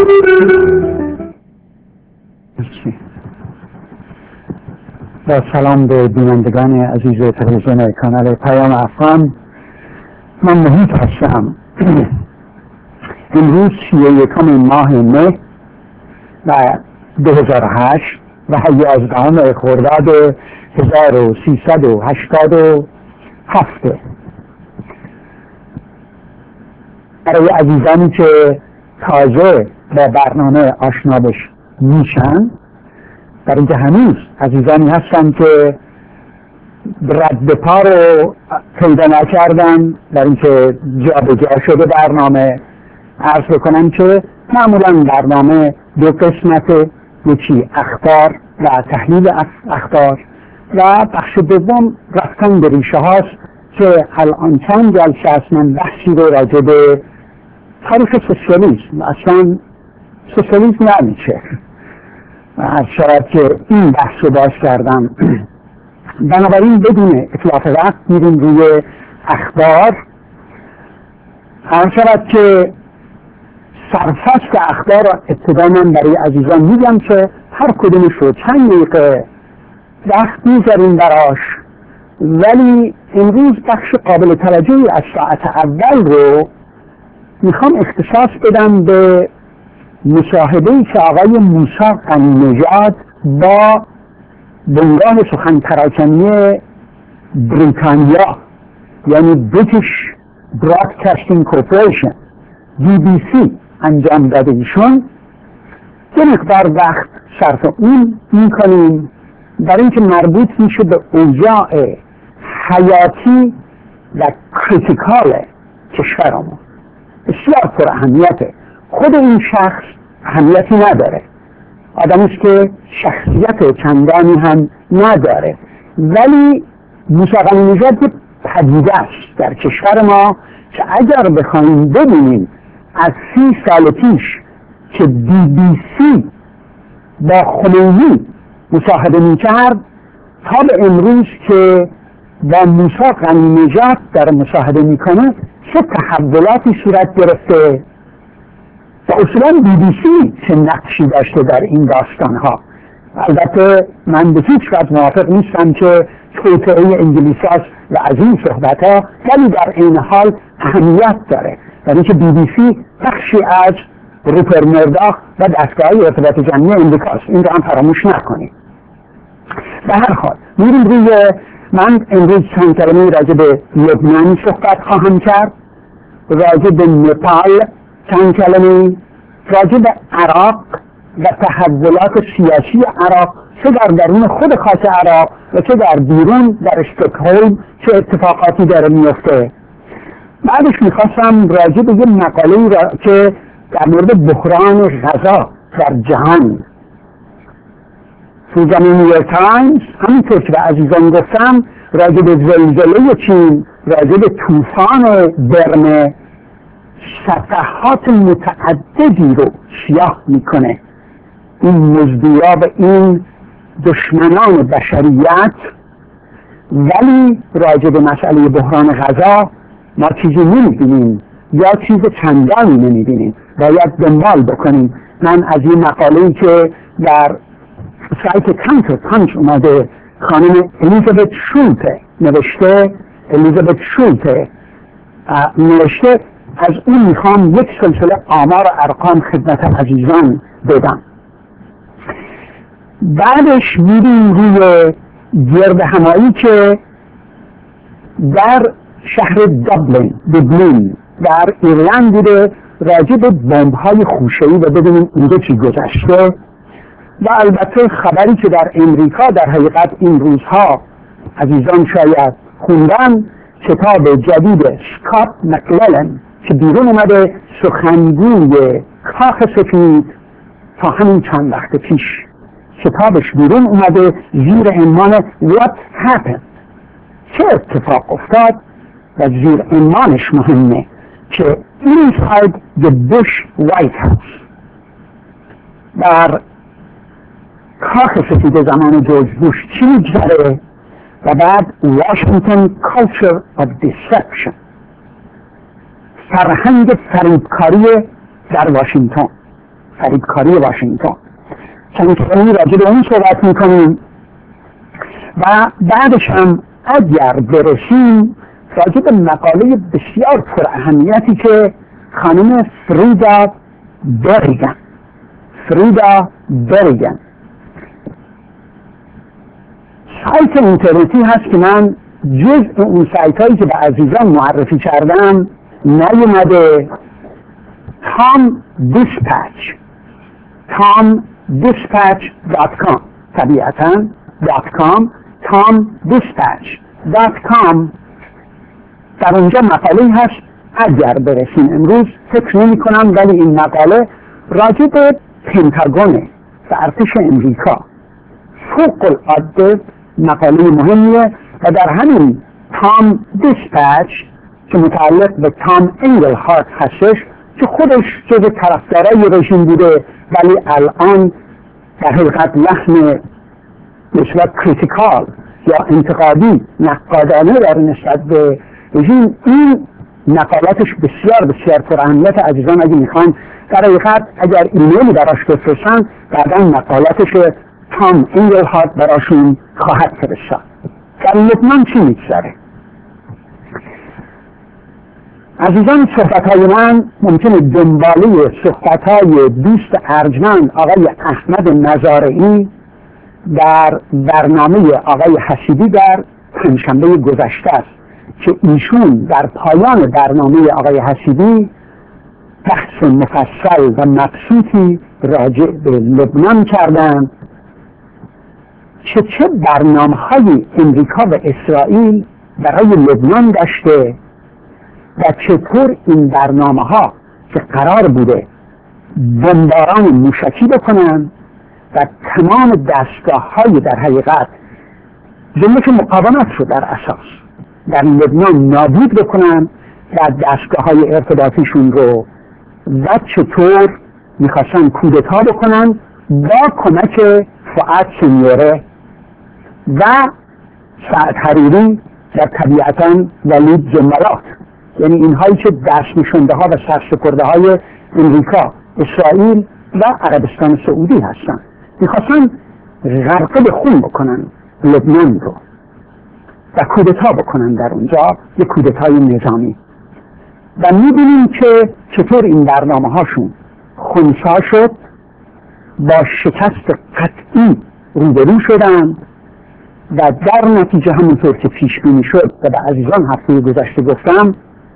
با سلام به بینندگان عزیز تلویزیون کانال پیام افغان، من محیط هستم. امروز 31 ماه مه و 2008 و 11 خرداد 1387. برای عزیزانی که تازه با برنامه آشنا میشن، در اینکه هنوز عزیزانی هستن که رد پا رو پیدا نکردن، در اینکه جا به جا شده برنامه، عرض بکنم که معمولا برنامه دو قسمت، یکی اخبار و تحلیل اخبار و بخش دوم رفتن به ریشه هاست که الان چند جلسه است من بحثی رو راجع به تاریخ سوسیالیسم، اصلا سوسیالیسم یعنی چه، هر شاید که این بحث رو باز کردم. بنابراین بدون اطلاف وقت میریم روی اخبار. هر شاید که سرفصل اخبار را ابتدا من برای عزیزان میگم که هر کدومش رو چند دقیقه وقت میذاریم براش، ولی امروز بخش قابل توجهی از ساعت اول رو میخوام اختصاص بدم به مصاحبه‌ای که آقای موسی غنی‌نژاد با بنگاه سخن پراکنی بریتانیا، یعنی بریتیش برادکاستینگ کورپوریشن BBC انجام داده. ایشون یه مقدار وقت صرف اون میکنیم برای اینکه مربوط میشه به اوضاع حیاتی و کریتیکال کشورمون. بسیار پر اهمیته. خود این شخص اهمیتی نداره، آدمیست که شخصیت چندانی هم نداره، ولی موسی غنی‌نژاد یه پدیده است در کشور ما که اگر بخوایم ببینیم از 30 سال پیش که BBC با خمینی مصاحبه میکرد تا به امروز که با موسی غنی‌نژاد در مصاحبه میکنه، چه تحولاتی صورت گرفته و اصولا BBC چه نقشی داشته در این داستانها. البته من به هیچ وجه موافق نیستم که توطئه انگلیساست و از این صحبت ها، ولی در این حال اهمیت داره، یعنی که BBC بخشی از روپر مرداخ و دستگاه ارتباط جمعی امریکاست. این رو هم فراموش نکنید. به هر حال میریم روی، من امروز چند کلمه راجع به لبنان صحبت خواهم کرد، راجع به نپال چند کلمه، راجع به عراق و تحولات سیاسی عراق، چه در درون خود خاص عراق و چه در بیرون در استکهلم چه اتفاقاتی داره میفته. بعدش میخواستم راجع به یه مقاله‌ای که در مورد بحران غذا در جهان تو جامعه نیویورک تایمز، همینطور که به عزیزان گفتم، راجع به زلزله چین، راجع به طوفان برمه، صفحات متعددی رو سیاه میکنه. این مزدورا و این دشمنان بشریت، ولی راجع به مسئله بحران غذا ما چیزی نمیبینیم یا چیز چندانی نمیبینیم، باید دنبال بکنیم. من از این مقاله‌ای که در سایت کانتر پانچ اومده، خانم الیزابت شولته نوشته، از اون میخوام یک سلسله آمار و ارقام خدمت عزیزان بدم. بعدش میریم روی گرد همایی که در شهر دوبلین در ایرلند بوده، راجع به بمب‌های خوشه‌ای و ببینیم اونجا چی گذشته. و البته خبری که در امریکا در حقیقت این روزها عزیزان شاید خوندن، کتاب جدید سکات مکللن که بیرون اومده، سخنگوی کاخ سفید، تا همین چند وقت پیش کتابش بیرون اومده زیر عنوان What Happened، چه اتفاق افتاد، و زیر عنوانش مهمه که Inside the Bush White House، در کاخ سفید زمان جورج بوش چی میگذره، و بعد Washington Culture of Deception، فرهنگ فریبکاری در واشنگتن. فریبکاری واشنگتن. چند کلامی راجع به اون صحبت میکنیم و بعدش هم اگر برسیم راجع به مقاله بسیار پر اهمیتی که خانم فریدا بریگن سایت اینترنتی هست که من جزء اون سایت هایی که به عزیزان معرفی کردم نیومده. tomdispatch.com طبیعتاً .com tomdispatch.com در اونجا مقاله هست اگر برسیم امروز فکر نمی کنم، ولی این مقاله راجع به پنتاگون و ارتش امریکا فوق العاده مقاله مهمیه و در همین تام دیسپچ که متعلق به تام انگلهارت هستش که خودش جز طرفدارای رژیم بوده ولی الان در حقیقت لحن نسبت کریتیکال یا انتقادی نقادانه داره نسبت به رژیم. این مقالاتش بسیار بسیار پر اهمیت. عزیزان اگه میخوان در حقیقت اگر ایمیلی براش بفرستن بعدا مقالاتش تام انگلهارت براشون خواهد فرستاد. در لبنان چی میگذره؟ عزیزان صحبتهای من ممکنه دنباله صحبتهای دوست ارجمند آقای احمد نظارئی در برنامه آقای حسیبی در پنجشنبه گذشته است که ایشون در پایان برنامه آقای حسیبی بحث مفصل و مبسوطی راجع به لبنان کردند که چه برنامه‌های امریکا و اسرائیل برای لبنان داشته و چطور این برنامه‌ها که قرار بوده بمباران موشکی بکنن و تمام دستگاه‌های در حقیقت جنبش مقاومت رو در اساس در لبنان نابود بکنن و دستگاه‌های ارتباطیشون رو و چطور میخواستن کودتا بکنن با کمک فؤاد سینیوره و سعد حریری و طبیعتاً ولید جمالات، یعنی اینهایی که دست نشانده ها و سرسپرده های امریکا، اسرائیل و عربستان سعودی هستن. میخواستن غرقه به خون بکنن لبنان رو و کودتا بکنن در اونجا، یک کودتای نظامی. و میبینیم که چطور این برنامه هاشون خنثی شد، با شکست قطعی روبرو شدن و در نتیجه همونطور که پیش بینی شد و به عزیزان هفته گذشته گفتم،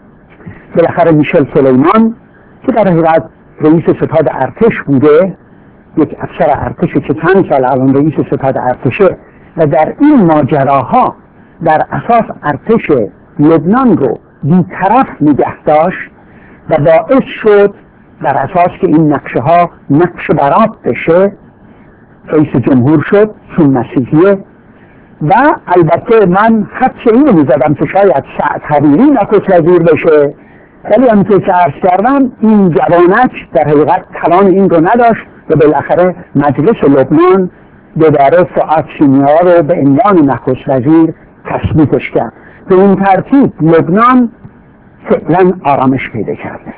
بالاخره میشل سلیمان که در حقیقت رئیس ستاد ارتش بوده، یک افسر ارتش که چند سال الان رئیس ستاد ارتشه و در این ماجراها در اساس ارتش لبنان رو بی‌طرف نگه داشت و باعث شد در اساس که این نقشه ها نقش برات بشه رئیس جمهور شد چون مسیحیه. و البته من حدس اینو میزدم که شاید سعد حریری نخست وزیر بشه، ولی همونطور که عرض کردم این جوانک در حقیقت توان این رو نداشت و بالاخره مجلس لبنان دوباره فؤاد سینیوره رو به عنوان نخست وزیر تصویبش کرد. به این ترتیب لبنان فعلا آرامش پیدا کرده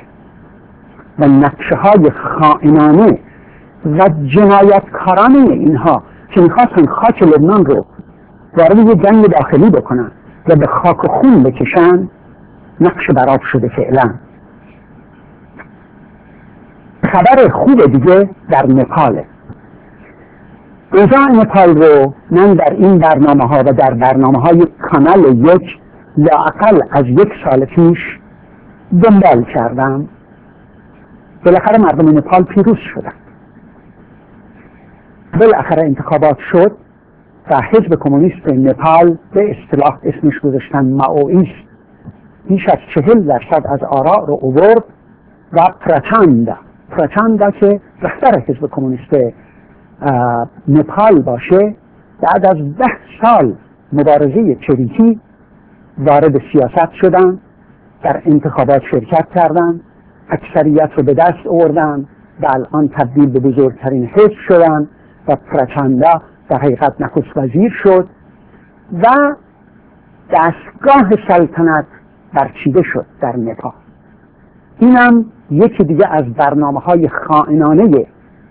و نقشه های خائنانه و جنایتکارانه اینها که میخواستن خاک لبنان رو وارد یک جنگ داخلی بکنن و به خاک و خون بکشن نقش براب شده فعلا. خبر خوب دیگه در نپاله. اوضاع نپال رو من در این برنامه ها و در برنامه های کانال یک لااقل از یک سال پیش دنبال کردم. بالاخره مردم نپال پیروز شدن، بالاخره انتخابات شد و حزب کمونیست نپال به اصطلاح اسمش گذاشتن مائویست بیش از 40% از آراء رو آورد و پرچاندا که رهبر حزب کمونیست نپال باشه بعد از 10 سال مبارزه چریکی وارد سیاست شدن، در انتخابات شرکت کردن، اکثریت رو به دست آوردن و الان تبدیل به بزرگترین حزب شدن و پرچاندا در حقیقت نخست وزیر شد و دستگاه سلطنت برچیده شد در نپال. اینم یکی دیگه از برنامه‌های خائنانه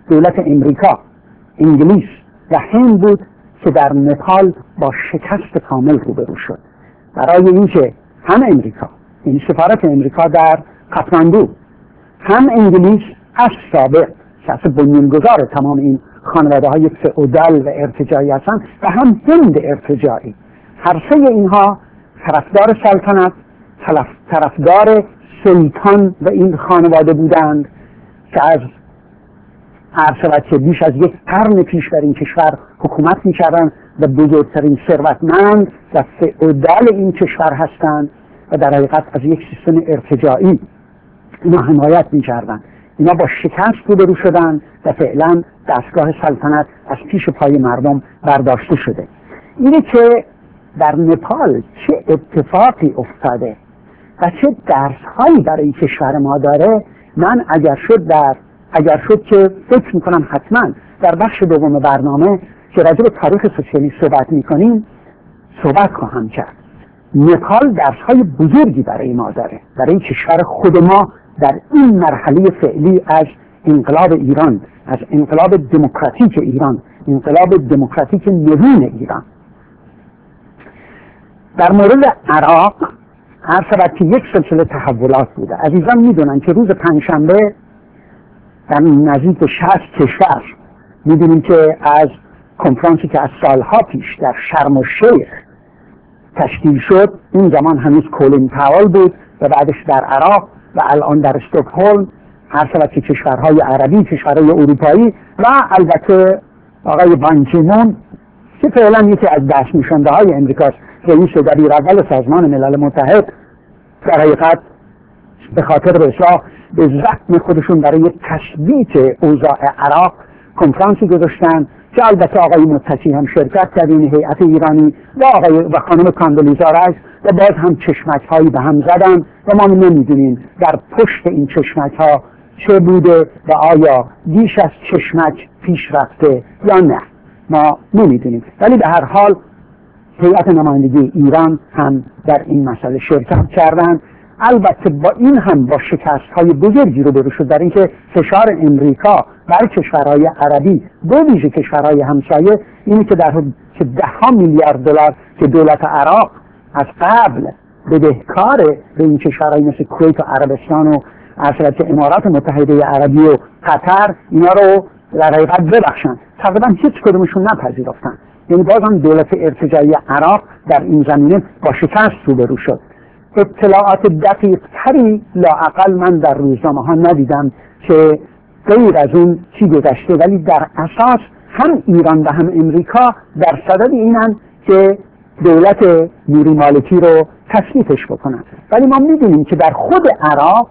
دولت امریکا، انگلیس و هند بود که در نپال با شکست کامل روبرو شد. برای اینکه هم امریکا، این سفارت امریکا در کاتماندو، هم انگلیس از سابق که اصلا بنیانگذار تمام این خانواده های فئودال و ارتجاعی هستن و هم هند ارتجاعی، هر سه اینها طرفدار سلطنت، طرفدار سلطان و این خانواده بودند که از هر شود که بیش از یک قرن پیش در این کشور حکومت می‌کردند و بزرگترین ثروتمند و فئودال این کشور هستند و در حقیقت از یک سیستم ارتجاعی اینا حمایت می‌کردند. اینا با شکست روبرو شدند و فعلا دستگاه سلطنت از پیش پای مردم برداشته شده. اینه که در نپال چه اتفاقی افتاده و چه درس‌هایی برای کشور ما داره، من اگر شد که فکر میکنم حتما در بخش دوم برنامه که راجع به تاریخ سوسیالیسم صحبت میکنیم صحبت خواهم کرد. نپال درس‌های بزرگی برای ما داره، برای کشور خود ما در این مرحله فعلی از انقلاب ایران، از انقلاب دموکراتیک ایران، انقلاب دموکراتیک نوین ایران. در مورد عراق هر شود که یک سلسله تحولات بوده. عزیزان میدونن که روز پنجشنبه در نزدیک 60 کشور میدونیم که از کنفرانسی که از سالها پیش در شرم الشیخ تشکیل شد، این زمان هنوز کولین پاول بود و بعدش در عراق و الان در استکهلم، هر شود که کشورهای عربی، کشورهای اروپایی و البته آقای بان کی مون که فعلا یکی از دست نشانده های امریکاست، رئیس دبیراول سازمان ملل متحد، در حقیقت به خاطر به زعم خودشون برای تثبیت اوضاع عراق کنفرانسی گذاشتن که البته آقای متکی هم شرکت کرد، این هیئت ایرانی و خانم کاندولیزا رایس، و باز هم چشمک هایی به هم زدن و ما نمیدونیم در پشت این چشمک ها چه بوده و آیا بیش از چشمک پیش رفته یا نه، ما نمیدونیم. ولی به هر حال هیئت نمایندگی ایران هم در این مسئله شرکت کردند. البته با این هم با شکست های بزرگی روبرو شد، در اینکه فشار امریکا بر کشورهای عربی، به ویژه کشورهای همسایه، اینه که در که 10 میلیارد دلار که دولت عراق از قبل بدهکار به این کشورهای مثل کویت و عربستان و که امارات متحده عربی و قطر، اینا رو در حقیقت ببخشن، تقریبا هیچ کدومشون نپذیرفتن. یعنی بازم دولت ارتجاعی عراق در این زمینه با شکست روبرو شد. اطلاعات دقیق تری لااقل من در روزنامه ها ندیدم که غیر از اون چی گذشته، ولی در اساس هم ایران و هم امریکا در صدد اینن که دولت نوری مالکی رو تثبیتش بکنن. ولی ما میدونیم که در خود عراق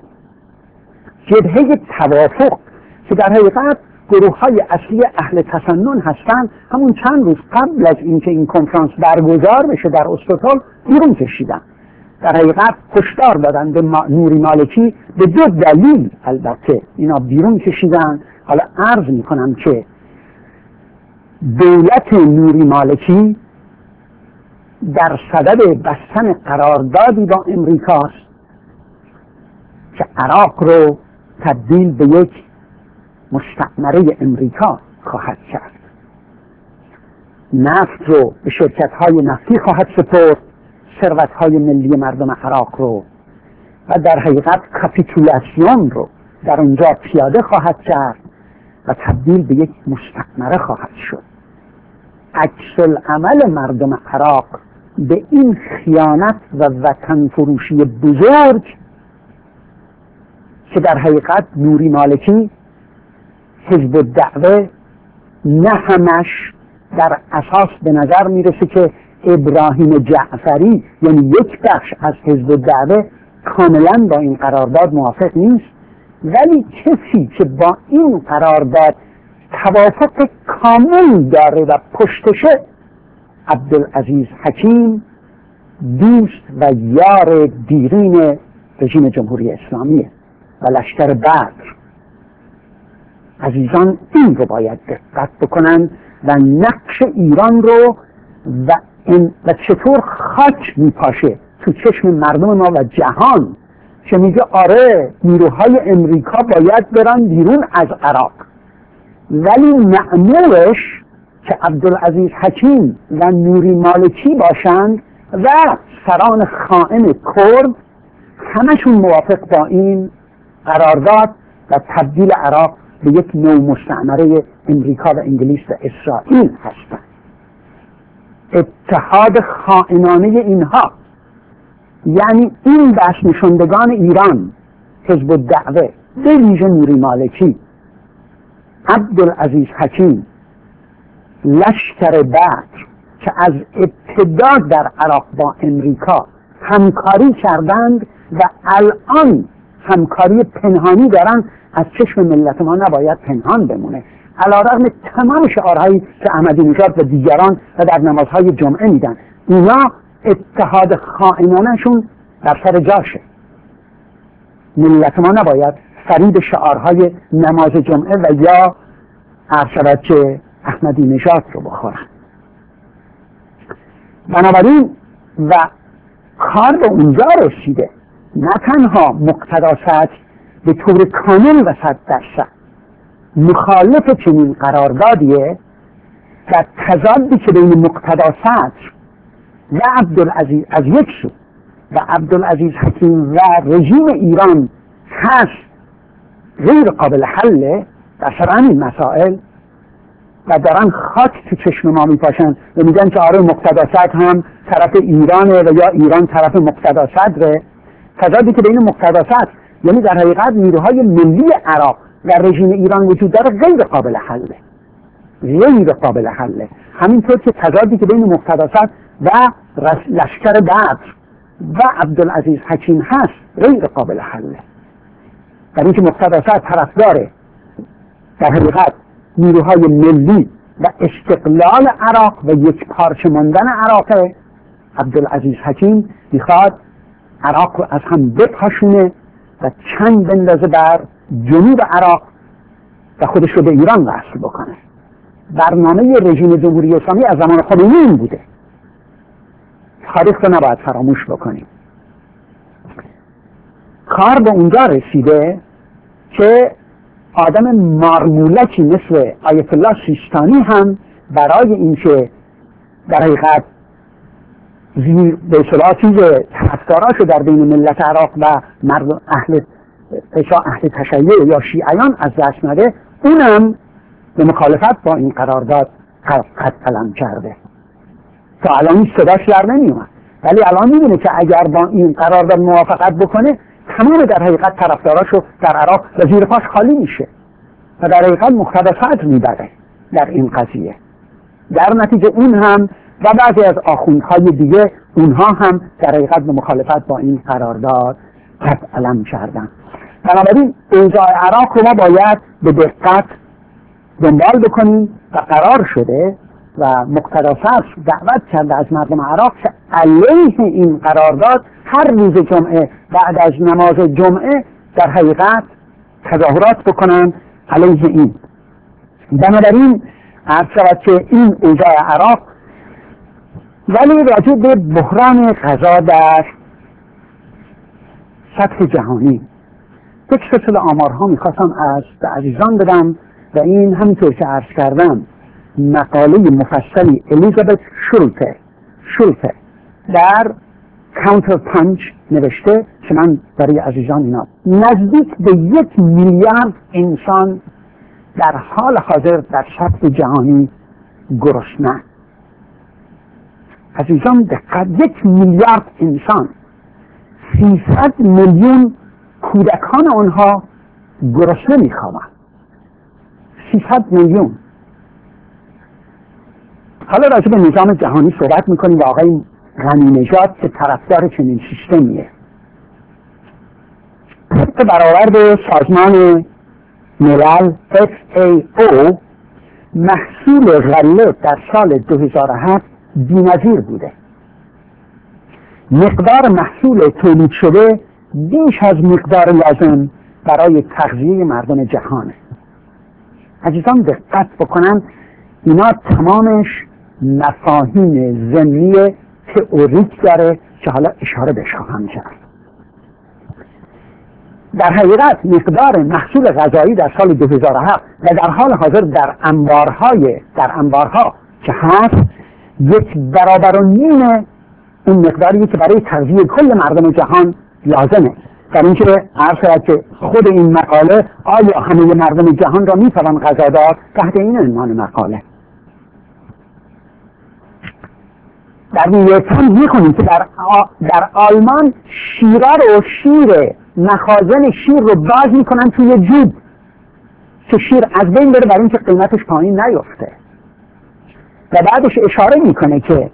جبهه توافق که در حقیقت گروه های اصلی اهل تسنن هستند، همون چند روز قبل از اینکه این کنفرانس برگزار بشه در استکهلم بیرون کشیدن. در حقیقت هشدار دادن به نوری مالکی به 2 دلیل البته اینا بیرون کشیدن. حالا عرض میکنم که دولت نوری مالکی در صدد بستن قراردادی با امریکاست که عراق رو تبدیل به یک مستعمره امریکا خواهد کرد. نفت رو به شرکت‌های نفتی خواهد سپرد، ثروت‌های ملی مردم عراق رو، و در حقیقت کاپیتولاسیون رو در اونجا پیاده خواهد کرد و تبدیل به یک مستعمره خواهد شد. عکس العمل مردم عراق به این خیانت و وطن فروشی بزرگ که در حقیقت نوری مالکی، حزب الدعوه، نه همش در اساس به نظر میرسه که ابراهیم جعفری یعنی یک بخش از حزب الدعوه کاملا با این قرارداد موافق نیست، ولی کسی که با این قرارداد توافق کامل داره و پشتشه عبدالعزیز حکیم، دوست و یار دیرین رژیم جمهوری اسلامیه و لشکر بدر. عزیزان این رو باید دقت بکنن و نقش ایران رو و چطور خاک میپاشه تو چشم مردم ما و جهان که میگه آره نیروهای امریکا باید برن بیرون از عراق. ولی مأمورش که عبدالعزیز حکیم و نوری مالکی باشند و سران خائن کرد همشون موافق با این قرارداد و تبدیل عراق به یک نوع مستعمره امریکا و انگلیس و اسرائیل هستند. اتحاد خائنانه اینها، یعنی این دست نشاندگان ایران، حزب الدعوه، به ویژه نوری مالکی، عبدالعزیز حکیم، لشکر بدر که از ابتدا در عراق با امریکا همکاری کردند و الان همکاری پنهانی دارن، از چشم ملت ما نباید پنهان بمونه. علیرغم تمام شعارهایی که احمدی نژاد و دیگران و در نمازهای جمعه میدن، اینا اتحاد خائنانشون در سر جاشه. ملت ما نباید فریب شعارهای نماز جمعه و یا عرشبت که احمدی نژاد رو بخورن. بنابراین و کار به اونجا رسیده، نه تنها مقتدا صدر به طور کامل و 100% مخالف چنین قراردادیه و تضادی که بین مقتدا صدر و عبدالعزیز از یک سو و عبدالعزیز حکیم و رژیم ایران هست غیر قابل حله در سر همین مسائل و دارن خاک تو چشم ما میپاشن و میگن که آره مقتدا صدر هم طرف ایرانه و یا ایران طرف مقتدا صدره. تضادی که بین مقتدا صدر یعنی در حقیقت نیروهای ملی عراق و رژیم ایران وجود داره غیر قابل حله، غیر قابل حله. همینطور که تضادی که بین مقتدا صدر و لشکر بدر و عبدالعزیز حکیم هست غیر قابل حله. در اینکه مقتدا صدر طرفدار در حقیقت نیروهای ملی و استقلال عراق و یک پارچه ماندن عراق، عبدالعزیز حکیم میخواد عراق رو از هم بپاشونه و چنگ بندازه بر جنوب عراق و خودش رو به ایران وصل بکنه. برنامه رژیم جمهوری اسلامی از زمان خمینی این بوده. تاریخ رو نباید فراموش بکنیم. کار به اونجا رسیده که آدم مارمولکی مثل آیت الله سیستانی هم برای اینکه در حقیقت زیر به اصطلاح چیز طرفداراشو در بین ملت عراق و مردم اهل تشیع یا شیعیان از دست نده، اونم به مخالفت با این قرارداد قد قلم کرده. تا الان صداش در نمیومد، ولی الان میدونه که اگر با این قرارداد موافقت بکنه تمام در حقیقت طرفداراشو در عراق و زیر پاش خالی میشه و در حقیقت مقتدا صدر میبره در این قضیه. در نتیجه اون هم و بعضی از آخوندهای دیگه اونها هم در حقیقت به مخالفت با این قرارداد قد علم کردن. بنابراین اوضاع عراق رو ما باید به دقت دنبال بکنیم و قرار شده و مقتدا صدر دعوت کرده از مردم عراق که علیه این قرارداد هر روز جمعه بعد از نماز جمعه در حقیقت تظاهرات بکنن علیه این. بنابراین عرض شود که این اوضاع عراق، ولی راجع به بحران غذا در سطح جهانی یک سلسله آمارها میخواستم از عزیزان بدم و این همینطور که عرض کردم مقاله مفصلی الیزابت شولته در کانتر پانچ نوشته که من برای عزیزان اینا نزدیک به 1 میلیارد انسان در حال حاضر در سطح جهانی گرسنه. عزیزان دقت، 1 میلیارد انسان، 300 میلیون کودکان آنها گرسنه میخوابند. 300 میلیون. حالا راجع به نظام جهانی صحبت میکنیم و آقای غنی نژاد که طرفدار چنین سیستمیه. طبق برآورد سازمان ملل FAO محصول غله در سال 2007 بی‌نظیر بوده. مقدار محصول تولید شده بیش از مقدار لازم برای تغذیه مردم جهانه. عزیزان دقت بکنن، اینا تمامش مفاهیم ضمنی تئوریک داره که حالا اشاره بهش خواهم کرد. در حقیقت مقدار محصول غذایی در سال 2007 و در حال حاضر در انبارها که هست 1.5 اون مقداری که برای تغذیه کل مردم جهان لازمه. در اینکه عرض شد که خود این مقاله آیا همه مردم جهان را میتوان غذا داد تحت این عنوان مقاله. در نیویورک میخونیم که در آلمان شیرها رو مخازن شیر رو باز میکنن توی جوب که شیر از بین بره برای اینکه قیمتش پایین نیفته. و بعدش اشاره میکنه که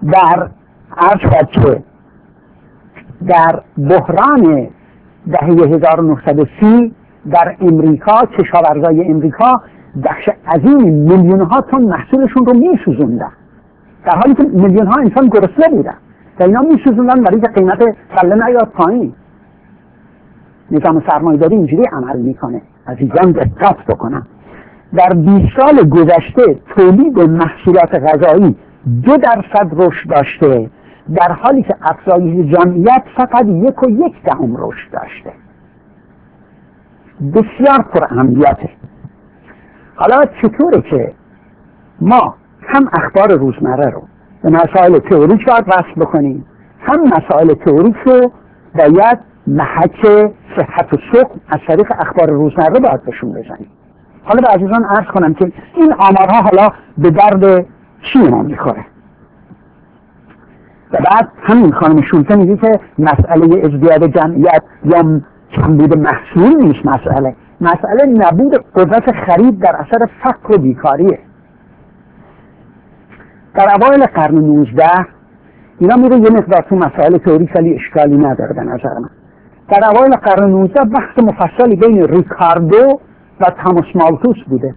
در بحران دهه 1930 در امریکا کشاورزای امریکا بخش عظیمی میلیون‌ها تن محصولشون رو میسوزوندن، در حالی که میلیون‌ها انسان گرسنه بودن و اینا میسوزوندن برای که قیمت سله نیاد پایین. نظام سرمایه‌داری اینجوری عمل میکنه. عزیزان دقت بکنن. در 20 سال گذشته تولید محصولات غذایی 2% رشد داشته، در حالی که افزایش جمعیت فقط 1.1 رشد داشته. بسیار پر اهمیته. حالا چطوره که ما هم اخبار روزمره رو به مسائل تئوریک باید وصل بکنیم، هم مسائل تئوریک رو باید محک صحت و سقم از طریق اخبار روزمره باید بهشون بزنیم. حالا به عزیزان عرض کنم که این آمارها حالا به درد چی ما میخوره. و بعد همین خانم شولته میگه که مسئله ازدیاد جمعیت یا کمبود محصول نیست، مسئله نبود قدرت خرید در اثر فقر و بیکاریه. در اوایل قرن 19 اینا میره یه مقدار تو مسائل تئوریک ولی اشکالی نداره به نظر من. در اوایل قرن 19 بحث مفصلی بین ریکاردو و تاماس مالتوس بوده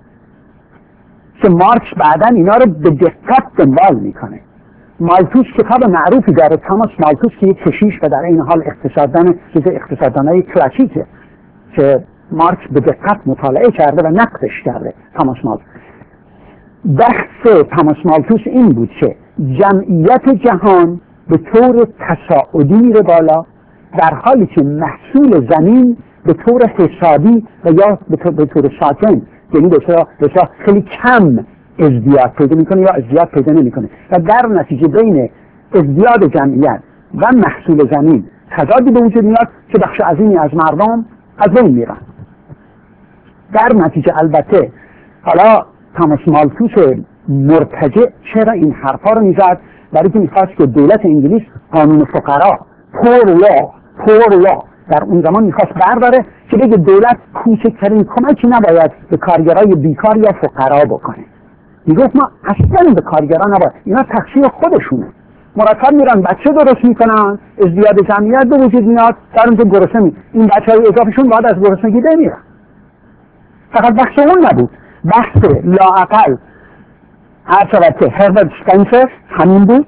که مارکس بعداً اینا رو به دقت دنبال میکنه. مالتوس کتاب معروفی داره، تاماس مالتوس، که یک کشیش و در این حال اقتصاددانای کلاسیکه که مارکس به دقت مطالعه کرده و نقدش کرده. تاماس مالتوس بحث تاماس مالتوس این بود که جمعیت جهان به طور تصاعدی میره بالا، در حالی که محصول زمین به طور حسابی و یا به طور ساکن، یعنی بسیار خیلی کم ازدیاد پیدا میکنه یا ازدیاد پیدا نمیکنه و در نتیجه بین ازدیاد جمعیت و محصول زمین تضادی به وجود میاد که بخش عظیمی از مردم از بین میرن. در نتیجه البته حالا تاماس مالتوس مرتجع چرا این حرفا رو میزد؟ برای که میخواست که دولت انگلیس قانون فقرا پور لا در اون زمان میخواست برداره که بگه دولت کوچکترین کمکی نباید به کارگرای بیکار یا فقرا بکنه. میگفت ما اصلا به کارگرا نباید، اینا تقصیر خودشونه، مرتب میرن بچه درست میکنن، ازدیاد جمعیت به وجود میاد، در اونجا گرسنه این بچهای اضافهشون بعد از گرسنگی نمیرن. فقط بحث اون نبود، بحث لااقل هر شود که هربرت سپنسر همین بود،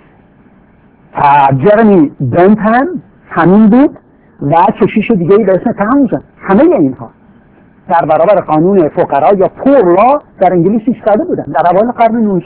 جرمی بنتهام همین بود و کشیش دیگه‌ای به اسم تامزن. همه اینها در برابر قانون فقرا یا پور لا در انگلیس ایستاده بودن در اوایل قرن 19.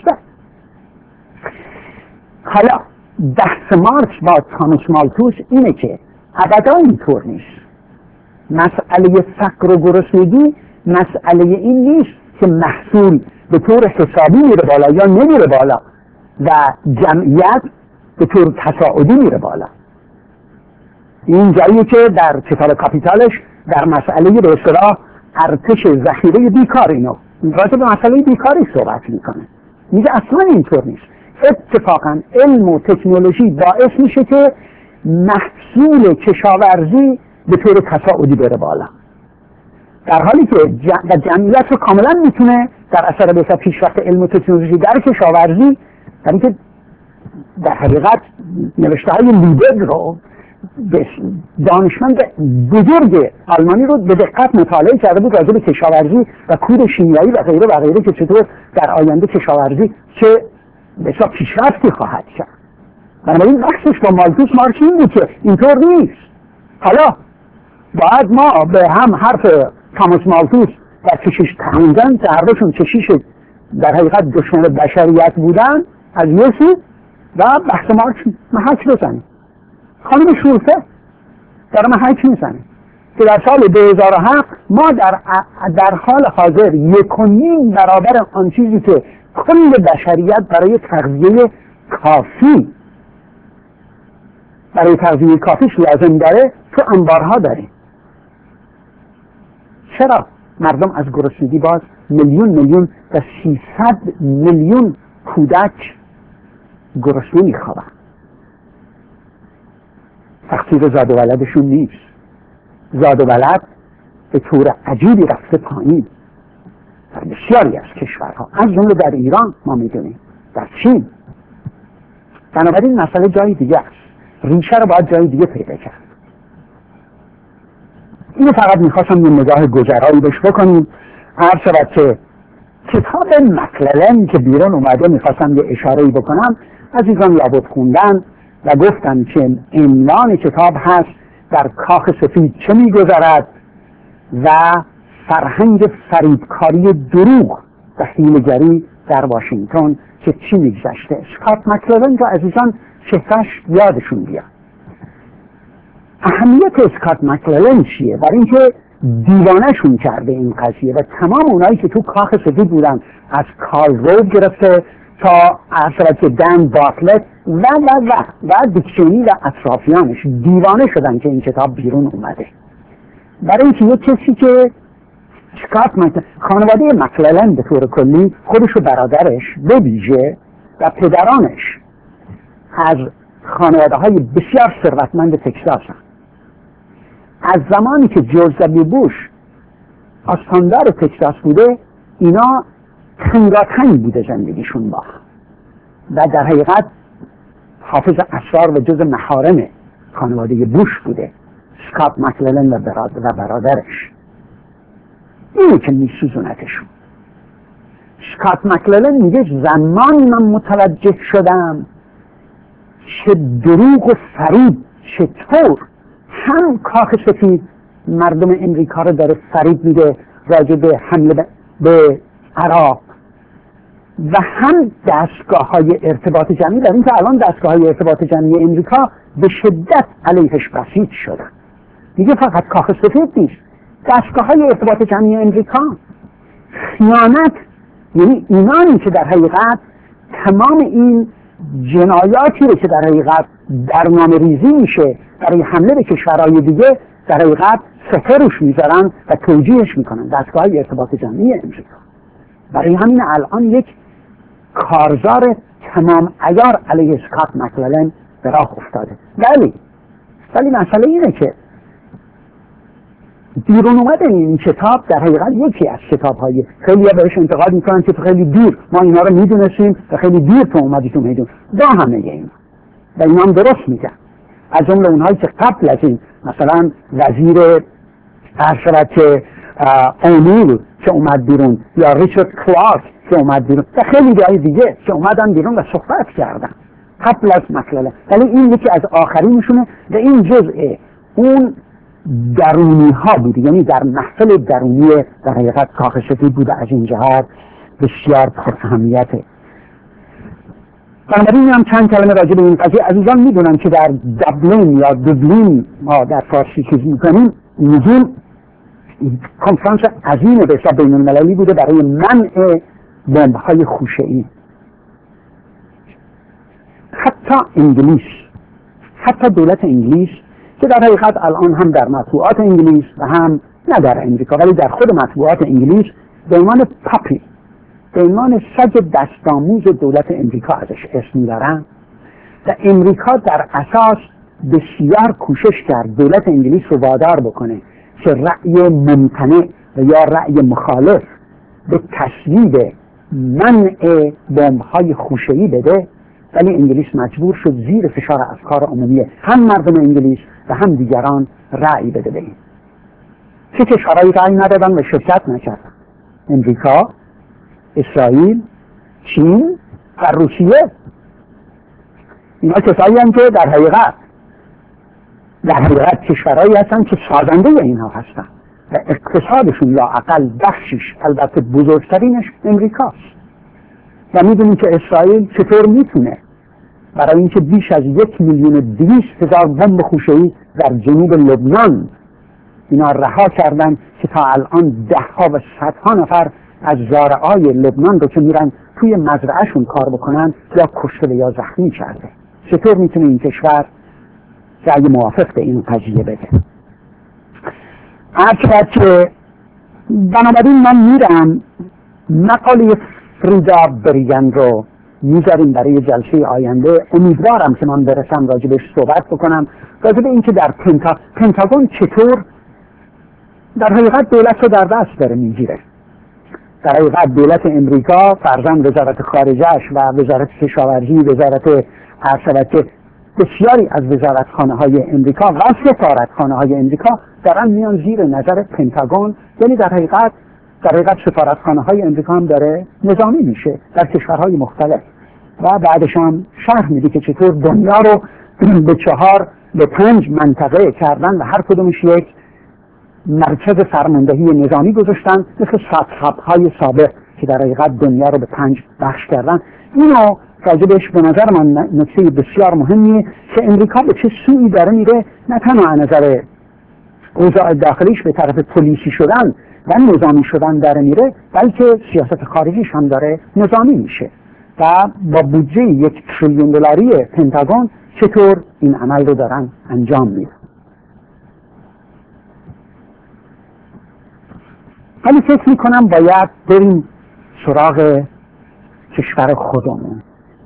حالا بحث مارکس با تاماس مالتوس اینه که ابدا اینطور نیست. مسئله فقر و گرسنگی مسئله این نیست که محصول به طور حسابی میره بالا یا نمیره بالا و جمعیت به طور تصاعدی میره بالا. این جاییه که در کتاب کاپیتالش در مسئله به اصطلاح ارتش ذخیره بیکار اینو راجع به مسئله بیکاری صحبت میکنه. میگه اصلا اینطور نیست. اتفاقا علم و تکنولوژی باعث میشه که محصول کشاورزی به طور تصاعدی بره بالا، در حالی که جمعیت رو کاملا میتونه در اثر بسیار پیشرفت علم و تکنولوژی در کشاورزی، در اینکه در حقیقت نوشته های لیدگ رو دانشمند بزرگ آلمانی رو به دقت مطالعه کرده بود راجع به کشاورزی و کود شیمیایی و غیره که چطور در آینده کشاورزی چه بسیار پیشرفتی خواهد کرد. بنابراین بحثش با مالتوس مارکس این بود که اینطور نیست. حالا باید ما به هم حرف تاماس مالتوس و کشیش تامزن که هر دوشون کشیش در حقیقت دشمن بشریت بودن از یکی و بحث مارکس محک بزنیم. خانم شولته در محک میزنه. که در سال 2007 ما در حال حاضر 1.5 برابر آن چیزی که کل بشریت برای تغذیه کافیش لازم داره تو انبارها داریم. چرا مردم از گرسنگی باز میلیون و 300 میلیون کودک گرسنه میخوابن؟ تقصیر زاد و ولدشون نیست. زاد و ولد به طور عجیبی رفته پایین در بسیاری از کشورها، از جمله در ایران ما میدونیم، در چین. بنابراین مسئله جای دیگه است، ریشه رو باید جای دیگه پیدا کرد. اینو فقط میخواستم یه نگاه گذرایی بهش بکنیم. هر شود که کتاب مکللن که بیرون اومده میخواستم یه اشاره‌ای بکنم. عزیزان لابد خوندن و گفتن که عنوان کتاب هست در کاخ سفید چه میگذرد و فرهنگ فریبکاری دروغ و حیله‌گری در واشنگتن که چی میگذشته. اسکات مکللن رو عزیزان چهرش یادشون بیاد. اهمیت اسکات مکللن چیه؟ برای اینکه دیوانه‌شون کرده این قضیه و تمام اونایی که تو کاخ سفید بودن، از کارل روب گرفته تا اصلا دن بارتلت و دیکشنی و اطرافیانش دیوانه شدن که این کتاب بیرون اومده. برای اینکه یک کسی که خانواده مکللن به طور کلی، خودش و برادرش به ویژه و پدرانش از خانواده های بسیار ثروتمند تکساس هستند. از زمانی که جورج دبلیو بوش آستاندار تکساس بوده، اینا تنگاتنگ بوده زندگیشون با و در حقیقت حافظ اسرار و جز محارم خانواده بوش بوده اسکات مکللن و برادرش. اینه که میسوزونتشون. اسکات مکللن میگه زمانی من متوجه شدم چه دروغ و فریب چطور هم کاخ سفید مردم امریکا رو داره فریب میده راجع به حمله به عراق و هم دستگاه های ارتباط جمعی، در این که الان دستگاه های ارتباط جمعی امریکا به شدت علیهش بسیج شدن. میگه فقط کاخ سفید نیست، دستگاه های ارتباط جمعی امریکا خیانت، یعنی اینانی که در حقیقت تمام این جنایاتی رو که در حقیقت برنامه ریزی میشه برای حمله به کشورهای دیگه در حقیقت سفرش میذارن و توجیهش میکنن دستگاه ارتباط جمعی امریکا. برای همین الان یک کارزار تمام عیار علیه اسکات مکللن به راه افتاده. ولی مسئله اینه که بیرون اومدن این کتاب در حقیقت یکی از کتاب‌های خیلی بهش انتقاد میکنن که خیلی دیر ما اینا رو میدونستیم و خیلی دیر تو اومدی تو میدون با همه اینا و اینا هم درست میگن. از جمله اونهایی که قبل از این مثلا وزیر ارشد که اونیل که اومد بیرون یا ریچارد کلارک که اومد بیرون و خیلی جای دیگه که اومدن بیرون و صحبت کردن قبل از مکللن، ولی این یکی از آخرینشونه و این جزء اون درونی ها بوده، یعنی در محفل درونی در حقیقت کاخ سفید بوده. از این جهات بسیار پر اهمیته. بنابراین هم چند کلمه راجع به این قضیه. عزیزان میدونم که در دبلین یا دوبلین ما در فارسی چیز میکنیم میگیم کنفرانس عظیم به حساب بین المللی بوده برای منع بمب‌های خوشه‌ای. حتی دولت انگلیس که در حقیقت الان هم در مطبوعات انگلیس و هم نه در امریکا ولی در خود مطبوعات انگلیس به عنوان پاپی، به عنوان سگ دستآموز دولت امریکا ازش اسم میبرن و امریکا در اساس بسیار کوشش کرد دولت انگلیس رو وادار بکنه که رأی ممتنع و یا رأی مخالف به تصویب منع بمب‌های خوشه‌ای بده، ولی انگلیس مجبور شد زیر فشار افکار عمومی هم مردم انگلیس و هم دیگران رأی بده به این. چه کشورهایی رأی ندادن و شرکت نکردن؟ امریکا، اسرائیل، چین و روسیه. اینا کسایی هم که در حقیقت کشورهایی هستن که سازنده اینها هستن و اقتصادشون یا اقل بخشش البته بزرگترینش امریکاست. و میدونیم که اسرائیل چطور میتونه برای اینکه بیش از 1,200,000 بمب خوشه‌ای در جنوب لبنان اینا رها کردن که تا الان دهها و صدها نفر از زارعای لبنان رو که میرن توی مزرعهشون کار بکنن یا کشته و یا زخمی کرده. چطور میتونه این کشور رأی موافق به این قضیه بده؟ هرچقدر که بنابراین من میرم مقاله فریدا بریگن رو میذاریم برای جلسه آینده. امیدوارم که من برسم راجبش صحبت بکنم، راجب این که در پنتاگون چطور در حقیقت دولت رو در دست داره میگیره. در حقیقت دولت امریکا فرزند وزارت خارجهش و وزارت کشاورزی، وزارت ارشد، بسیاری از وزارتخانه های امریکا و سفارتخانه های امریکا دارن میان زیر نظر پنتاگون. یعنی در حقیقت سفارتخانه های امریکا هم داره نظامی میشه در کشورهای مختلف و بعدش هم شرح میده که چطور دنیا رو به 5 منطقه کردن و هر کدومش یک مرکز فرماندهی نظامی گذاشتن، مثل سطح‌های سابق که در حقیقت دنیا رو به 5 بخش کردن. اینو راجبش به نظر من نکته بسیار مهمیه که امریکا به چه سویی داره میره، نه تنها از نظر اوضاع داخلیش به طرف پلیسی شدن و نظامی شدن داره میره، بلکه سیاست خارجیش هم داره نظامی میشه و با بودجه 1 تریلیون دلاری پنتاگون چطور این عمل رو دارن انجام میدن. ولی فکر میکنم باید بریم سراغ کشور خودمون.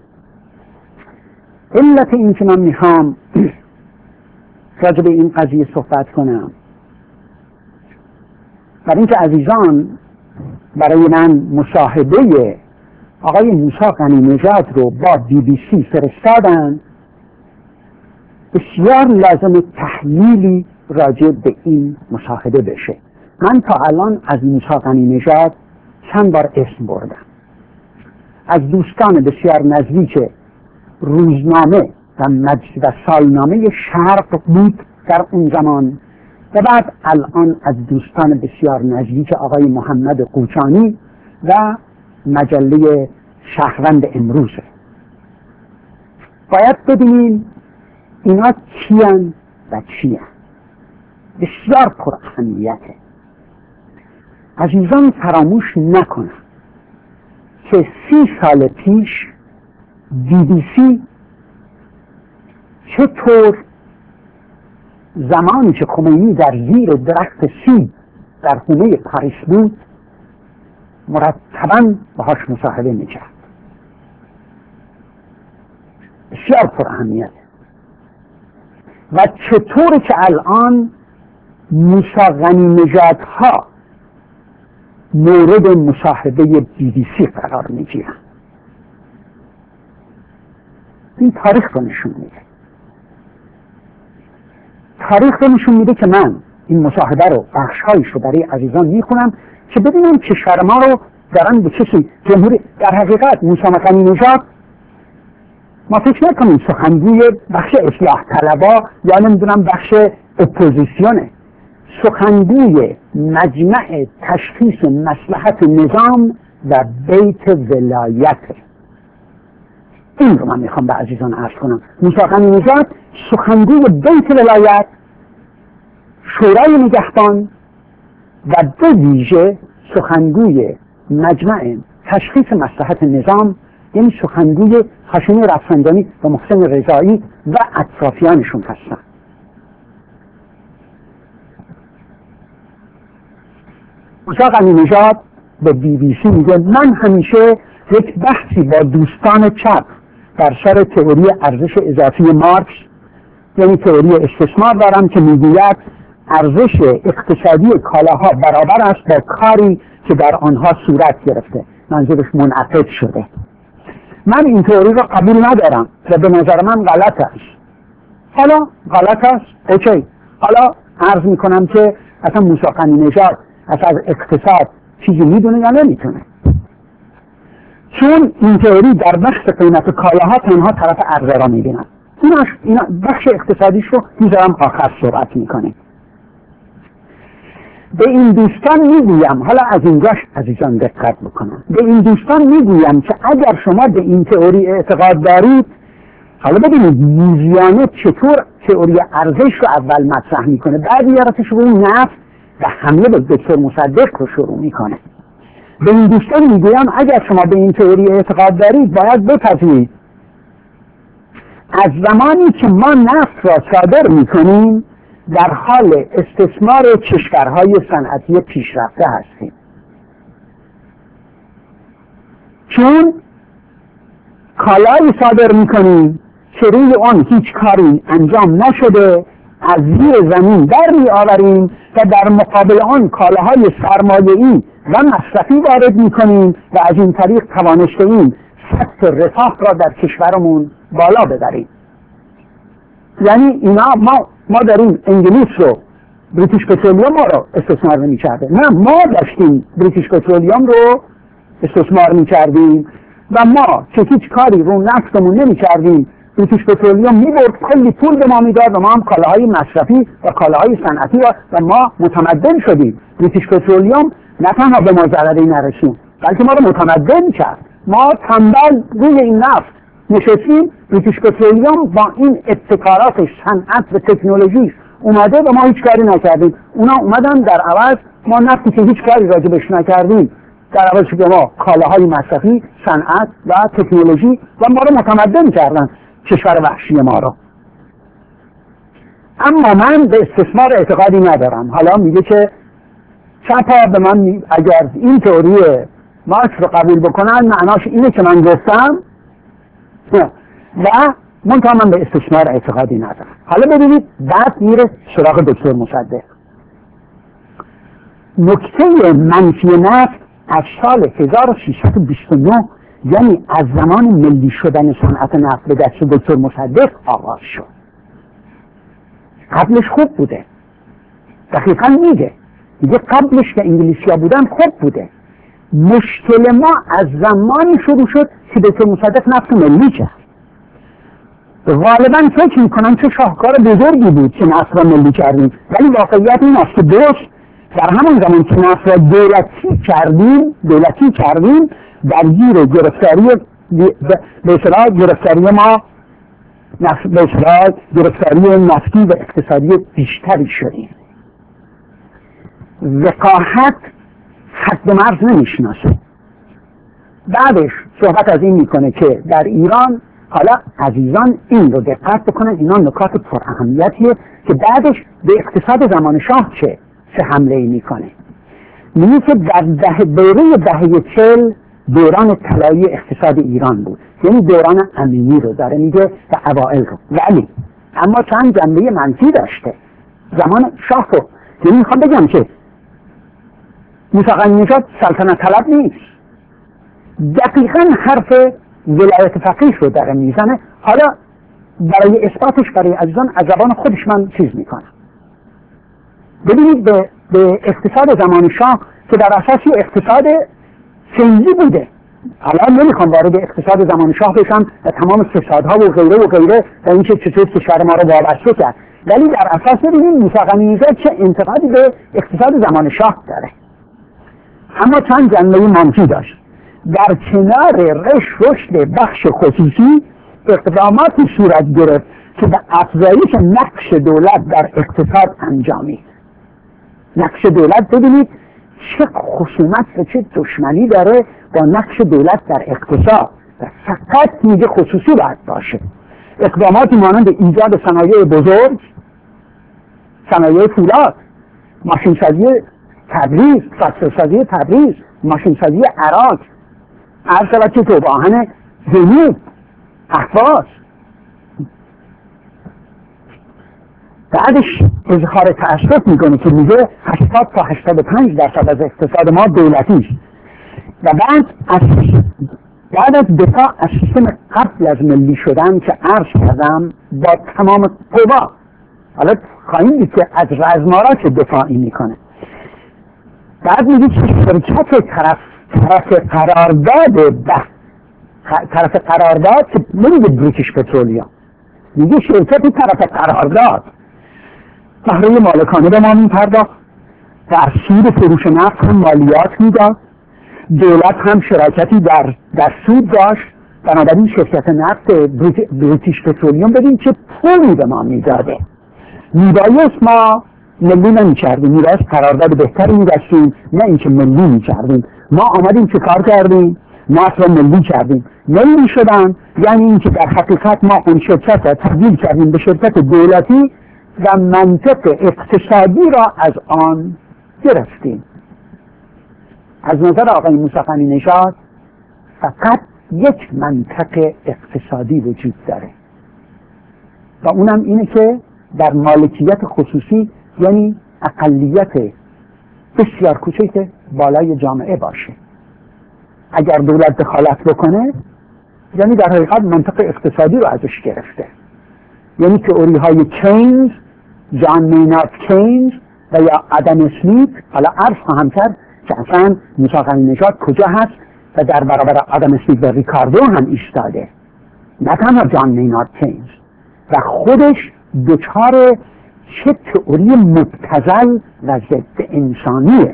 علت این که من میخوام راجع به این قضیه صحبت کنم برای اینکه عزیزان برای من مصاحبه آقای موسی غنی نژاد رو با BBC فرستادن. بسیار لازم تحلیلی راجع به این مصاحبه بشه. من تا الان از موسی غنی نژاد چند بار اسم بردم، از دوستان بسیار نزدیک روزنامه و سالنامه شرق بود در اون زمان و بعد الان از دوستان بسیار نزدیک آقای محمد قوچانی و مجله شهروند امروزه. باید ببینیم اینا کیان و چیان. بسیار پر اهمیته. عزیزان فراموش نکنن که 30 سال پیش BBC چطور زمانی که خمینی در زیر درخت سیب در خونه پاریس بود مرتباً باهاش مصاحبه میکرد. بسیار پر اهمیت. و چطور که الان موسی غنی نژادها مورد مصاحبه BBC قرار میگیرن. این تاریخ رو نشون میده. تاریخ رو نشون میده که من این مصاحبه رو بخش‌هایش رو برای عزیزان میخونم که ببینم کشور ما رو دارن به چه جمهوری. در حقیقت موسی غنی نژاد ما فکر نکنیم سخنگوی بخش اصلاح طلبا یا نمیدونم بخش اپوزیسیونه، سخنگوی مجمع تشخیص مصلحت نظام و بیت ولایت. این رو من میخوام به عزیزان عرض کنم. موسی غنی نژاد سخنگوی بیت ولایت، شورای نگهبان و به ویژه سخنگوی مجمع تشخیص مصلحت نظام، یعنی سخنگوی هاشمی رفسنجانی و محسن رضایی و اطرافیانشون هستن. موسی غنی نژاد به BBC میگه من همیشه یک بحثی با دوستان چپ در سر تئوری ارزش اضافی مارکس، یعنی تئوری استثمار دارم که میگوید ارزش اقتصادی کالاها برابر است با کاری که در آنها صورت گرفته، منظورش منعقد شده. من این تئوری رو قبول ندارم و به نظر من غلط است. حالا غلط است، اوکی. حالا عرض میکنم که اصلا موسی غنی نژاد از اقتصاد چیزی میدونه یا نمیتونه، چون این تئوری در بخش قیمت کالاها تنها طرف عرضه را میبینن. اینا بخش اقتصادیش رو میذارم آخر صحبت میکنه. به این دوستان میگویم، حالا از اینجاش عزیزان دقت بکنم، به این دوستان میگویم که اگر شما به این تئوری اعتقاد دارید حالا ببینید موزیانه چطور تئوری ارزش رو اول مطرح میکنه، بعد میارتش رو اون نفت و حمله به دکتر مصدق رو شروع میکنه. به این دوستان میگویم اگر شما به این تئوری اعتقاد دارید باید بپذیرید از زمانی که ما نفت را صادر میکنیم در حال استثمار کشورهای صنعتی پیشرفته هستیم، چون کالایی صادر میکنیم که روی آن هیچ کاری انجام نشده از زیر زمین در می آوریم و در مقابل آن کالاهای سرمایه‌ای و مصرفی وارد میکنیم و از این طریق توانسته ایم سطح رفاه را در کشورمون بالا ببریم. یعنی اینا ما داریم انگلیس رو، بریتیش پترولیوم ما رو استثمار نمی‌کرده، نه ما داشتیم بریتیش پترولیوم رو استثمار می‌کردیم و ما که هیچ کاری رو نفتمون نمی‌کردیم بریتیش پترولیوم می‌برد کلی پول به ما میداد و ما هم کالاهای مصرفی و کالاهای صنعتی و ما متمدن شدیم. بریتیش پترولیوم نه تنها به ما ضرری نرسوند بلکه ما رو متمدن کرد. ما تنبل روی این نفت نشستیم، بریتیش پترولیوم با این ابتکاراتش، صنعت و تکنولوژیش اومده و ما هیچ کاری نکردیم. اونا اومدن در عوض ما نفتی که هیچ کاری راجبش نکردیم در عوض که ما کالاهای مصرفی، صنعت و تکنولوژی و ما رو متمدن کردن کشور وحشی ما رو. اما من به استثمار اعتقادی ندارم. حالا میگه که چپا به من اگر این تئوری مارکس رو قبول بکنن معناش اینه که من گفتم و منتها من به استثمار اعتقادی ندارم. حالا ببینید بعد میره سراغ دکتر مصدق. نکته منفی نفت از سال 1329 یعنی از زمان ملی شدن صنعت نفت به دست دکتر مصدق آغاز شد. قبلش خوب بوده، دقیقا میگه قبلش که انگلیسی‌ها بودن خوب بوده. مشکل ما از زمانی شروع شد که دکتر مصدق نفت ملی کرد. غالبا فکر میکنن چه شاهکار بزرگی بود که نفت را ملی کردیم، ولی واقعیت این است که درست در همون زمان که نفت را دولتی کردیم درگیر گرفتاری ما گرفتاری نفتی و اقتصادی بیشتری شدیم. وقاحت حد مرز نمیشناسه. بعدش صحبت از این میکنه که در ایران، حالا عزیزان این رو دقت بکنن، اینا نکات پر اهمیتیه که بعدش به اقتصاد زمان شاه چه حمله ای میکنه. میگه که در دوره دهه 40 دوران طلایی اقتصاد ایران بود، یعنی دوران امینی رو داره میگه و اوائل رو، ولی اما چند جنبه منفی داشته زمان شاه رو. یعنی میخوام بگم که موسی قنی نژاد سلطنت طلب نیست، دقیقاً حرف ولایت فقیه رو داره میزنه. حالا برای اثباتش برای عزیزان از زبان خودش من چیز میکنم. ببینید به اقتصاد زمان شاه که در اساسی اقتصاد سنجی بوده، حالا نمیخوام وارد اقتصاد زمان شاه بشم و تمام فسادها و غیره و اینکه چطور کشور ما رو وابسته کرد، ولی در اساس ببینید موسی قنی نژاد چه انتقادی به اقتصاد زمان شاه داره. اما چند جنبه منفی داشت. در کنار رشد بخش خصوصی اقداماتی صورت گرفت که به افزایش نقش دولت در اقتصاد انجامید. نقش دولت ببینید چه خصومت و چه دشمنی داره با نقش دولت در اقتصاد و فقط میگه خصوصی باید باشه. اقداماتی مانند ایجاد صنایع بزرگ، صنایع فولاد، ماشینسازی تبریز، فاکتورسازی تبریز، ماشینسازی عراق، عرض شود که تو آهن جنوب، احواز. بعدش اظهار تأسف میکنه که میگه 80 تا 85% از اقتصاد ما دولتیست و بعد از دفاع از سیستم قبل از ملی شدن که عرض کردم با تمام قوا، حالا خواهیم دید که از رزمارا که دفاعی میکنه. بعد میگه که شرکت طرف قرارداد که نمیگه بریتیش پترولیوم، میگه شرکت طرف قرارداد بهره مالکانه به ما میپرداخت، در سود فروش نفت هم مالیات میداد، دولت هم شراکتی در سود داشت بنابراین شرکت نفت بریتیش پترولیوم ببین چه پولی به ما میداده. میبایست ما ملی نمی‌کردیم، میبایست قرارداد بهتری می‌بستیم، نه اینکه ملی می‌کردیم. ما آمدیم چه کار کردیم؟ نفت را ملی کردیم. ملی شدن یعنی اینکه در حقیقت ما اون شرکت را تبدیل کردیم به شرکت دولتی و منطق اقتصادی را از آن گرفتیم. از نظر آقای موسی قنی نژاد فقط یک منطق اقتصادی وجود داره و اونم اینه که در مالکیت خصوصی، یعنی اقلیت بسیار کوچک بالای جامعه باشه. اگر دولت دخالت بکنه یعنی در حقیقت منطق اقتصادی رو ازش گرفته. یعنی تئوری های کینز، جان مینارد کینز و یا آدم اسمیت، حالا عرض خواهم کرد که اصلا موسی قنی نژاد کجا هست و در برابر آدم اسمیت و ریکاردو هم ایستاده، نه تنها جان مینارد کینز، و خودش دچار چه تئوری مبتذل و ضد انسانیه.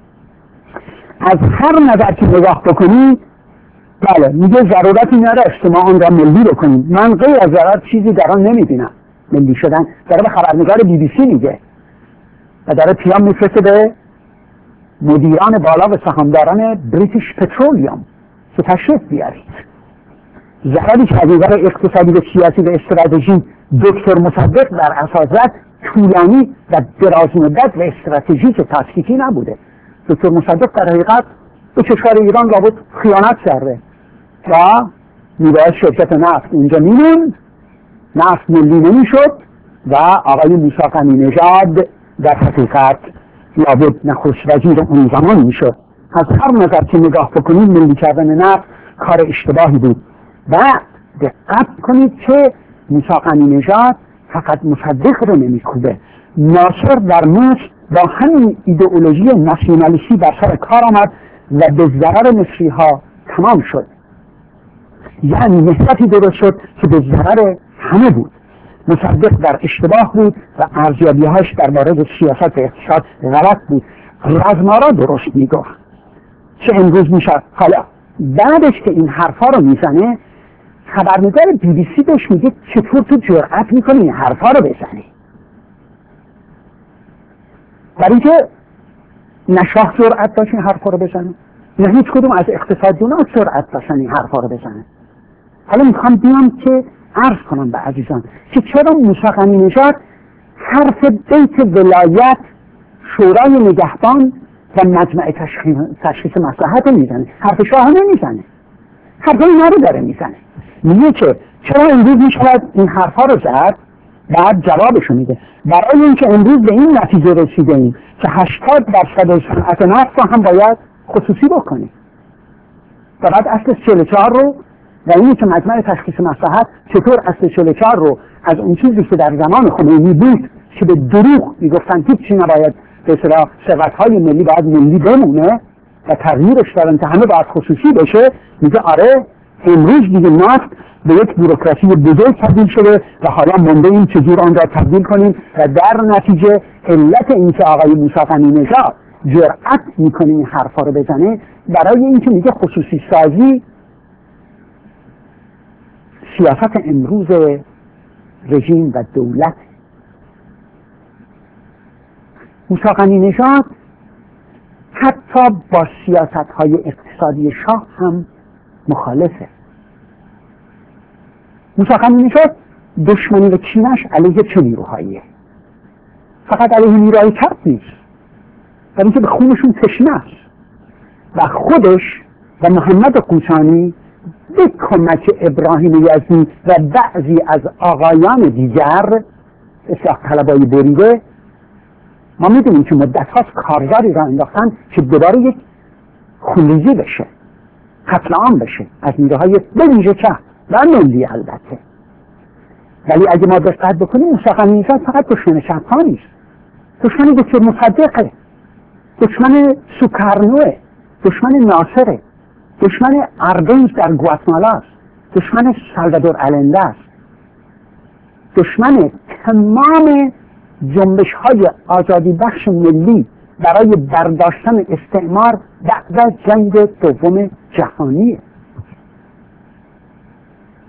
از هر نظر که نگاه بکنید، بله میگه ضرورتی نداشت ما آن را ملی بکنیم. من غیر از ضرورت چیزی در آن نمیبینم. ملی شدن داره به خبرنگار BBC میگه و داره پیام میفرسته به مدیران بالا و سهامداران بریتیش پترولیوم که تشریف بیارید. ضرری که از نظر اقتصادی و سیاسی و استراتژی دکتر مصدق در اساس زد طولانی و دراز مدت و استراتژیک تاکتیکی نبوده. دکتر مصدق در حقیقت به کشور ایران لابد خیانت کرده و میباید شرکت نفت اونجا میموند، نفت ملی نمیشد و آقای موسی قنی نژاد در حقیقت لابد نخست وزیر اون زمان میشد. از هر نظر که نگاه بکنید ملی کردن نفت کار اشتباهی بود. و دقت کنید که موسی قنی نژاد فقط مصدق رو نمیکوبه. ناصر در مصر با همین ایدئولوژی ناسیونالیستی بر سر کار آمد و به ضرر مصری ها تمام شد. یعنی نهضتی درست شد که به ضرر همه بود. مصدق در اشتباه بود و ارزیابی‌هاش درباره سیاست و اقتصاد غلط بود. رزمارا درست میگفت چه امروز میشه. حالا بعدش که این حرفا رو میزنه، خبرنگار BBC بهش میگه چطور تو جرأت میکنی این حرفا رو بزنی؟ برای اینکه نه شاه جرأت داشت این حرفا رو بزنه، نه هیچ کدوم از اقتصادیون‌ها جرأت داشتن این حرفا رو بزنه. حالا میخوام بیام که عرض کنم به عزیزان که چرا موسی قنی نژاد حرف بیت ولایت، شورای نگهبان و مجمع تشخیص مصلحت رو میزنه، حرف شاه نمیزنه، حرف اینا رو داره میزنه. میگه که چرا امروز میشود این حرفا رو زد؟ بعد جوابشو میده برای اینکه امروز به این نتیجه رسیده ایم که 80% صنعت نفت رو هم باید خصوصی بکنیم. فقط اصل 44 رو و اینی که مجمع تشخیص مصلحت چطور اصل 44 رو از اون چیزی که در زمان خمینی بود که به دروغ میگفتن هیچی نباید، به اصطلاح ثروت‌های ملی باید ملی بمونه و تغییرش دارن که همه باید خصوصی بشه، میگه آره امروز دیگه نفت به یک بوروکراسی بزرگ تبدیل شده و حالا مونده این چجور آن را تبدیل کنیم و در نتیجه علت اینکه آقای موسی قنی نژاد جرأت میکنه این حرفا رو بزنه برای اینکه میگه خصوصی سازی سیاست امروز رژیم و دولت. موسی قنی نژاد حتی با سیاست‌های اقتصادی شاه هم مخالفه. موسی قنی نژاد دشمنی و کینش علیه چه نیروهاییه؟ فقط علیه نیروهای چپ نیست، برای اینکه به خونشون تشنه است و خودش و محمد قوچانی به کمک ابراهیم یزدی و بعضی از آقایان دیگر اصلاح طلبای بریده، ما میدونیم که مدت هاست کارزاری را انداختن که دوباره یک خونریزی بشه، قتل عام بشه از نیروهای بویژه چپ و ملی البته. ولی اگه ما دقت بکنیم موسی قنی نژاد فقط دشمن چپ ها نیست، دشمن دکتر مصدقه، دشمن سوکارنوه، دشمن ناصره، دشمن اردنز در گواتمالا است، دشمن سالوادور آلنده است، دشمن تمام جنبش های آزادی بخش ملی برای برداشتن استعمار بعد از جنگ دوم جهانیه.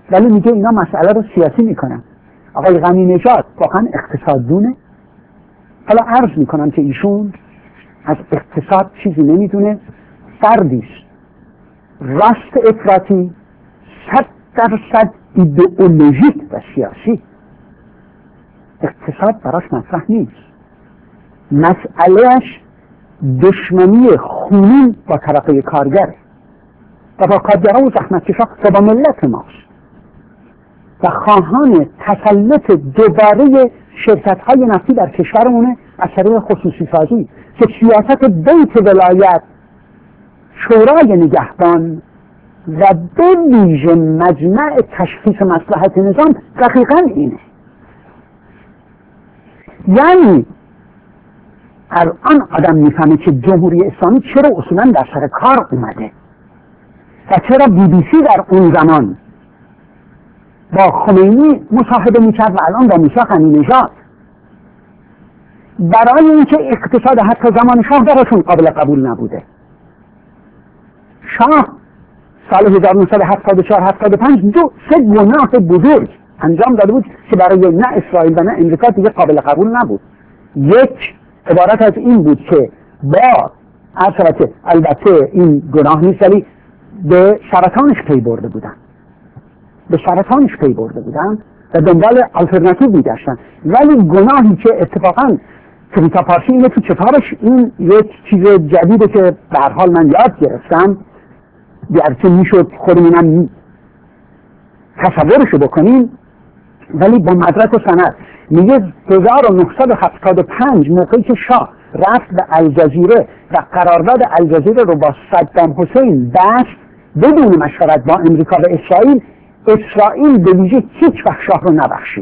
ولی میگه اینا مسئله رو سیاسی میکنن. آقای غنی نژاد واقعا اقتصاددونه؟ حالا عرض میکنم که ایشون از اقتصاد چیزی نمیدونه، فردیست راست افراطی 100% ایدئولوژیک و سیاسی. اقتصاد براش مطرح نیست. مسئلهش دشمنی خونین با طبقه کارگر و با کارگران و زحمتکشان و با ملت ماست و خواهان تسلط دوباره شرکت‌های نفتی در کشورمونه از طریق خصوصی سازی که سیاست بیت ولایت، شورای نگهبان و به ویژه مجمع تشخیص مصلحت نظام دقیقاً اینه. یعنی الان آدم میفهمه که جمهوری اسلامی چرا اصولاً در سر کار اومده و چرا BBC در اون زمان با خمینی مصاحبه میکرد و الان با موسی غنی نژاد، برای اینکه اقتصاد حتی زمان شاه براشون قابل قبول نبوده. شاه سال 1974-75 سه گناه بزرگ انجام داده بود که برای نه اسرائیل و نه امریکا دیگه قابل قبول نبود. یک، عبارت از این بود که با البته این گناه نیست ولی به سرطانش پی برده بودن و دنبال آلترناتیو میگشتن. ولی گناهی که اتفاقا کریتا پارسی اینه تو کتابش، این یک چیز جدیده که به هر حال من یاد گرفتم، گرچه میشد خودمونم تصورشو بکنیم ولی با مدرک و سند، میگه 1975 موقعی که شاه رفت به الجزیره و قرارداد الجزیره رو با صدام حسین بست بدون مشورت با امریکا و اسرائیل به ویژه هیچ وقت شاه رو نبخشید.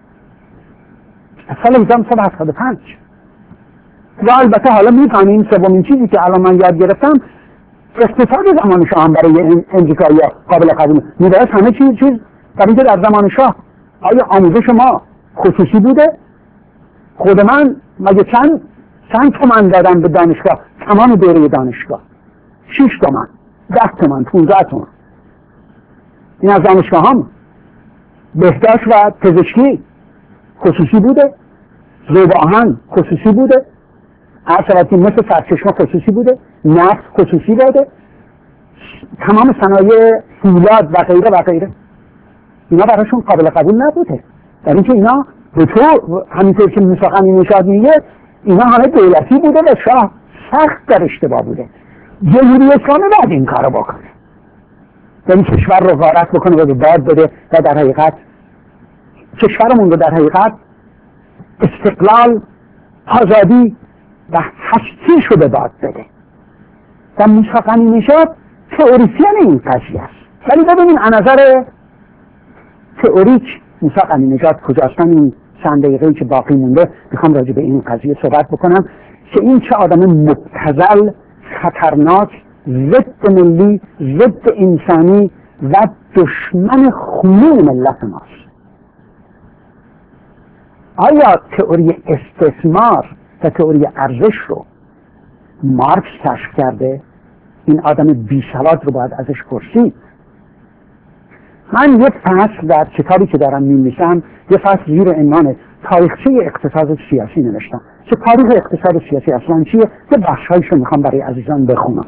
سال 1975 و البته حالا میفهمیم سومین چیزی که الان من یاد گرفتم، اقتصاد زمان شاه هم برای امریکایی‌ها قابل قبول می‌داشت. همه چیز برای اینکه در زمان شاه آیا آموزش ما خصوصی بوده؟ خود من مگه چند تومن دادم به دانشگاه، تمام دوره دانشگاه 6 تومن، 10 تومن، 15 تومن. این از دانشگاه هم. بهداشت و پزشکی خصوصی بوده، ذوب آهن خصوصی بوده، اصلاتی مثل سرچشمه خصوصی بوده، نفت خصوصی بوده، تمام صنایع فولاد و غیره و غیره. اینا براشون قابل قبول نبوده، در اینکه اینا به تو همینطور که موسی غنی نژاد میگه اینا همه دولتی بوده و شاه سخت در اشتباه بوده. جمهوری اسلامی باید این کارو بکنه، یعنی کشور رو غارت بکنه و به باد بده و در حقیقت کشورمون رو در حقیقت استقلال، آزادی و هستی شو به باد بده. و موسی غنی نژاد تئوریسین این قضیه است. ولی ببینیم از نظر تئوریک موسی غنی نژاد کجاست. من این چند دقیقه‌ای که باقی مونده میخوام راجع به این قضیه صحبت بکنم که این چه آدم مبتذل، خطرناک، ضد ملی، ضد انسانی و دشمن خونین ملت ماست. آیا تئوری استثمار و تئوری ارزش رو مارکس کشف کرده؟ این آدم بی سواد رو باید ازش پرسید. من یک فصل در کتابی که دارم می‌نویسم، یک فصل زیر عنوان تاریخچه اقتصاد سیاسی نوشتم که تاریخ اقتصاد سیاسی اصلا چیه، یه بخش‌هایش رو میخوام برای عزیزان بخونم.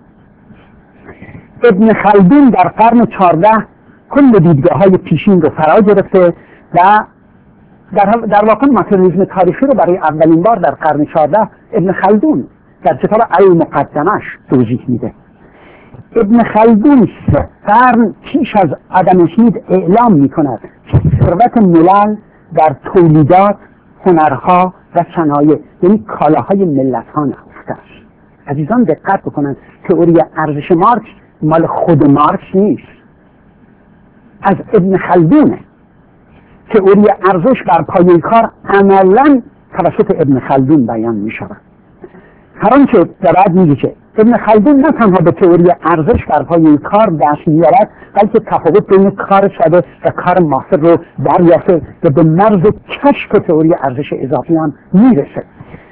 ابن خلدون در قرن 14 کل دیدگاه‌های پیشین رو فرا گرفته و در واقع ماتریالیسم تاریخی رو برای اولین بار در قرن 14 ابن خلدون در کتاب المقدمه‌اش توضیح میده. ابن خلدون 3 قرن پیش از آدم اسمیت اعلام میکند که ثروت ملل در تولیدات، هنرها و صنایع، یعنی کالاهای ملت‌ها نهفته است. عزیزان دقت بکنن، تئوری ارزش مارکس مال خود مارکس نیست، از ابن خلدونه. تئوری ارزش بر پایه کار عملاً توسط ابن خلدون بیان می شود. هر آنچه در بعد میگه که ابن خلدون نه تنها به تئوری ارزش بر پایه کار دست میارد، بلکه تفاوت بین کار ساده و کار ماهر رو دریافته و به مرز کشف تئوری ارزش اضافی هم میرسه.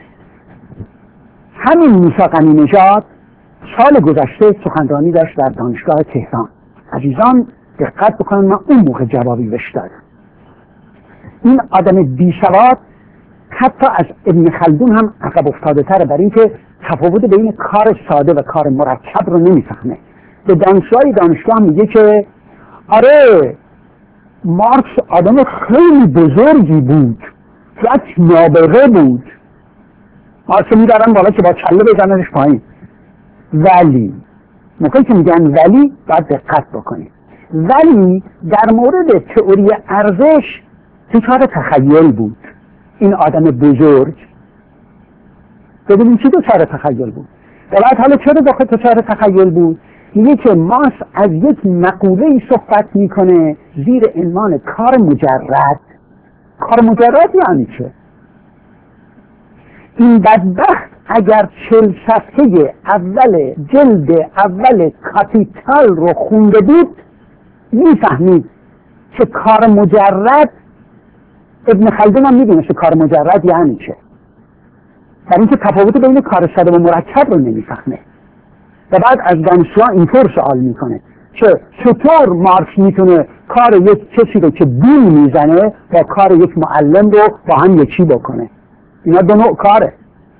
همین موسی غنی نژاد سال گذشته سخنرانی داشت در دانشگاه تهران. عزیزان دقت بکنن من اون موقع جوابی بهش دادم. این آدم بیسواد حتی از ابن خلدون هم عقب افتاده تره، برای اینکه تفاوت بین کار ساده و کار مرکب رو نمیفهمه. به دانشجوهای دانشگاه میگه که آره مارکس آدم خیلی بزرگی بود، فقط نابغه بود، مارکس میدارن بالا که با کله بزننش پایین. ولی موقعی که میگن ولی باید دقت بکنید، ولی در مورد تئوری ارزش دچار تخیل بود. این آدم بزرگ ببینیم چی دچار تخیل بود. بعد حالا چرا دچار تخیل بود؟ میگه که مارکس از یک مقوله‌ای صحبت میکنه زیر عنوان کار مجرد. کار مجرد یعنی چه؟ این بدبخت اگر 40 صفحه اول جلد اول کاپیتال رو خونده بود میفهمید که کار مجرد، ابن خلدون هم میدونه که کار مجرد یعنی چه، برای اینکه تفاوت بین کار ساده و مرکب رو نمیفهمه. و بعد از دانشجوها اینطور سوال میکنه که چطور مارکس میتونه کار یک کسی رو که بیل میزنه با کار یک معلم رو با هم یکی بکنه؟ اینا دو نوع کاره.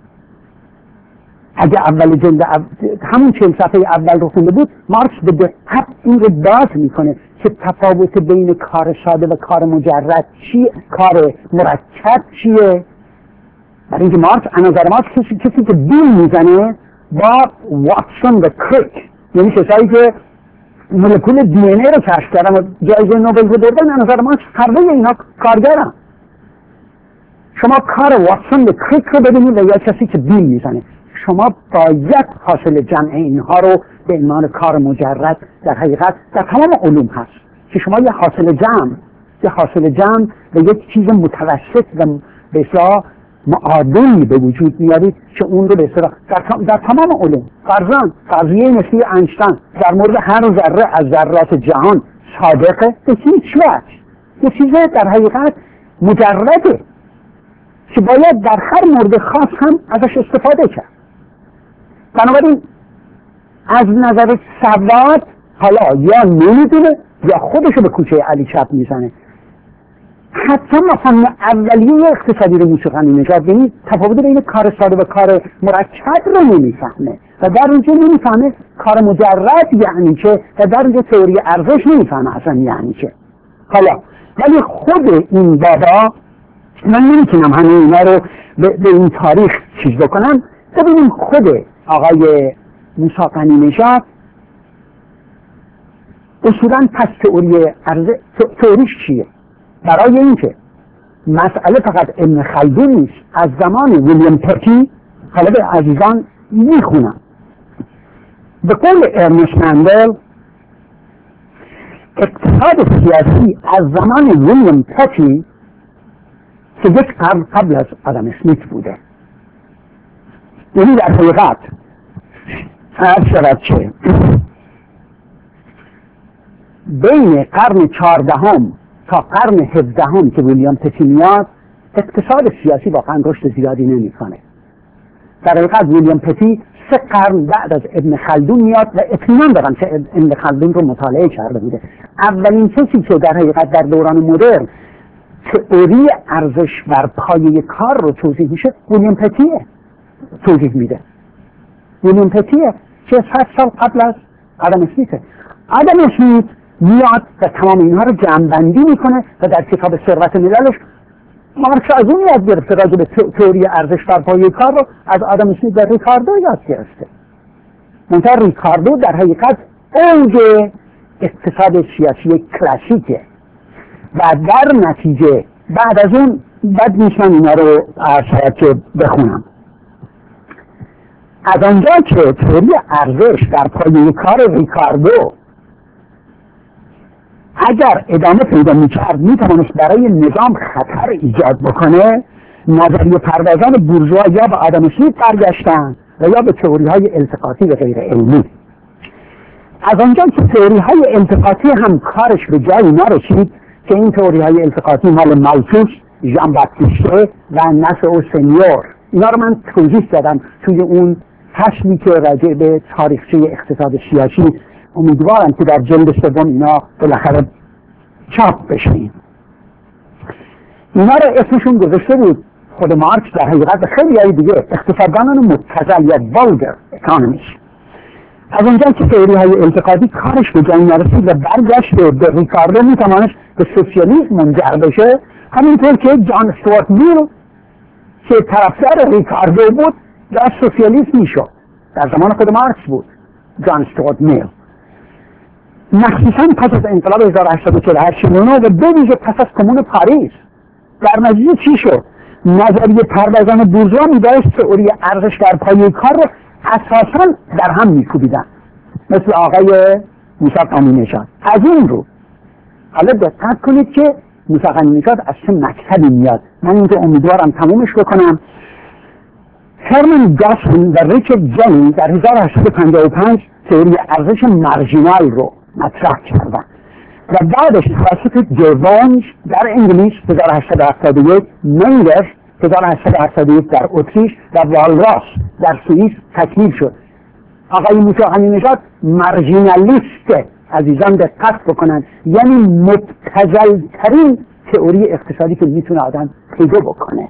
اگه اول جلد همون 40 صفحه اول رو خونده بود، مارکس به دقت این رو باز میکنه که تفاوت بین کار ساده و کار مجرد چیه، کار مرکب چیه. برای اینکه مارکس از نظر مارکس کسی که بیل میزنه با واتسون و کریک، یعنی کسایی که مولکول دی ان ای رو کشف کردن و جایزه نوبل رو بردن، از نظر مارکس هر دوی اینا کارگرن. شما کار واتسون و کریک رو ببینید و یا کسی که بیل میزنه، شما باید حاصل جمع اینها رو به عنوان کار مجرد در حقیقت در تمام علوم هست که شما یه حاصل جمع و یک چیز متوسط و به اصطلاح معادلی به وجود میارید که اون رو به اصطلاح در تمام علوم، فرضیه نسبی اینشتین در مورد هر ذره از ذرات جهان صادقه به هیچ وجه، یه چیز در حقیقت مجرده که باید در هر مورد خاص هم ازش استفاده کرد. بنابراین از نظر سواد حالا یا نمیدونه یا خودشو به کوچه علی چپ میزنه. حتی مثلا اولیه اقتصادی رو موسیقی نژاد، یعنی تفاوت بین کار ساده و کار مرکب رو نمیفهمه و در اونجا نمیفهمه کار مجرد یعنی چه و در اونجا تئوری ارزش نمیفهمه اصلا یعنی چه. حالا ولی خود این بابا، من نمیتونم همه اینا رو به این تاریخ چیز بکنم. ببینیم خود آقای موسی غنی نژاد اصولا پس تئوری ارزش تئوریش چیه؟ برای اینکه مسئله فقط ابن خلدون نیست، از زمان ویلیام پتی، حالا به عزیزان میخونم به قول ارنست مندل، اقتصاد سیاسی از زمان ویلیام پتی که یک قرن قبل از آدم اسمیت بوده، یعنی در حقیقت هر شود که بین قرن 14 تا قرن 17 که ویلیام پتی میاد، اقتصاد سیاسی واقعا رشد زیادی نمیکنه. در حقیقت ویلیام پتی 3 قرن بعد از ابن خلدون میاد و اطمینان دارم که ابن خلدون رو مطالعه کرده بوده. اولین کسی که در حقیقت در دوران مدرن تئوری ارزش بر پایه کار رو توضیح میشه، ویلیام پتیه توضیح میده. ویلیام پتیه که 100 سال قبل از آدم اسمیته. آدم اسمیت میاد و تمام اینها رو جمع‌بندی میکنه و در کتاب ثروت مللش مارکس از اون یاد گرفته، راجع به تئوری ارزش بر پایه کار رو از آدم اسمیت و ریکاردو یاد گرفته. منتها ریکاردو در حقیقت اوج اقتصاد سیاسی کلاسیکه و در نتیجه بعد از اون بد نیست من اینا رو شاید که بخونم. از آنجا که تئوری ارزش در پایه کار ریکاردو اگر ادامه پیدا میکرد میتوانست برای نظام خطر ایجاد بکنه، نظریه پردازان بورژوا یا به آدم اسمیت برگشتن و یا به تئوری های التقاطی و غیر علمی. از آنجا که تئوری های التقاطی هم کارش به جایی نرسید که این تئوری های التقاطی مال مالتوس، ژان باپتیسته و ناسو سنیور، اینا رو من توضیح دادم توی اون فصلی که راجع به تاریخچه اقتصاد سیاسی امیدوارم که در جلد سوم اینا بالاخره چاپ بشه. اینا رو اسمشون گذاشته بود خود مارکس در حقیقت خیلی های دیگه اقتصاددانان مبتذل یا والگر اکانومیست. از اونجا که تئوری های انتقادی کارش به جایی نرسید و برگشت به ریکاردو میتوانست به سوسیالیسم منجر بشه، همینطور که جان استوارت میل که طرفدار ریکاردو بود در سوسیالیسم میشد. در زمان خود مارکس بود جان استوارت میل، مخصوصا پس از انقلاب 1848 و به ویژه پس از کمون پاریس. در نتیجه چی شد؟ نظریه پردازان بورژوا می‌داشت تئوری ارزش در پایه کار رو اساساً در هم می‌کوبیدن، مثل آقای موسی قنی‌نژاد. از این رو حالا دقت کنید که موسی قنی‌نژاد از چه مکتبی میاد. من اینجا امیدوارم تمومش بکنم. هرمن گاسن و ریچارد جنینگ در 1855 تئوری ارزش مارژینال رو مطرح کردن و بعدش توسط جوونج در انگلیس 1871، منگر 1871 در اتریش و والراس در سوئیس تکمیل شد. آقای موسی قنی‌نژاد مارژینالیست، عزیزان دقت بکنن، یعنی مبتذل ترین تئوری اقتصادی که میتونه آدم پیدا بکنه.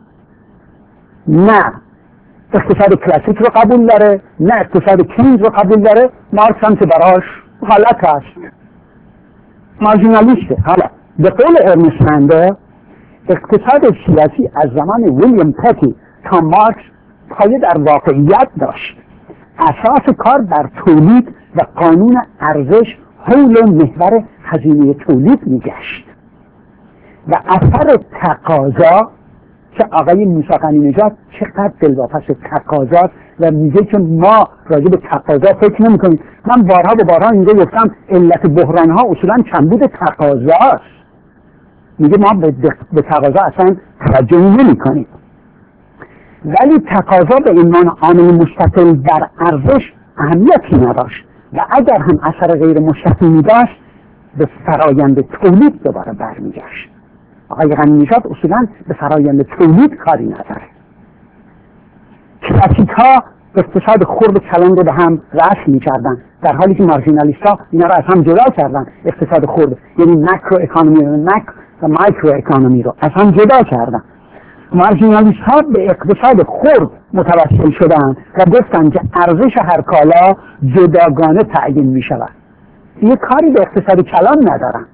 نه اقتصاد کلاسیک رو قبول داره، نه اقتصاد کینز رو قبول داره. مارکس هم که براش غلط است، مارژینالیسته. حالا به قول ارنست مندل، اقتصاد سیاسی از زمان ویلیام پتی تا مارکس پایه در واقعیت داشت. اساس کار بر تولید و قانون ارزش حول محور هزینه تولید میگشت و اثر تقاضا که آقای موسی قنی‌نژاد چقدر دلواپس تقاضا و میگه که ما راجع به تقاضا فکر نمی‌کنیم. من بارها به بارها اینجا گفتم علت بحران‌ها اصولاً کمبود تقاضاست. میگه ما به تقاضا اصلا توجه نمی‌کنیم، ولی تقاضا به عنوان عامل مستقل بر ارزش اهمیتی نداشت و اگر هم اثر غیر مستقیمی داشت به فرایند تولید دوباره برمیگشت. آقای قنی‌نژاد اصولاً به فرایند تولید کاری نداره. کلاسیک ها اقتصاد خرد و کلان رو به هم رسم می‌کردن، در حالی که مارژینالیست ها اینا رو از هم جدا کردن. اقتصاد خرد یعنی ماکرو اکانومی و مایکرو اکانومی رو از هم جدا کردن. مارژینالیست ها به اقتصاد خرد متوسل شدن و گفتن که ارزش هر کالا جداگانه تعیین می شود. یه کاری به اقتصاد کلان ندارن.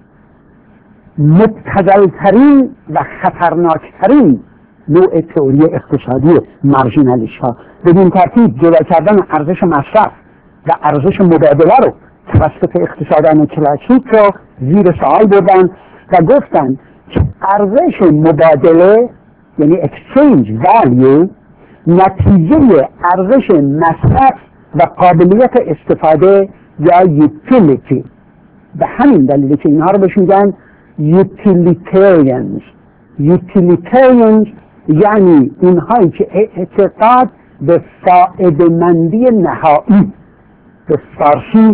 مبتذل‌ترین و خطرناکترین نوع تئوری اقتصادی مارژینالیست ها بدین ترتیب جدا کردن ارزش مصرف و ارزش مبادله رو توسط اقتصاددان کلاسیک رو زیر سوال بردن و گفتن که ارزش مبادله یعنی exchange value نتیجه ارزش مصرف و قابلیت استفاده یا utility. به همین دلیل که اینها رو بهش میگن utilitarians. utilitarians یعنی اینهایی که اعتقاد به فایده‌مندی نهایی، به فارسی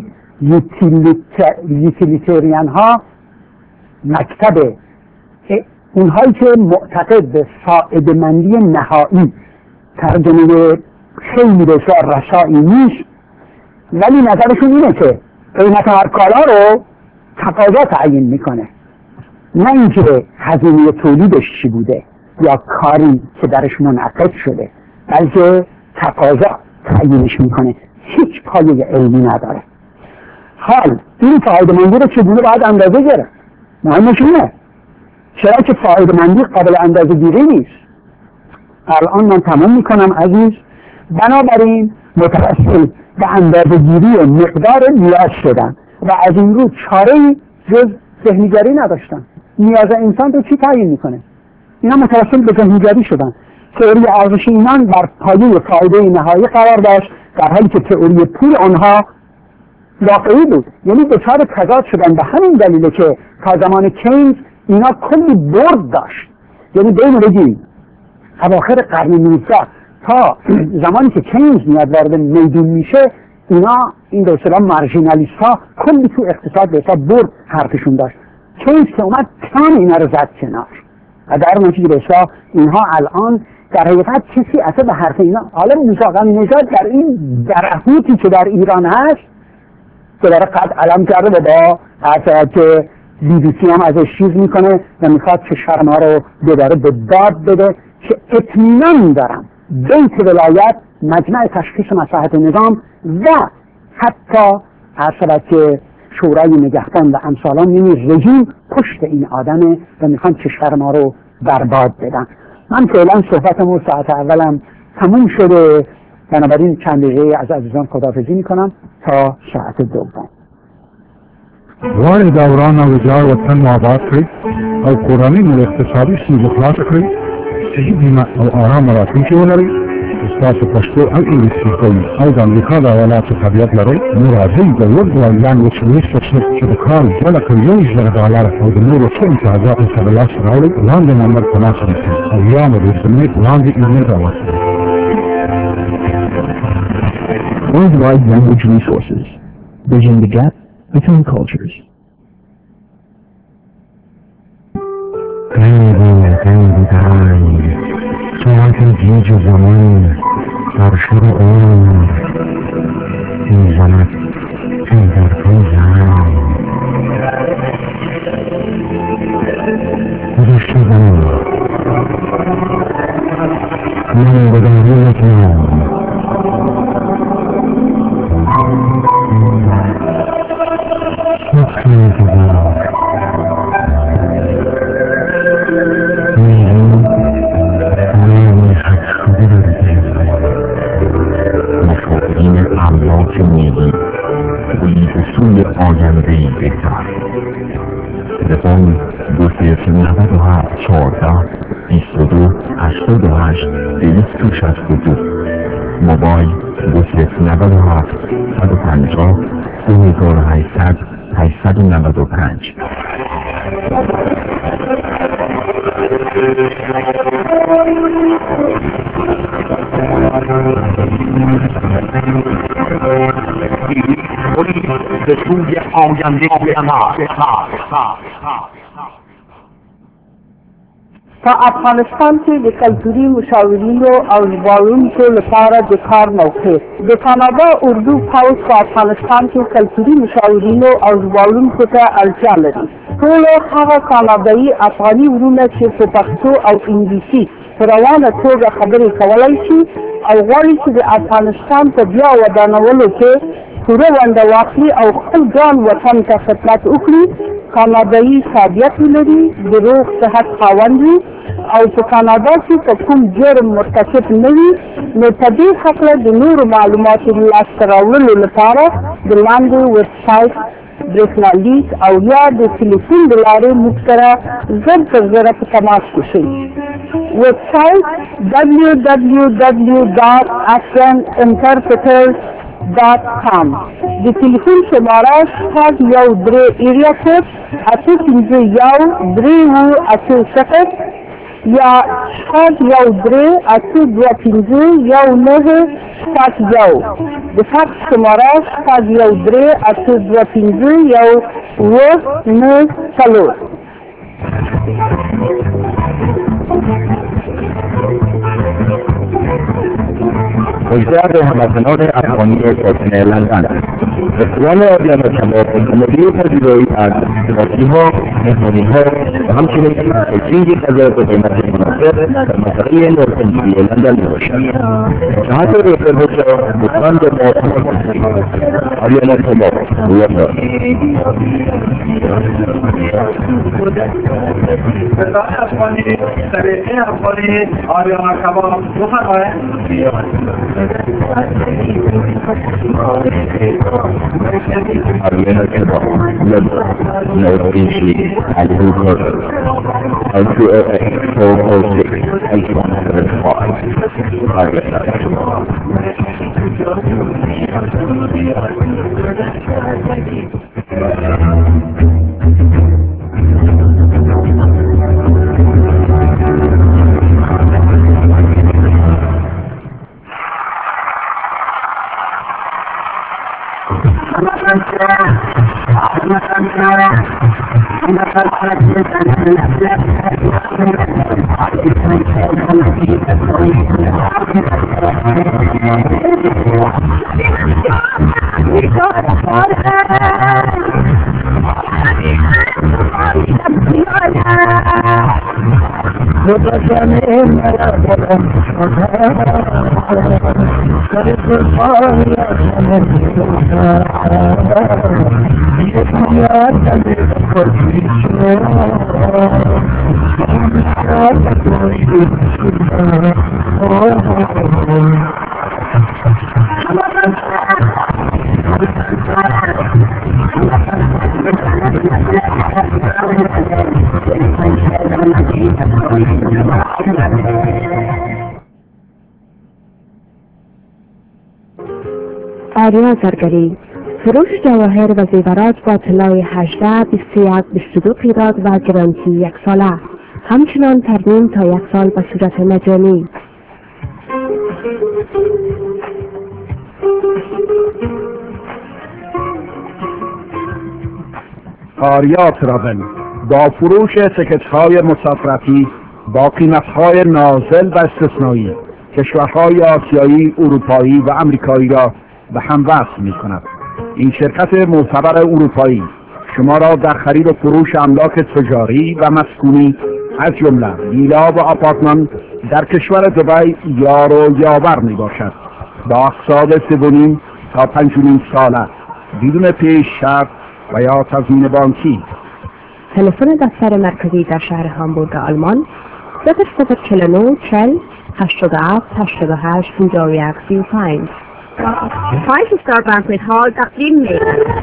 utilitarian ها مکتب اونهایی که معتقد به فایده‌مندی نهایی، ترجمه خیلی بسیار رسایی نیست، ولی نظرشون اینه که قیمت هر کالا رو تقاضا تعیین میکنه، نه اینکه هزینه تولیدش چی بوده یا کاری که درش منعقد شده، بلکه تقاضا تعیینش میکنه. هیچ پایه علمی نداره. حال این فایده‌مندی رو چگونه باید اندازه گرفت؟ مهمش اینه چرا که فایده‌مندی قابل اندازه گیری نیست. الان من تمام میکنم عزیز. بنابراین متوسل به اندازه گیری مقدار نیاز شدن و از این رو چاره‌ای جز ذهنی‌گری نداشتن. نیاز انسان رو چی تعیین میکنه؟ اینا متوسل به ذهنی‌گری شدن. تئوری ارزش ایمان بر پایه فایده نهایی قرار داشت، در حالی که تئوری پول آنها واقعی بود. یعنی دچار تضاد شدن. به همین دلیله که تا زمان کینز اینا کلی برد داشت. یعنی بین بگیم اواخر قرن 19 تا زمانی که کینز میاد وارد میدون میشه، اینا این به اصطلاح مارژینالیست ها کلی تو اقتصاد به حساب برد حرفشون داشت. کینز که اومد تمام اینا رو زد کنار و در نتیجه به حساب اینها الان در حقیقت کسی اصلا به حرف اینا، حالا موسی قنی‌نژاد در این درهوتی که در ایران هست دوباره قد علم کرده و با حتی که BBC هم ازش چیز میکنه و میخواد کشور ما رو دوباره به داد بده که اطمینان دارم بیت ولایت، مجمع تشخیص مصلحت نظام و حتی هر شود که شورای نگهبان و امثالان یعنی رژیم پشت این آدمه و میخوان کشور ما رو برباد بدن. من فعلا صحبتمو ساعت اولم تموم شده، بنابراین چند دقیقه از عزیزان خداحافظی میکنم تا ساعت دوم. وای دوران او جای وطن مآباد کړئ او کورنۍ مو اقتصادي ستونزو خلاصه کړئ، صحي بیمه او آرام راتلونکي ولرئ. ستاسو پښتو او انګلیسي کوي او د امریکا د ایالاتو طبیعت لرئ، نو راځئ د ورلډ واید لانګویج سرویس چې د کار جوړه کوي $1,000 او د نورو څو امتیازاتو سره لاسته راوړئ. لاندې نمبر تماس ونیسئ او یا مو د انټرنیټ لاندې ایمیل راواستئ. Worldwide Language Resources, bridging the gap between cultures. ساعت گیج زمان در شروع عمر میزند چون در زمان گذشته زمان من بداریت نام سخت انتظار املاک ملی تولید سوی آینده‌ای بهتر. تلفن 297 14 22 88 262 موبایل 297 150 2800 895. به سوی آینده په افغانستان کې د کلتوري مشاورینو او ژباړونکو لپاره د کار موقع. د کاناډا اردو پوځ په افغانستان کې کلتوري مشاورینو او ژباړونکو ته اړتیا لري. ټول هغه کاناډایي افغاني وروڼه چې په پښتو او انګلیسي په روانه توګه خبرې کولی شي او غواړي چې د افغانستان په بیا ودانولو کې پوره ونډه واخلي او خپل ګران وطن ته خدمت وکړي، کاناډایي تابعیت ولري، د روغ صحت خاوند وي او په کاناډا کې په کوم جرم مرتکب نه وي، نو په دې هکله د نورو معلوماتو د لاسته راوړلو لپاره د لاندې ویب سایټ، برېښنالیک او یا د تلیفون د لارې موږ سره زر تر زره په تماس کې شئ. ویب سایټ www.afghaninterpreters.com. د تلیفون شماره 13 ایریا کوډ 8513 یا 13 د فاکس شماره 13 مجدد هموطنان افغانی ساکن لندن، فستیوال آبیان شما مدیر پذیرایی از اشتراکی‌ها، مهمانی‌ها و همچنین کیترینگ غذا به قیمت مناسب در منطقه نورتنجی لندن میباشد. جهت رسالت را لطفاً به ما تماس بگیرید. آبیان شما لندن. Arena Kebab, Lebanon, Norwegian, and Hooker, and 208-406-8175, Arena Kebab. آریا زرگری فروش جواهر و زیورات با طلای 18 21 22 قیراط و گرانتی 1 ساله، همچنان ترمیم تا 1 سال به صورت مجانی. آریا تراول با فروش تکت‌های مسافرتی با قیمت‌های نازل و استثنایی کشورهای آسیایی، اروپایی و امریکایی را به هم وصل می‌کند. این شرکت معتبر اروپایی شما را در خرید و فروش املاک تجاری و مسکونی از جمله ویلا و آپارتمان در کشور دبی یار و یاور میباشد با اقساط 3.5 تا 5.5 ساله بدون پیش شرط و یا تضمین بانکی. تلفن دفتر مرکزی در شهر هامبورگ آلمان 0049 40 87 88 51 35. 5 Star Banquet Hall تقدیم می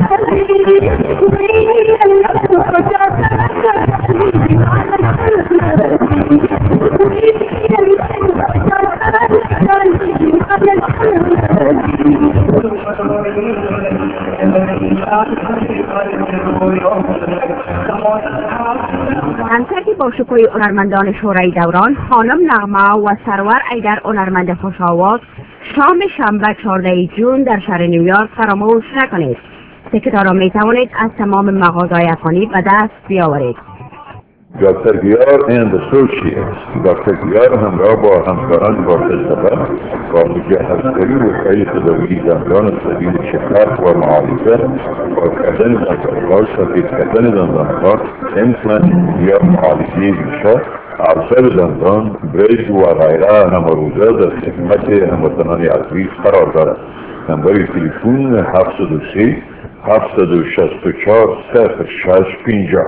همسری با شکوی هنرمندان شورای دوران خانم نغمه و سرور ایدر هنرمند خوش‌آواز شام شنبه 14 جون در شهر نیویورک فراموش نکنید. تکت‌ها را می توانید از تمام مغازه‌های افغانی به دست بیاورید. دکتر گیار اند اسوسییتس دکتر گیار همراه با همکاران با فلسفه با مجهزگری و کاری تداوی دندان سبیل شکر و معالجه با کردن دندانها سفید کردن دندانها امپلنت یا معالجه ریشه اعصاب دندان بریج و غیره همروزه در خدمت هموطنان عزیز قرار دارد. نمبر تلفن 703 764 0650.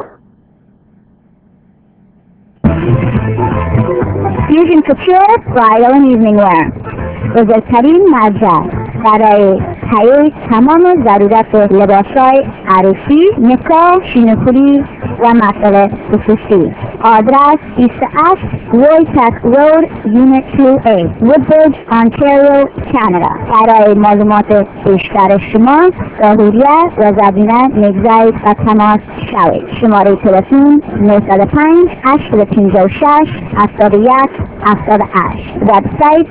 Fusion Couture Bridal and Evening Wear بزرگترین مرجع برای تهیه تمام ضرورت لباسهای عروسی، نکاح، شینه‌پوری و مسائل خصوصی. آدرس 27 Roytech Road Unit 2A Woodbridge, Ontario, Canada. برای معلومات بیشتر شما ظهوریه و زبینه نگذارید و تماس شوید. شماره تلفن 905 856 71 78. وبسایت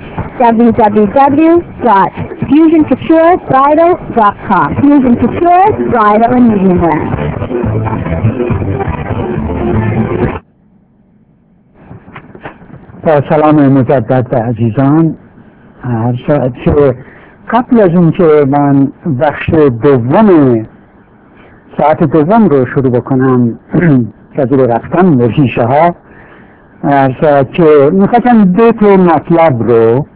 www.fusioncouturebridal.com. Fusion Couture Bridal and Evening Wear. با سلام مجدد به عزیزان. هر ساعت که قبل از اینکه من بخش ساعت دوم رو شروع بکنم که رفتن به ریشه ها، هر ساعت که میخواستم 2 تا مطلب رو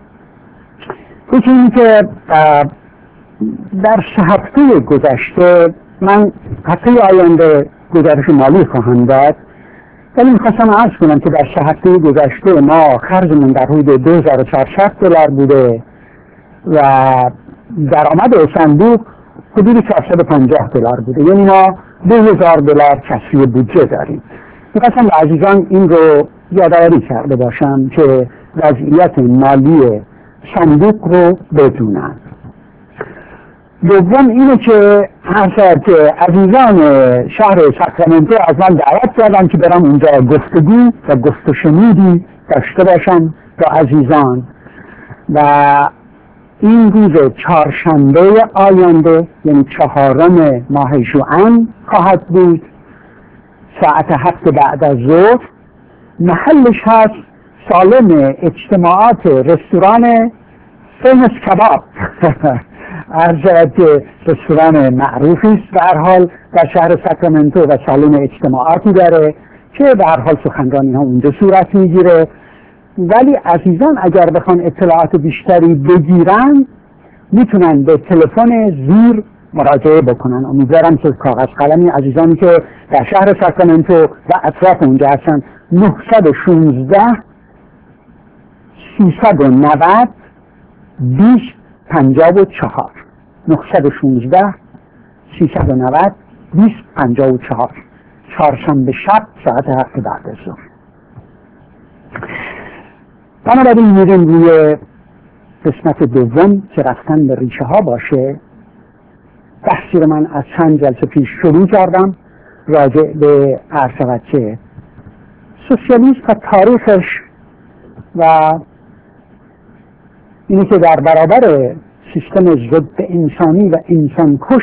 این که در 3 هفته گذشته من هفته آینده گزارش مالی خواهم داد، ولی میخواستم عرض کنم که در 3 هفته گذشته ما خرجمون در حدود $2400 بوده و درآمد صندوق حدود $450 بوده، یعنی ما $2000 کسری بودجه داریم. میخواستم به عزیزان این رو یادآوری کرده باشم که وضعیت مالی صندوق رو بدونن. دوم اینه که هر ساعت که عزیزان شهر ساکرامنتو از من دعوت کردن که برم اونجا گفتگو و گفت و شنودی داشته باشم با عزیزان و این روز چهارشنبه آینده یعنی 4 ماه ژوئن خواهد بود ساعت 7 بعد از ظهر. محلش هست سالن اجتماعات رستوران فیمس کباب عرض شود که رستوران معروفی است به هر حال در شهر ساکرامنتو و سالن اجتماعاتی داره که به هر حال سخنرانی ها اونجا صورت میگیره. ولی عزیزان اگر بخوان اطلاعات بیشتری بگیرن میتونن به تلفن زیر مراجعه بکنن. امیدوارم که کاغذ قلمی عزیزانی که در شهر ساکرامنتو و اطراف اونجا هستن 916 390 2054 916 390 2054 چهارشنبه شب ساعت 7 بعد از ظهر. بنابراین میریم روی قسمت دوم که رفتن به ریشه ها باشه. بحثی رو من از چند جلسه پیش شروع کردم راجع به عرض شود که سوسیالیسم و تاریخش و اینی که در برابر سیستم ضد انسانی و انسانکش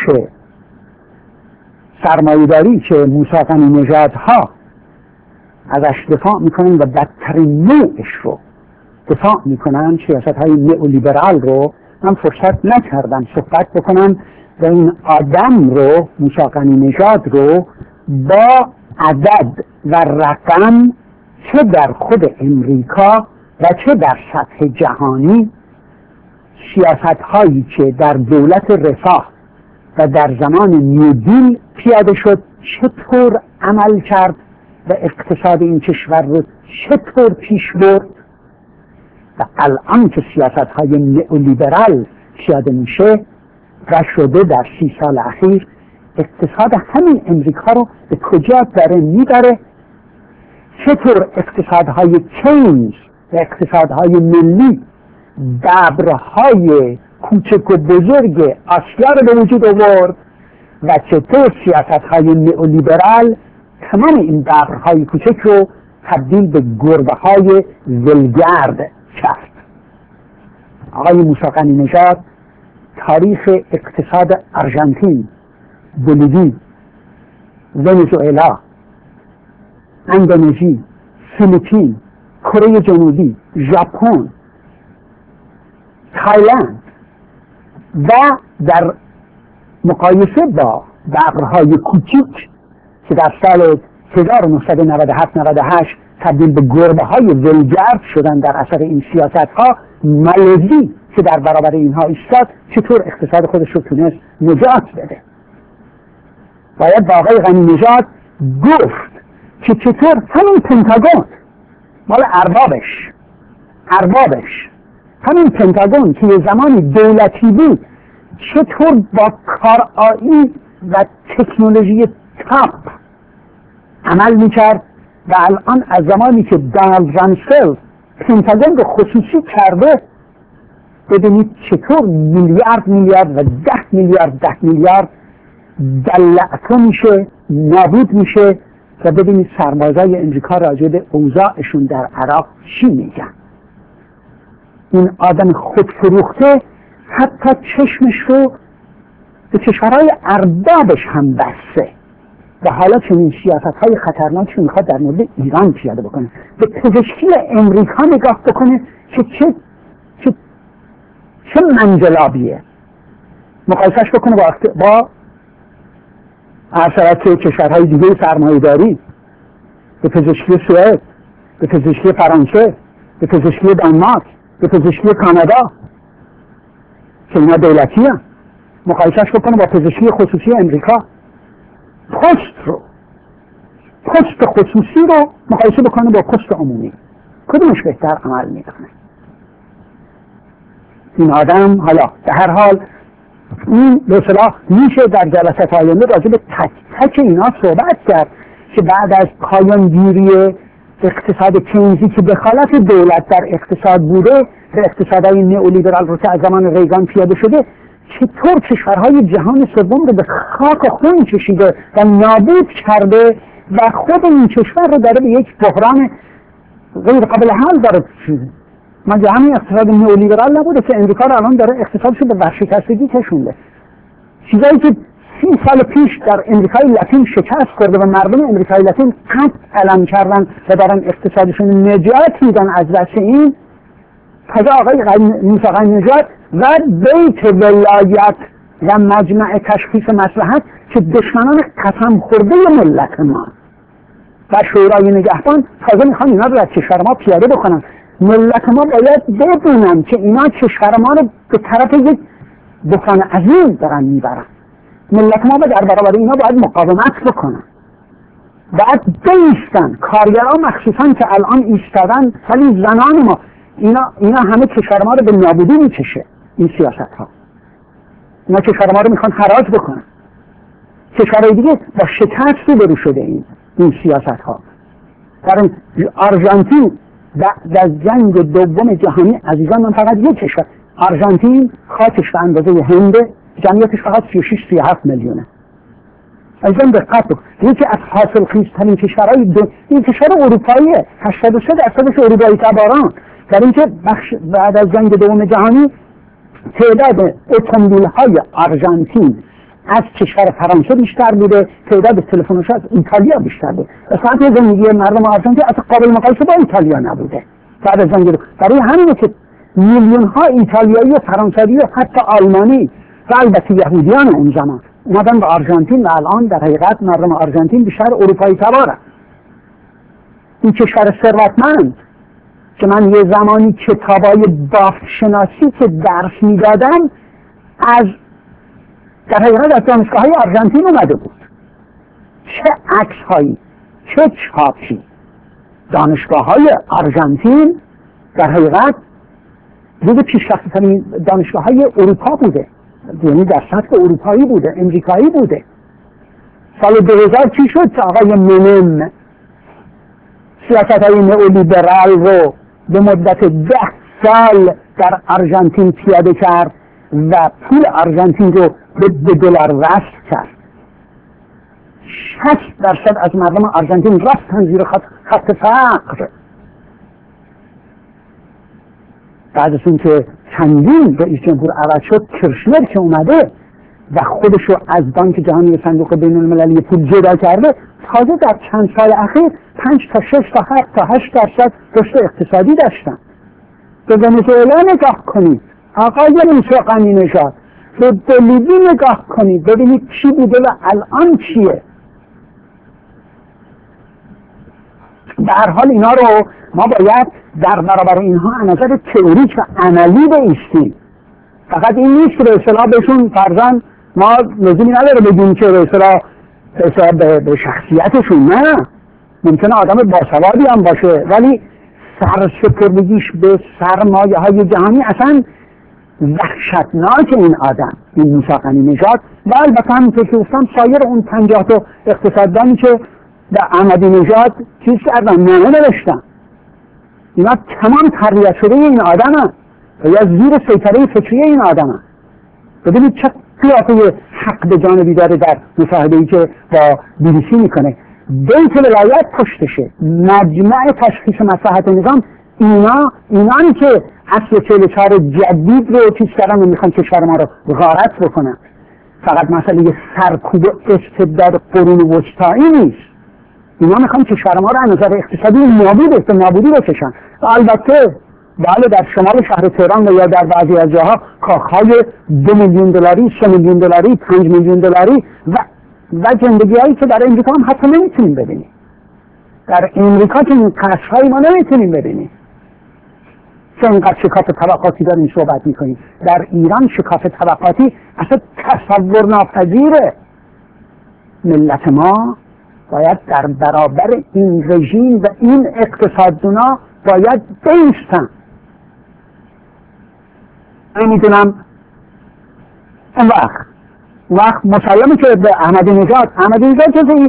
سرمایه‌داری که موسی غنی نژادها ازش دفاع میکنن و بدترین نوعش رو دفاع میکنن، سیاست های نئولیبرال رو من فرصت نکردم صحبت بکنم و این آدم رو موسی غنی نژاد رو با عدد و رقم چه در خود امریکا و چه در سطح جهانی سیاست هایی که در دولت رفاه و در زمان نیودیل پیاده شد چطور عمل کرد و اقتصاد این کشور رو چطور پیش برد و الان که سیاست های نئولیبرال پیاده میشه و شده در 30 سال اخیر اقتصاد همین امریکا رو به کجا داره میبره، چطور اقتصادهای کینز و اقتصادهای ملی ببرهای کوچک و بزرگ آسیا رو به وجود آورد و چطور سیاستهای نئولیبرال تمام این ببرهای کوچک رو تبدیل به گربه‌های ولگرد کرد. آقای موسی غنی نژاد تاریخ اقتصاد آرژانتین، بولیوی، ونزوئلا، اندونزی، فیلیپین، کره جنوبی، ژاپن، تایلند و در مقایسه با ببرهای کوچیک که در سال 1997-98 تبدیل به گربه‌های ولگرد شدن در اثر این سیاست‌ها، مالزی که در برابر اینها ایستاد چطور اقتصاد خودش رو تونست نجات بده. باید با آقای غنی نژاد گفت که چطور همین پنتاگون مال اربابش همین پنتاگون که یه زمانی دولتی بود چطور با کارآیی و تکنولوژی تاپ عمل میکرد و الان از زمانی که دونالد رامسفلد پنتاگون رو خصوصی کرده ببینید چطور میلیارد و 10 میلیارد دلعتو میشه، نابود میشه و ببینید سربازای امریکا راجع به اوضاعشون در عراق چی میگن. این آدم خودفروخته حتی چشمش رو به کشورهای اربابش هم بسته و حالا چنین سیاست‌های خطرناکی میخواد در مورد ایران پیاده بکنه. به پزشکی امریکا نگاه بکنه که چه منجلابیه، مقایسش بکنه با عرصات کشورهای دیگه سرمایه‌داری، به پزشکی سوئد، به پزشکی فرانسه، به پزشکی دانمارک، به پزشکی کانادا که اینا دولتی هم. مقایسش بکنه با پزشکی خصوصی امریکا. پست خصوصی رو مقایسه بکنه با پست عمومی، کدومش بهتر عمل میکنه؟ این آدم حالا به هر حال این به اصطلاح میشه در جلسات آینده راجع به تک تک اینا صحبت کرد که بعد از پایانگیری اقتصاد کینزی که دخالت دولت در اقتصاد بوده و اقتصادهای نئولیبرال رو که از زمان ریگان پیاده شده چطور کشورهای جهان سوم رو به خاک و خون کشیده و نابود کرده و خود این کشور رو داره به یک بحران غیر قابل حل داره کشیده. مگه همین اقتصاد نئولیبرال نبوده که امریکا رو الان داره اقتصادش رو به ورشکستگی کشونده؟ چیزایی که 30 سال پیش در امریکای لاتین شکست خورده و مردم امریکای لاتین قد علم کردن و دارن اقتصادشون نجات میدن از دست این. تازه آقای موسی غنی نژاد و بیت ولایت و مجمع تشخیص مصلحت که دشمنان قسم خورده ملت ما و شورای نگهبان تازه میخوان اینا رو از کشور ما پیاده بکنن. ملت ما باید بدونن که اینا کشور ما رو به طرف یک بحران عظیم دارن میبرن. ملت ما در برابر اینا باید مقاومت بکنن، باید بیستن. کارگران مخصوصا که الان ایستادن، ولی زنان ما اینا همه کشور ما رو به نابودی میکشه. این سیاست ها اینا کشور ما رو میخوان حراج بکنن. کشورهای دیگه با شکست روبرو شده این سیاست ها. در آرژانتین در جنگ دوم جهانی عزیزان من فقط یک کشور، آرژانتین خاکش به اندازه هند، جمعیتش فقط 36-37 میلیونه. عزیزان دقت بکنید، یکی از حاصلخیزترین کشورهای این کشور اروپاییه، 83% اروپایی تباران. در اینکه بعد از جنگ دوم جهانی تعداد اتومبیل‌های آرژانتین از کشور فرانسه بیشتر بوده، تعداد تلفن‌هاش از ایتالیا بیشتر بوده. اصلا زندگی مردم آرژانتین اصلا قابل مقایسه با ایتالیا نبوده بعد از جنگ. برای همینه که میلیون‌ها ایتالیایی و فرانسوی و حتی آلمانی و البته یهودیان اون زمان اومدن به آرژانتین و الان در حقیقت مردم آرژانتین بیشتر اروپایی تبارن. این کشور ثروتمند که من یه زمانی کتابای بافت شناسی که درس میدادم از در حقیقت از دانشگاه‌های آرژانتین اومده بود. چه عکس‌هایی، چه چاپی. دانشگاه‌های آرژانتین در حقیقت جزو پیشرفته‌ترین دانشگاه‌های اروپا بوده، یعنی در سطح اروپایی بوده، امریکایی بوده. سال 2000 چی شد که آقای منم سیاست‌های نئولیبرال رو به مدت 10 سال در آرژانتین پیاده کرد و پول آرژانتین رو به دلار وصل کرد. 60% از مردم آرژانتین رفتن زیر خط فقر. بعد از اون که چندین رئیس جمهور عوض شد، کرشنر که اومده و خودش رو از بانک جهانی صندوق بین المللی پول جدا کرده، تازه در چند سال اخیر 5 تا 6 تا 7 تا 8% رشد اقتصادی داشتن. به ونزوئلا نگاه کنید، آقای موسی قنی نژاد، به بولیوی نگاه کنید ببینید چی بوده و الان چیه. به هر حال اینا رو ما باید در برابر اینها از نظر تئوریک و عملی بایستیم. فقط این نیست که به اصطلاح بهشون فرضاً ما لزومی نداره بگیم که به اصطلاح به شخصیتشون، نه، ممکنه آدم باسوادی هم باشه ولی سرسپردگیش به سرمایه های جهانی اصلا وحشتناک. این آدم، این موسی قنی نژاد و البته همینطور که گفتم سایر اون 50 تا اقتصاددانی که در احمدی نژاد چیز کردن، نامه نوشتن، اینا تمام تربیت شده این آدم هم و یا زیر سیطره فکری این آدم هم. ببینید چه قیافه حق به جانبی داره در مصاحبه‌ای که با BBC میکنه. بیت ولایت پشتشه، مجمع تشخیص مصلحت نظام، اینانی که اصل 44 جدید رو چیز کردن و میخوان کشور ما رو غارت بکنن. فقط مسئله سرکوب و استبداد قرون وسطایی نیست، اینا میخوان کشور ما رو از نظر اقتصادی نابودی بکشن. البته بله در شمال شهر تهران و یا در بعضی از جاها کاخهای 2 میلیون دلاری، 3 میلیون دلاری، 5 میلیون دلاری و زندگی هایی که در امریکا هم حتی نمیتونیم ببینیم. در امریکا که این قصرهای ما نمیتونیم ببینیم چون اینقدر شکاف طبقاتی داریم صحبت میکنیم. در ایران شکاف طبقاتی اصلا تصور ناپذیره. ملت ما باید در برابر این رژیم و این اقتصاددونا باید بایستن. نمیدونم اون وقت مسلمه که به احمدی نژاد جزئی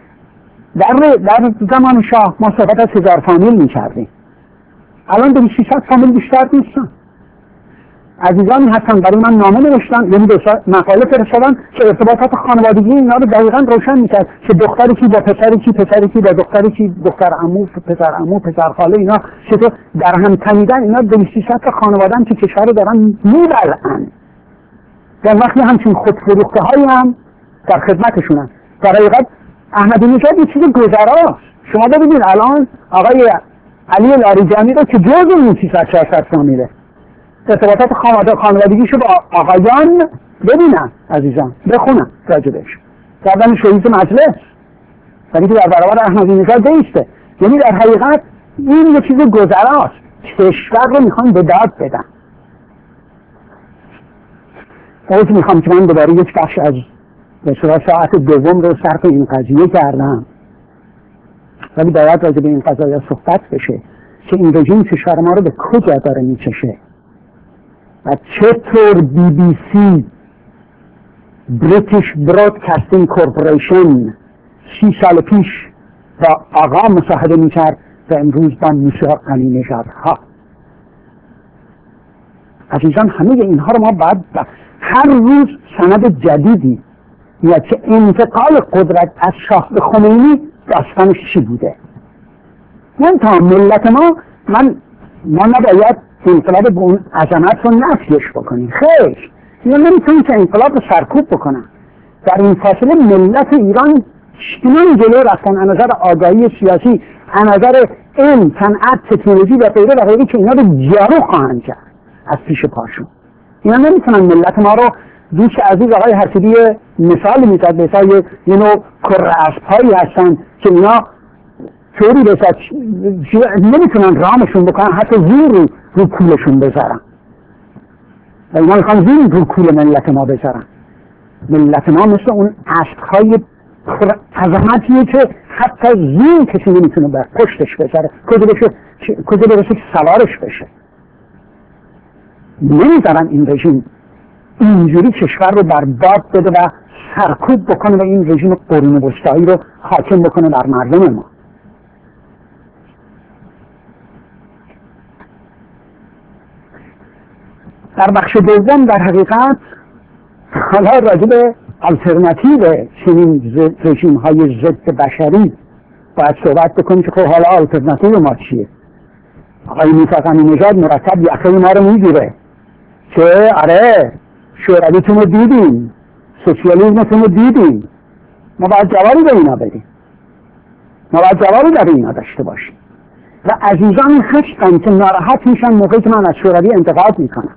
در زمان شاه ما صحبت از 1000 فامیل میکردیم، الان به 600 فامیل بیشتر نیستن. عزیزانی هستن برای من نامه نوشتن، یعنی مقاله فرستادن که ارتباطات خانوادگی اینا رو دقیقاً روشن میکرد که دختری کی با پسری کی، پسری کی با دختری کی، دختر عمو، پسر عمو، پسر خاله، اینا چطور در هم تنیدن. اینا 200 تا خانواده‌ان که کشور رو دارن میبلعن. در وقتی همچین خودفروخته هایی هم در خدمتشونن. در حقیقت احمدی نژاد یه چیز گذراست. شما ببینید الان آقای علی لاریجانی رو که جزء این 300 فامیله ارتباطات خانوادگیشو با آقایان ببینن عزیزان، بخونن راجبش، کردن شهید مجلس، یعنی که در برابر احمدی نژاد بیسته. یعنی در حقیقت این یه چیز گذراست، کشور رو میخوان به داد بدن. خودت میخوام که من دوباره یک بخش از به صورت ساعت دوم رو صرف این قضیه کردم، ولی باید راجع به این قضايا صحبت بشه که این رژیم کشور ما رو به کجا داره میکشه و چطور BBC British Broadcasting Corporation 30 سال پیش با آقا مصاحبه میکرد و امروز با موسی غنی‌نژادها. عزیزان همه اینها رو ما باید هر روز سند جدیدی میاد که انتقال قدرت از شاه به خمینی داستانش چی بوده. من تا ملت ما نباید انقلاب به اون عظمت رو نفیش بکنیم، خیر اینا نمیتونیم که انقلاب رو سرکوب بکنن. در این فاصله ملت ایران چنان جلو رفتن از نظر آگاهی سیاسی، از نظر علم، صنعت، تکنولوژی و غیره و غیره که اینا رو جارو خواهند کرد از پیش پاشون. اینا نمیتونن ملت ما رو، دوست عزیز آقای حسیبی مثال میزد به حساب یه نوع کره اسب‌هایی هستن که اینا طوری بسات نمیتونن رامشون بکنن، حتی زیر رو کولشون بذارن و اینا میخوان زیر رو کول ملت ما بذارن. ملت ما مثل اون اسب‌های عظمتیه که حتی زیر کسی نمیتونه بر پشتش بذاره، کجا برسه که سوارش بشه. نمیذارن این رژیم اینجوری کشور رو برباد بده و سرکوب بکنه و این رژیم قرون وسطایی رو حاکم بکنه بر مردم ما. در بخش دوم در حقیقت حالا راجع به آلترناتیو چنین رژیم های ضد بشری باید صحبت بکنیم که خب حالا آلترناتیو ما چیه؟ آقای موسی غنی‌نژاد مرتب یخه ما رو میگیره که آره شورویتون رو دیدیم، سوسیالیسمتون رو دیدیم، ما باید جوابی به اینا بدیم، ما باید جوابی در اینا داشته باشیم. و عزیزان هستن که ناراحت میشن موقعی که من از شوروی انتقاد میکنم،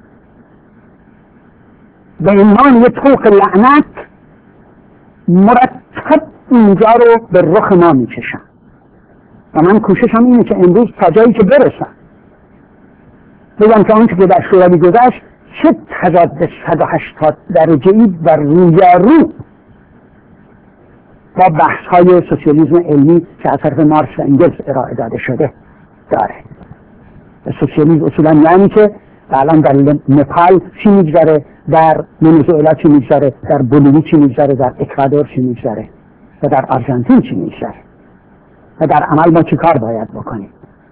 به عنوان یه طوق لعنت مرتب اینجا رو به رخ ما میکشن و من کوششم اینه که امروز تا جایی که برسن بگم که آنچه که در شوروی گذشت چه تضاد 180 درجه‌ای در رویارو با بحث‌های سوسیالیسم علمی که از طرف مارکس و انگلس ارائه داده شده داره. سوسیالیسم اصولا یعنی که الان در نپال چی میگذره، در ونزوئلا چی میگذره، در بولیوی چی میگذره، در اکوادور چی میگذره و در آرژانتین چی میگذره و در عمل ما چی کار باید بکنیم.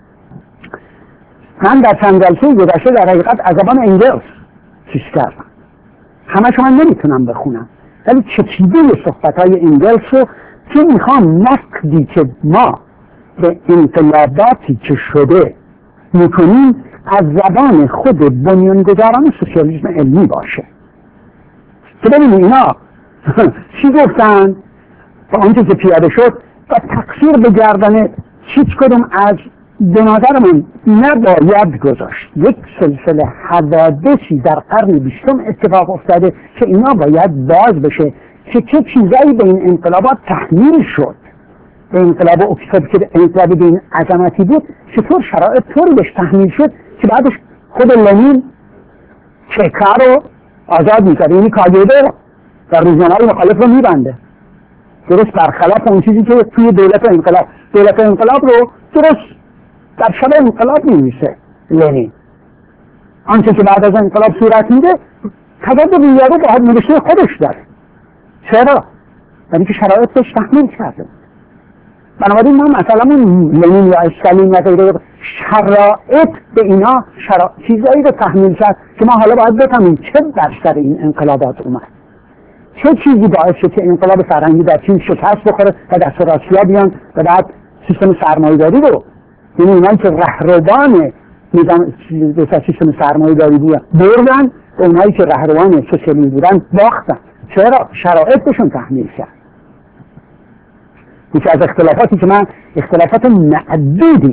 من در چند جلسه گذشته در حقیقت از زبان انگلس چیز کردم، همه شما نمیتونم بخونم ولی چکیده صحبت‌های انگلس رو که میخوام نقدی که ما به انقلاباتی که شده میکنیم از زبان خود بنیانگذاران سوسیالیسم علمی باشه که ببینید اینا چی گفتن با آنچه که پیاده شد و تقصیر به گردن هیچ کدوم از به نظر من نباید گذاشت. یک سلسله حوادثی در قرن 20 اتفاق افتاده که اینا باید باز بشه که چه چیزایی به این انقلابات تحمیل شد. به انقلاب اکتبر که انقلاب به این عظمتی بود چطور شرایط طوری بهش تحمیل شد که بعدش خود لنین چکا رو آزاد می‌کنه، یعنی کاگبه و روزنامه‌های مخالف رو می‌بنده، درست برخلاف اون چیزی که توی دولت انقلاب رو درست در شب انقلاب می‌نویسه لنین. آنچه که بعد از انقلاب صورت میده تضاد رویارو با نوشته خودش داره. چرا؟ یعنی که شرایط بهش تحمیل کرده. بنابراین ما مثلا لنین یا استالین و غیره شرایط به اینا چیزایی رو تحمیل کرد که ما حالا باید بفهمیم چه بر سر این انقلابات اومد، چه چیزی باعث شد که انقلاب فرهنگی در چین شکست بخوره و دست راسیا بیان و بعد سیستم سرمایه‌داری رو، یعنی اونایی که رهروان نظام سیستم سرمایه‌داری بودن بردن و اونایی که رهروان سوسیالیسم بودن باختن. چرا؟ شرایط بهشون تحمیل کرد. یکی از اختلافاتی که من اختلافات معدودی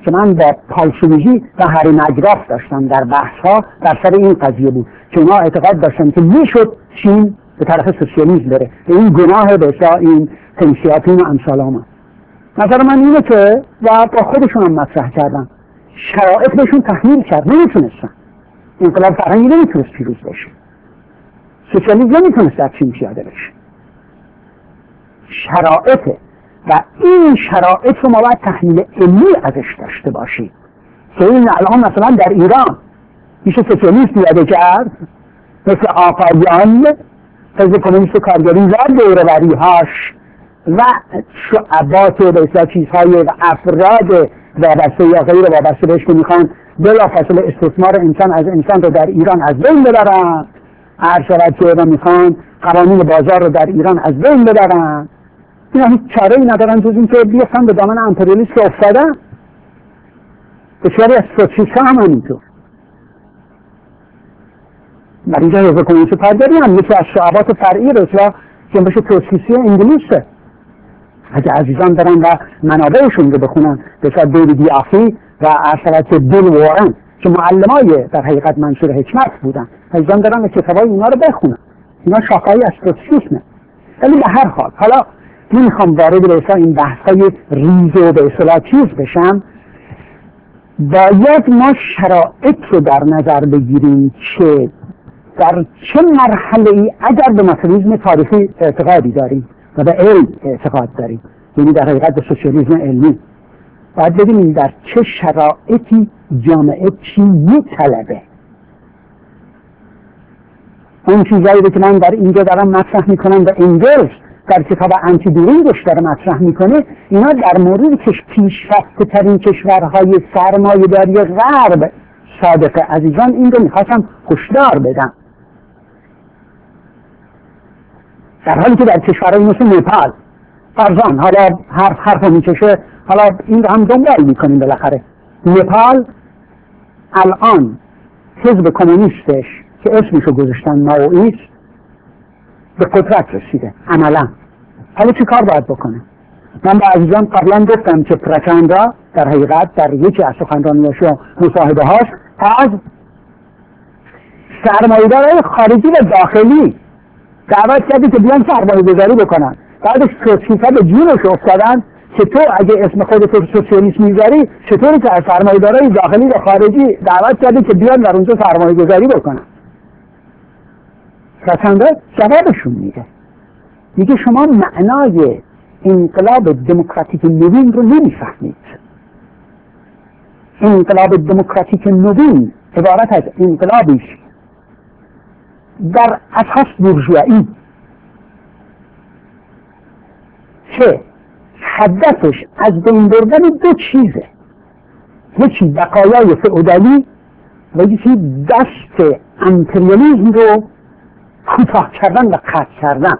که من با پالسویجی و هری مجراف داشتم در بحث ها در سر این قضیه بود که اونا اعتقاد داشتن که میشد چین به طرف سوسیالیسم بره. این گناه بسا این تنسیاتین و امثال هم. نظر من اینه که و با خودشون هم مطرح کردم شرایط بهشون تحمیل کرد، نمیتونستن. انقلاب فرهنگی نمیتونست پیروز بشه، سوسیالیسم نمیتونست در چین پیاده بشه. شرایطه و این شرایط رو ما باید تحلیل علمی ازش داشته باشیم که این الان مثلا در ایران میشه سوسیالیسم پیاده کرد مثل آقایان حزب کمونیست کارگری و دوره‌وری‌هاش و شعبات و بسیار چیزهای و افراد وابسته یا غیر وابسته بهش که میخوان بلافاصله استثمار انسان از انسان رو در ایران از بین ببرن، هر شود که و میخوان قوانین بازار رو در ایران از بین ببرن. اینا هیچ چاره ای ندارن جز این که بیفتن به دامن امپریالیسم که افتادن. بسیاری از سوسیالیست هم همینطور. در اینجا حزب کمونیست کارگری هم یکی از شعبات فرعی رسلا جنبش تروتسکیستی انگلیسه. اگه عزیزان برن و منابعشون رو بخونن بسیار دیوید یافی و ارشد بیل وارن که معلمای در حقیقت منصور حکمت بودن، عزیزان برن کتابای اینا رو بخونن. اینا شاخه‌ای از تروتسکیسمه. ولی به هر حال حالا نمیخوام وارد به این بحث‌های ریز و به اصطلاح چیز بشم. باید ما شرایط رو در نظر بگیریم که در چه مرحله‌ای اگر به ماتریالیسم تاریخی اعتقادی داریم و به علم اعتقاد داریم، یعنی در حقیقت به سوسیالیسم علمی، باید ببینیم در چه شرایطی جامعه چی می‌طلبه. اون چیزایی که من در اینجا دارم مطرح میکنم و انگلز در کتاب آنتی دورینگش داره مطرح میکنه، اینا در مورد پیشرفته ترین کشورهای سرمایه‌داری غرب صادقه. عزیزان این رو میخواستم هشدار بدم، در حالی که در کشورهای مثل نپال فرزان، حالا حرف میکشه، حالا این رو هم دنبال میکنیم بالاخره. نپال الان حزب کمونیستش که اسمشو گذاشتن مائویست به قدرت رسیده عملا. حالا چی کار باید بکنه؟ من با عزیزان قبلا گفتم که پرچندا در حقیقت در یکی از سخنرانیاش و مصاحبه هاش از سرمایه‌دارای خارجی و داخلی دعوت کرده که بیان سرمایه‌گذاری بکنن. بعدش تروتسکی‌ها به جونش افتادن که تو اگه اسم خودت رو سوسیالیسم میذاری چطوری که از سرمایه‌دارای داخلی و خارجی دعوت کرده که بیان در اونجا سرمایه‌گذاری بکنن. پرچندا جوابشون میده، میگه شما معنای انقلاب دموکراتیک نوین رو نمیفهمید. انقلاب دموکراتیک نوین عبارت از انقلابیش در اساس بورژوایی که هدفش از بین بردن دو چیزه، یکی بقایای فئودالی و یکی دست امپریالیسم رو کوتاه کردن و قطع کردن.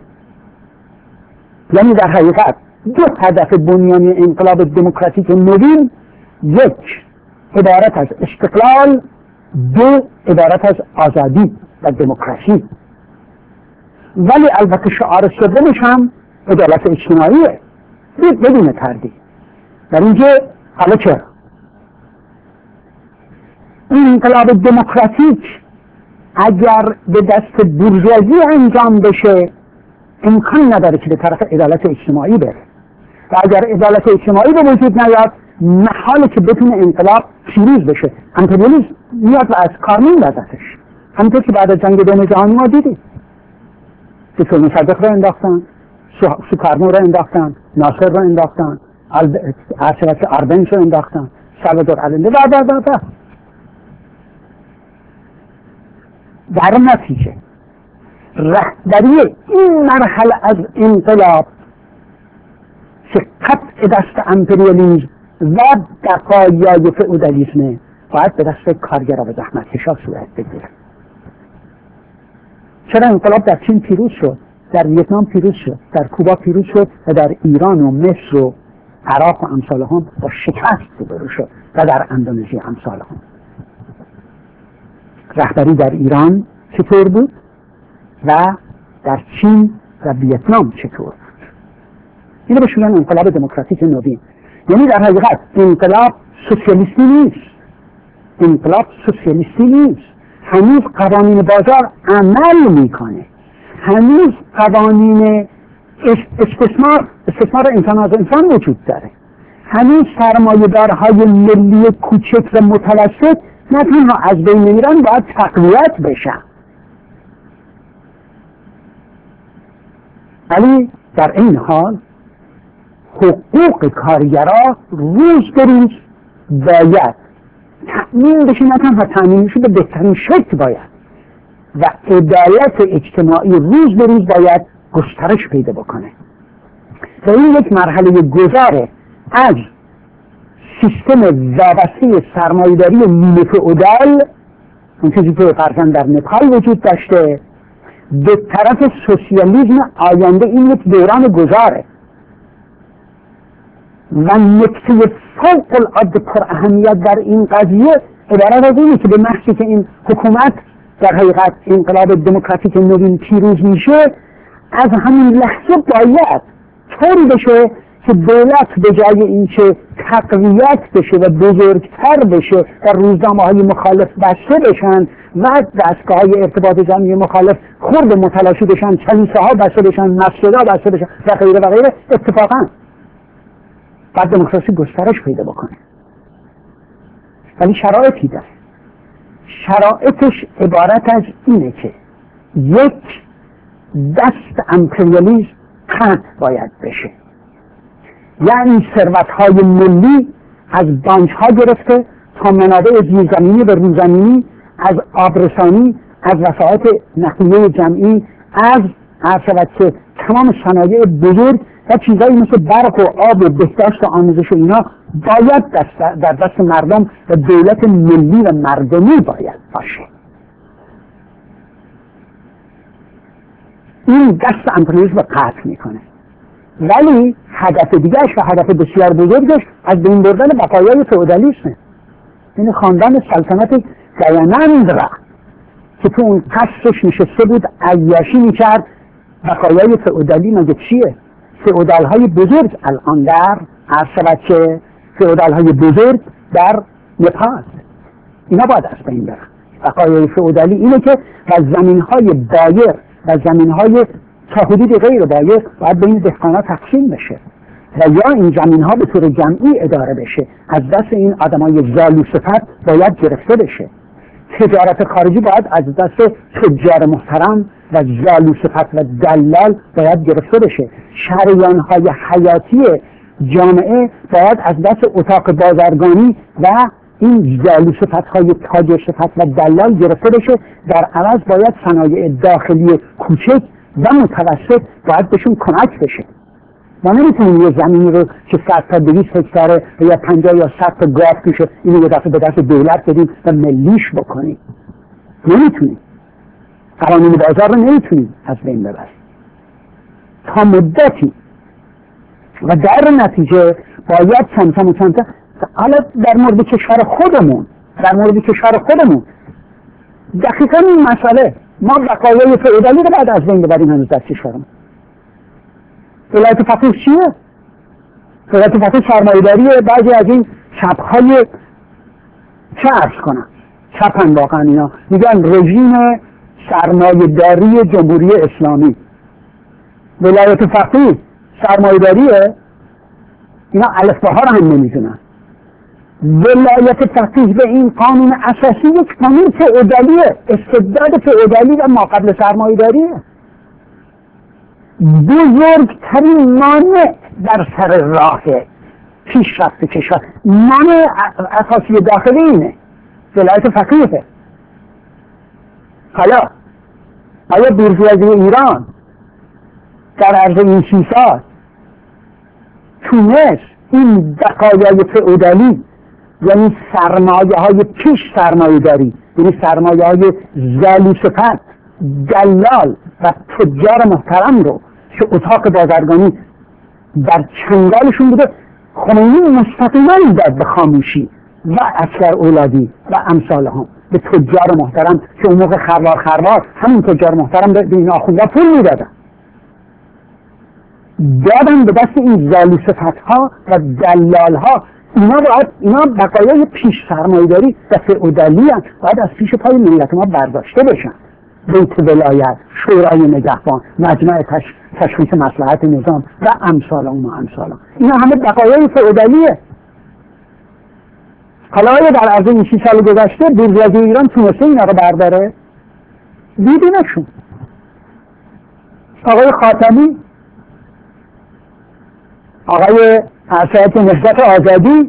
یعنی در حقیقت دو هدف بنیانی انقلاب دموکراتیک نوین، یک عبارت از استقلال، دو عبارت از آزادی و دموکراسی. ولی البته شعار سومش هم عدالت اجتماعیه بدون تردید. در اینجا حالا چرا این انقلاب دموکراتیک اگر به دست بورژوازی انجام بشه امکان نداره که به طرف عدالت اجتماعی بره، و اگر عدالت اجتماعی به وجود نیاد محاله که بتونه انقلاب پیروز بشه. امپریالیسم میاد و از کار میندازتش، همونطور که بعد از جنگ دوم جهانی ما دیدیم. دکتر مصدق رو انداختن، سوکارنو رو انداختن، ناصر رو انداختن، آربنج رو انداختن، سالوادور آلنده و در نتیجه رهبری این مرحله از انقلاب که قطع دست امپریالیسم و بقایای فئودالیسم باید به دست کارگرا و زحمتکشا صورت بگیره. چرا انقلاب در چین پیروز شد، در ویتنام پیروز شد، در کوبا پیروز شد و در ایران و مصر و عراق و امثال هم با شکست روبرو شد و در اندونزی امثال هم. رهبری در ایران چطور بود و در چین و ویتنام چطور بود؟ اینو بهش میگن انقلاب دموکراتیک نوین. یعنی در حقیقت انقلاب سوسیالیستی نیست، انقلاب سوسیالیستی نیست. هنوز قوانین بازار عمل میکنه، هنوز قوانین استثمار انسان از انسان وجود داره، هنوز سرمایه‌دارهای ملی کوچک و متوسط نه تنها از بین میرن، باید تقویت بشن. ولی در این حال حقوق کارگرها روز به روز باید تأمین بشه، نه تنها تأمین بشه، به بهترین شکل باید، و عدالت اجتماعی روز به روز باید گسترش پیدا بکنه. و این یک مرحله گذاره از سیستم وابسته سرمایه‌داری نیمه فئودال، اون چیزی که فرضاً در نپال وجود داشته، به طرف سوسیالیسم آینده. این یک دوران گذاره و نکته فوق العاده پر اهمیت در این قضیه عبارت از اینه که به محضی که این حکومت در حقیقت انقلاب دموکراتیک نوین پیروز میشه، از همین لحظه باید طوری بشه که دولت به جای اینکه تقویت بشه و بزرگتر بشه و روزنامه‌های مخالف بسته بشن و دستگاه‌های ارتباط جمعی مخالف خرد متلاشی بشن، کلیساها بسته بشن، مسجدها بسته بشن و غیره و غیره، اتفاقا بعد دموکراسی گسترش پیدا بکنه. ولی شرایطی داره. شرایطش عبارت از اینه که یک، دست امپریالیسم قطع باید بشه، یعنی ثروت‌های ملی از بانک‌ها گرفته تا منابع زیرزمینی و روزمینی، از آبرسانی، از وسایط نقلیه جمعی، از که تمام صنایع بزرگ و چیزایی مثل برق و آب و بهداشت و آموزش و اینا باید در دست مردم و دولت ملی و مردمی باید باشه. این دست امپریالیسم رو قطع میکنه. ولی هدف دیگرش و هدف بسیار بزرگش از بین بردن بقایای فئودالیسمه. این خاندان سلطنت گیانندرا که تو اون قصرش نشسته بود عیاشی میکرد. بقایای فئودالی مگه چیه؟ فئودال های بزرگ الان در که فئودال های بزرگ در نپال، اینا باید از بین برن. بقایای فئودالی اینه که و زمین های بایر و زمین های تا حدودی غیر بایر باید بین دهقانا تقسیم بشه و یا این زمین ها به طور جمعی اداره بشه، از دست این آدمای زالو صفت باید گرفته بشه. تجارت خارجی باید از دست تجار محترم و زالو صفت و دلال باید گرفته بشه. شریان های حیاتی جامعه باید از دست اتاق بازرگانی و این زالو صفت های تاجر صفت و دلال گرفته بشه. در عوض باید صنایع داخلی کوچک و متوسط باید بهشون کمک بشه. ما نمیتونیم یه زمینی رو که 100 تا 200 هکتاره یا 50 یا 100 تا گاو توشه اینو یه دفعه به دست دولت بدیم و ملیش بکنیم. نمیتونیم. قوانین بازار رو نمیتونیم از بین ببریم تا مدتی و در نتیجه باید چند تا حالا در مورد کشور خودمون دقیقا این مسئله ما بقایای فئودالی رو باید از بین ببریم هنوز در کشورمون. ولایت فقیه چیه؟ ولایت فقیه سرمایه‌داریه. بعضی از این چپ‌های چه عرض کنم؟ چپن واقعا اینا میگن رژیم سرمایه‌داری جمهوری اسلامی. ولایت فقیه سرمایه‌داریه، اینا الفباها رو هم نمیدونن. ولایت فقیه به این قانون اساسی یک قانون فئودالیه، استبداد فئودالی و ما قبل سرمایه‌داریه. بزرگترین مانع در سر راه پیشرفت کشور، مانع اساسی داخلی اینه، ولایت فقیه. حالا آیا بورژوازی ایران در عرض این 30 سال تونست این بقایای فئودالی، یعنی سرمایه های پیش سرمایه داری، یعنی سرمایه های زالو صفت، دلال و تجار محترم رو که اتاق بازرگانی در چنگالشون بوده، خمینی مستقیما داد به خاموشی و اکثر اولادی و امثال هم به تجار محترم که اون موقع خروار همین تجار محترم به این آخونده پول میدادن، دادن به دست این زالو صفت ها و دلال ها اینا بقایای پیش سرمایه‌داری و فئودالی هستند، باید از پیش پای ملت ما برداشته بشن. بیت ولایت، شورای نگهبان، مجمع تشخیص مصلحت نظام و امثال اینا همه بقایای فئودالیه. حالا آیا در عرض این 30 سال گذشته بورژوازی ایران تونسته اینا رو برداره؟ دیدیمشون. آقای خاتمی، آقای ارشد نهضت آزادی،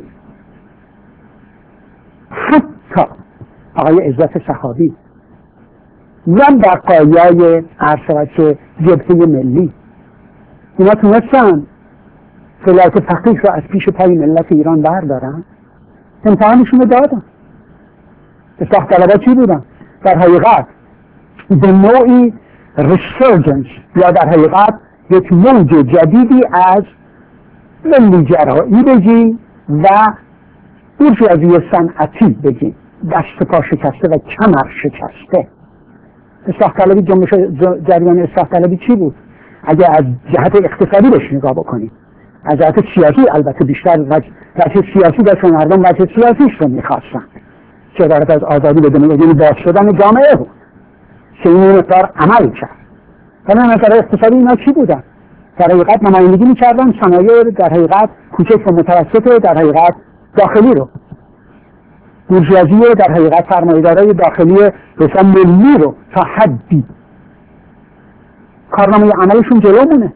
حتی آقای عزت سخاوی و بقایای ارشد جبهه ملی، اینا تونستن ولایت فقیه رو از پیش پای ملت ایران بردارن؟ امتحانشون رو دادن. اصلاح طلبها چی بودن؟ در حقیقت به نوعی ریسرجنس یا در حقیقت یک موج جدیدی از ملی‌گرایی بگیم و بورژوازی صنعتی بگیم، دست پا شکسته و کمر شکسته. اصلاح طلبی، جریان اصلاح طلبی چی بود؟ اگر از جهت اقتصادی بهش نگاه بکنیم، از جهت سیاسی البته بیشتر وجه سیاسی داشت و مردم وجه سیاسیش رو میخواستن، چه عبارت از آزادی بدون یعنی باز شدن جامعه بود که این مقدار عمل کرد. ولی نظر اقتصادی اینا چی بودن؟ در حقیقت نمایندگی میکردن صنایع در حقیقت کوچک و متوسط در حقیقت داخلی رو، بورژوازی در حقیقت سرمایه‌دارای داخلی مثلا ملی رو تا حدی. کارنامه عملشون جلو مونه.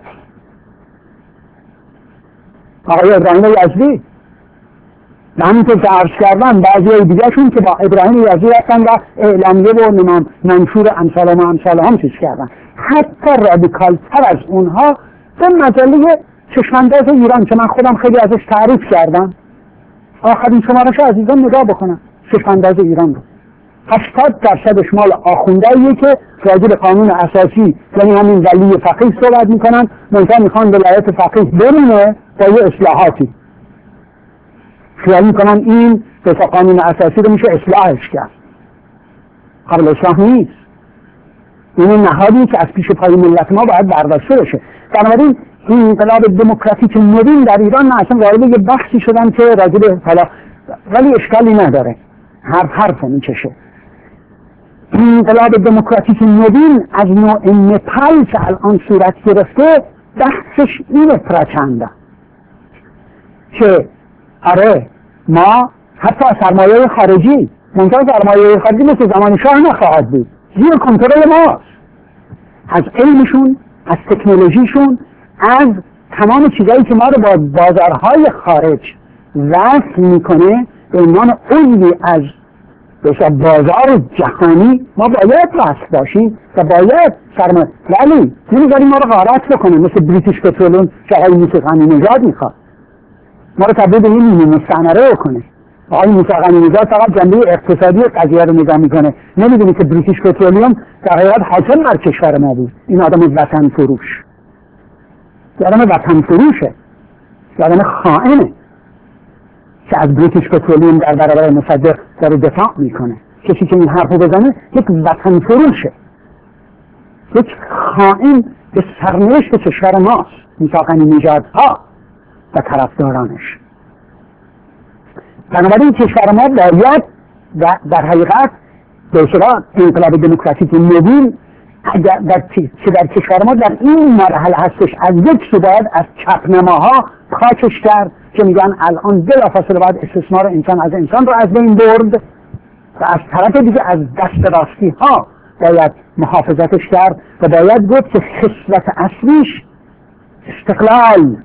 آقای ابراهیم یزدی و همینطور که عرض کردن بعضی دیگرشون که با ابراهیم یزدی هستن و اعلامیه و منشور امثال هم چیز کردن، حتی رادیکال تر از اونها به مجله چشمانداز ایران که من خودم خیلی ازش تعریف کردم، آخرین شمارش عزیزان نگاه بکنن، چشمانداز ایران رو 80% مال آخوندهاییه که راجع به قانون اساسی یعنی همین ولی فقیه صحبت میکنن، منتها میخوان ولایت فقیه بمونه با یه اصلاحاتی. خیال میکنن این به قانون اساسی رو میشه اصلاحش کرد. قابل اصلاح نیست. این نهادی که از پیش پای ملت ما باید برداشته بشه. بنابراین این انقلاب دموکراتیک نوین در ایران اصلا وارد یه بحثی شدن که راجع به حالا، ولی اشکالی نداره، حرف میکشه. این انقلاب دموکراتیک نوین از نوع نپال که الان صورت گرفته بحثش اینه پرچنده که آره ما حتی سرمایه خارجی ممکنه سرمایه خارجی مثل زمان شاه نخواهد بود، زیر کنترل ماست، از علمشون، از تکنولوژیشون، از تمام چیزایی که ما رو با بازارهای خارج وصل میکنه به عنوان عضوی از بازار جهانی ما باید وصل باشیم و باید سرمایه، ولی نمیذاریم ما رو غارت بکنه مثل بریتیش پترولون که آقای موسی غنی نژاد میخواد ما رو تبدیل به این مستعمره کنه. آقای موسی غنی نژاد فقط جنبه اقتصادی قضیه رو نگاه میکنه، نمیدونی که بریتیش پترولیوم در حقیقت حاکم بر کشور ما بود. این آدم وطن فروش، آدم وطن فروشه، آدم خائنه که از بریتیش پترولیوم در برابر مصدق داره دفاع میکنه. کسی که این حرفو بزنه یک وطن فروشه، یک خائن به سرنوشت کشور ماست، موسی غنی نژادها و طرفدارانش. بنابراین کشور ما باید و در حقیقت به اصطلاح انقلاب دموکراتیک نوین که در کشور ما در این مرحله هستش، از یک سو باید از چپنماها پاکش کرد که میگن الان بلافاصله باید استثمار انسان از انسان رو از بین برد و از طرف دیگه از دست راستی ها باید محافظتش کرد و باید گفت که خصلت اصلیش استقلال،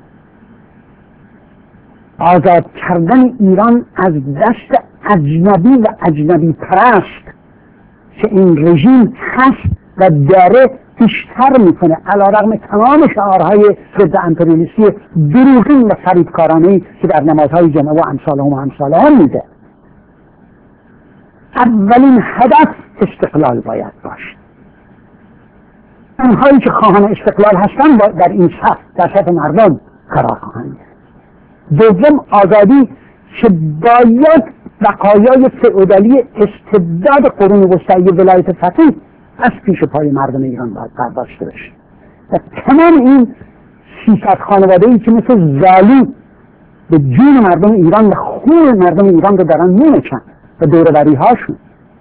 آزاد کردن ایران از دست اجنبی و اجنبی پرست که این رژیم هست و داره بیشتر میکنه علیرغم تمام شعارهای ضد امپریالیستی دروغین و فریبکارانه‌ای که در نمازهای جمعه و امثالهم میده. اولین هدف استقلال باید باشه. اونهایی که خواهان استقلال هستن در این صف در صف مردم قرار خواهند گرفت. دوم آزادی که باید بقایای فئودالی استبداد قرون وسطایی ولایت فقیه از پیش پای مردم ایران باید برداشته بشه و تمام این 300 خانواده‌ای که مثل زالو به جون مردم ایران و خون مردم ایران رو دارن می‌نوشن و دوربری هاشون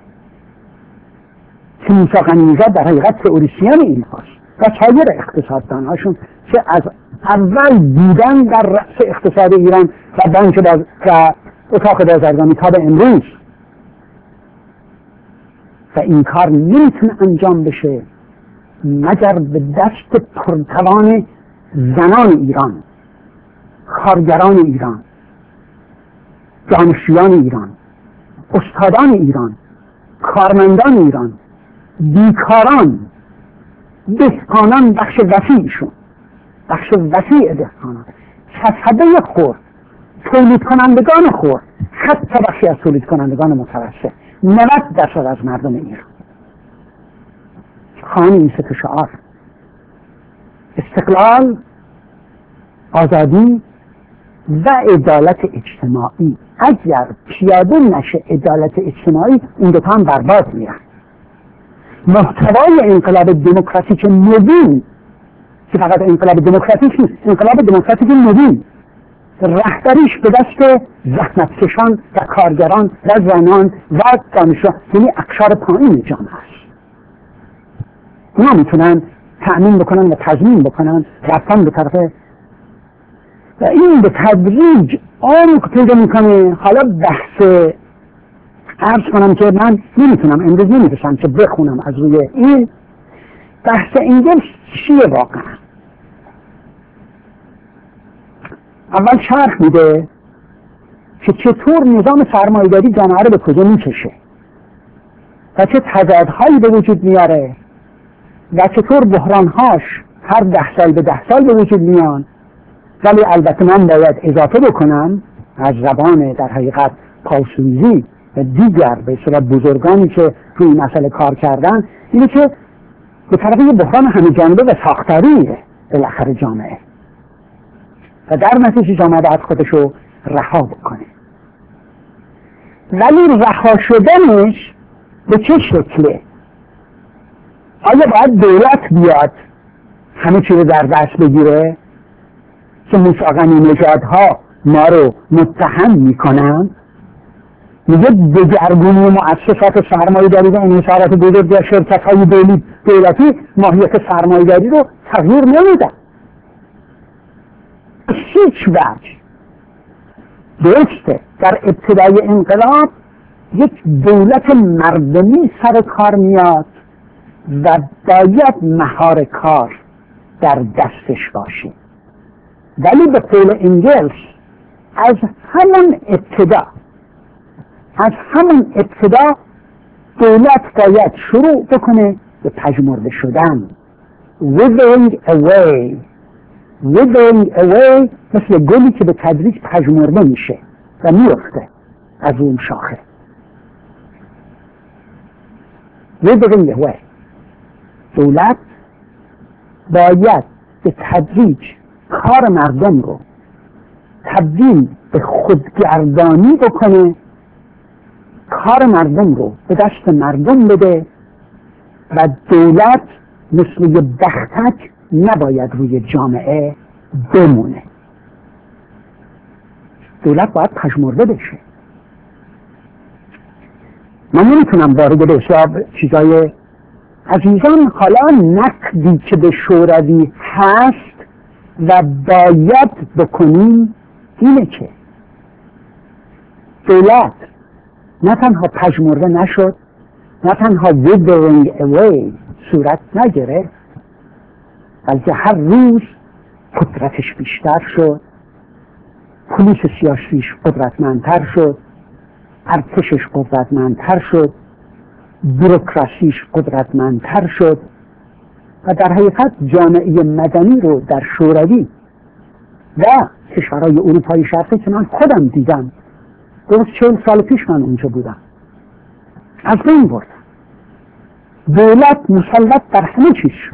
که موسی غنی‌نژاد در حقیقت تئوریسین این هاست و سایر اقتصاددان هاشون که از اول بودن در رأس اقتصاد ایران و بانک و اتاق بازرگانی تا به امروز و این کار نمیتونه انجام بشه مگر به دست پرتوان زنان ایران، کارگران ایران، دانشجویان ایران، استادان ایران، کارمندان ایران، بیکاران، دهقانان، بخش وسیع دهقانان، کسبه خرد، تولید کنندگان خرد، حتی بخشی از تولید کنندگان متوسط، 90% از مردم ایران خواهان این سه شعار: استقلال، آزادی و عدالت اجتماعی. اگر پیاده نشه عدالت اجتماعی، این دوتا هم برباد میرن. محتوای انقلاب دموکراتیک نوین که فقط انقلاب دموکراتیک نیست، انقلاب دموکراتیک نوین رهبریش به دست زحمتکشان و کارگران و زنان و دانشجویان، یعنی اقشار پایین جامعه است. اونا میتونن تأمین بکنن و تضمین بکنن رفتن به طرف و این به تدریج عمق پیدا میکنه. حالا بحث عرض کنم که من نمیتونم امروز نمیرسم که بخونم از روی این بحث انگلس چیه واقعا. اول شرح میده که چطور نظام سرمایه‌داری جامعه رو به کجا میکشه و چه تضادهایی به وجود میاره و چطور بحرانهاش هر 10 سال به 10 سال به وجود میان. ولی البته من باید اضافه بکنم از زبان در حقیقت پاوسویزی و دیگر به اصطلاح بزرگانی که روی این مسئله کار کردن، اینه که به طرف یه بحران همه جانبه و ساختاریه بالاخره جامعه و در نتیجه جامعه باید خودشو رها بکنه. ولی رها شدنش به چه شکله؟ آیا باید دولت بیاد همه چی رو در دست بگیره که موسی غنی‌نژادها ما رو متهم میکنن؟ میگه دگرگونی مؤسسات سرمایه‌داری و انحصارات بزرگ و شرکت‌های دولتی ماهیت سرمایه‌داری رو تغییر نمیدن. هیچ وجه. درسته در ابتدای انقلاب یک دولت مردمی سر کار میاد و باید مهار کار در دستش باشه، ولی به قول انگلس از همون ابتدا دولت باید شروع بکنه به پژمرده شدن. withering away مثل گلی که به تدریج پژمرده میشه و میفته از اون شاخه. withering away. دولت باید به تدریج کار مردم رو تبدیل به خودگردانی بکنه، کار مردم رو به دست مردم بده و دولت مثل یه بختک نباید روی جامعه بمونه. دولت باید پژمرده بشه. من نمیتونم وارد به حساب چیزای عزیزان، حالا نقدی که به شوروی هست و باید بکنیم اینه که دولت نه تنها پژمرده نشد، نه تنها withering away صورت نگرفت، بلکه هر روز قدرتش بیشتر شد، پلیس سیاسیش قدرتمندتر شد، ارتشش قدرتمندتر شد، بوروکراسیش قدرتمندتر شد و در حقیقت جامعه مدنی رو در شوروی و کشورهای اروپای شرقی که من خودم دیدم، درست 40 سال پیش من اونجا بودم، از بین بردم. دولت مسلط بر همه چیز شد.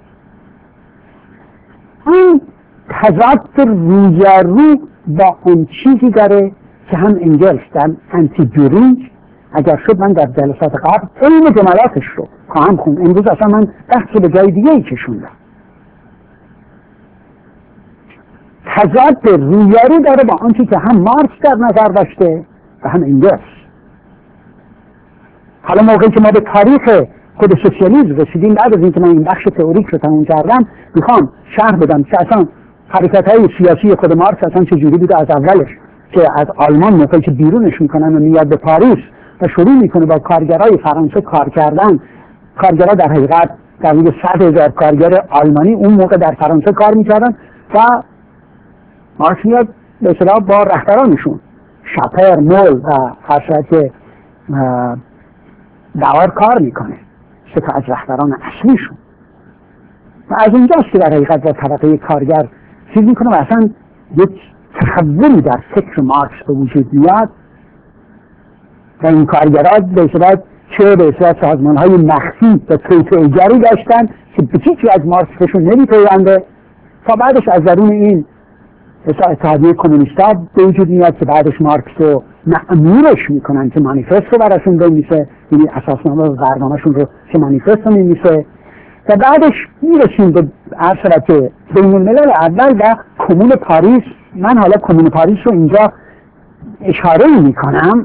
این تضاد رویارو با اون چیزی داره که هم انگلس در انتی جورینج، اگر شد من در جلسات قبل این جملاتش رو خواهم خوند. امروز اصلا من بحث به جای دیگه ای کشوندم. تضاد رویاری داره با آنچه که هم مارکس در نظر داشته و هم انگلس. حالا موقعی که ما به تاریخ خود سوسیالیسم رسیدیم، بعد از اینکه من این بخش تئوریک رو تموم کردم، میخوام شرح بدم که اصلا حرکت‌های سیاسی خود مارکس اصلا چجوری بوده از اولش، که از آلمان موقعی که بیرونش میکنن و میاد به پاریس و شروع میکنه با کارگرای فرانسه کار کردن. کارگرها در حقیقت در حدود 100,000 کارگر آلمانی اون موقع در فرانسه کار میکردن و مارکس میاد به اصطلاح با رهبرانشون شاپر، مول و حضرت داور کار میکنه، سه تا از رهبران اصلیشون، و از اونجاست که در حقیقت با طبقه کارگر چیز میکنه و اصلا یک تحولی در فکر مارکس به وجود میاد و این کارگرات به اصطلاح چه به اصطلاح سازمان‌های مخفی و توطئه‌گری داشتن که به هیچ وجه مارکس بهشون نمی‌پیونده، تا بعدش از درون این اتحادیه کمونیست‌ها به وجود میاد که بعدش مارکس رو مأمورش میکنن که مانیفست رو براشون بنویسه، یعنی اساسنامه و برنامه‌شون رو که مانیفست رو می‌نویسه، و بعدش میرسیم به عرصه بین الملل اول و کمون پاریس. من حالا کمون پاریس رو اینجا اشاره میکنم.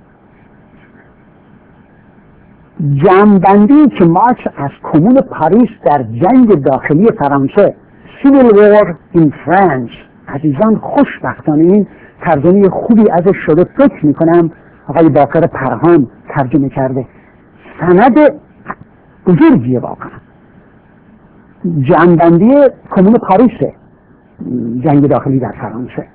جمع‌بندی که مارکس از کمون پاریس در جنگ داخلی فرانسه Civil War in France، عزیزان خوشبختانه این ترجمه خوبی ازش شده، فکر میکنم آقای باقر پرهان ترجمه کرده، سند بزرگیه واقعا. جمع‌بندی کمون پاریس جنگ داخلی در فرانسه،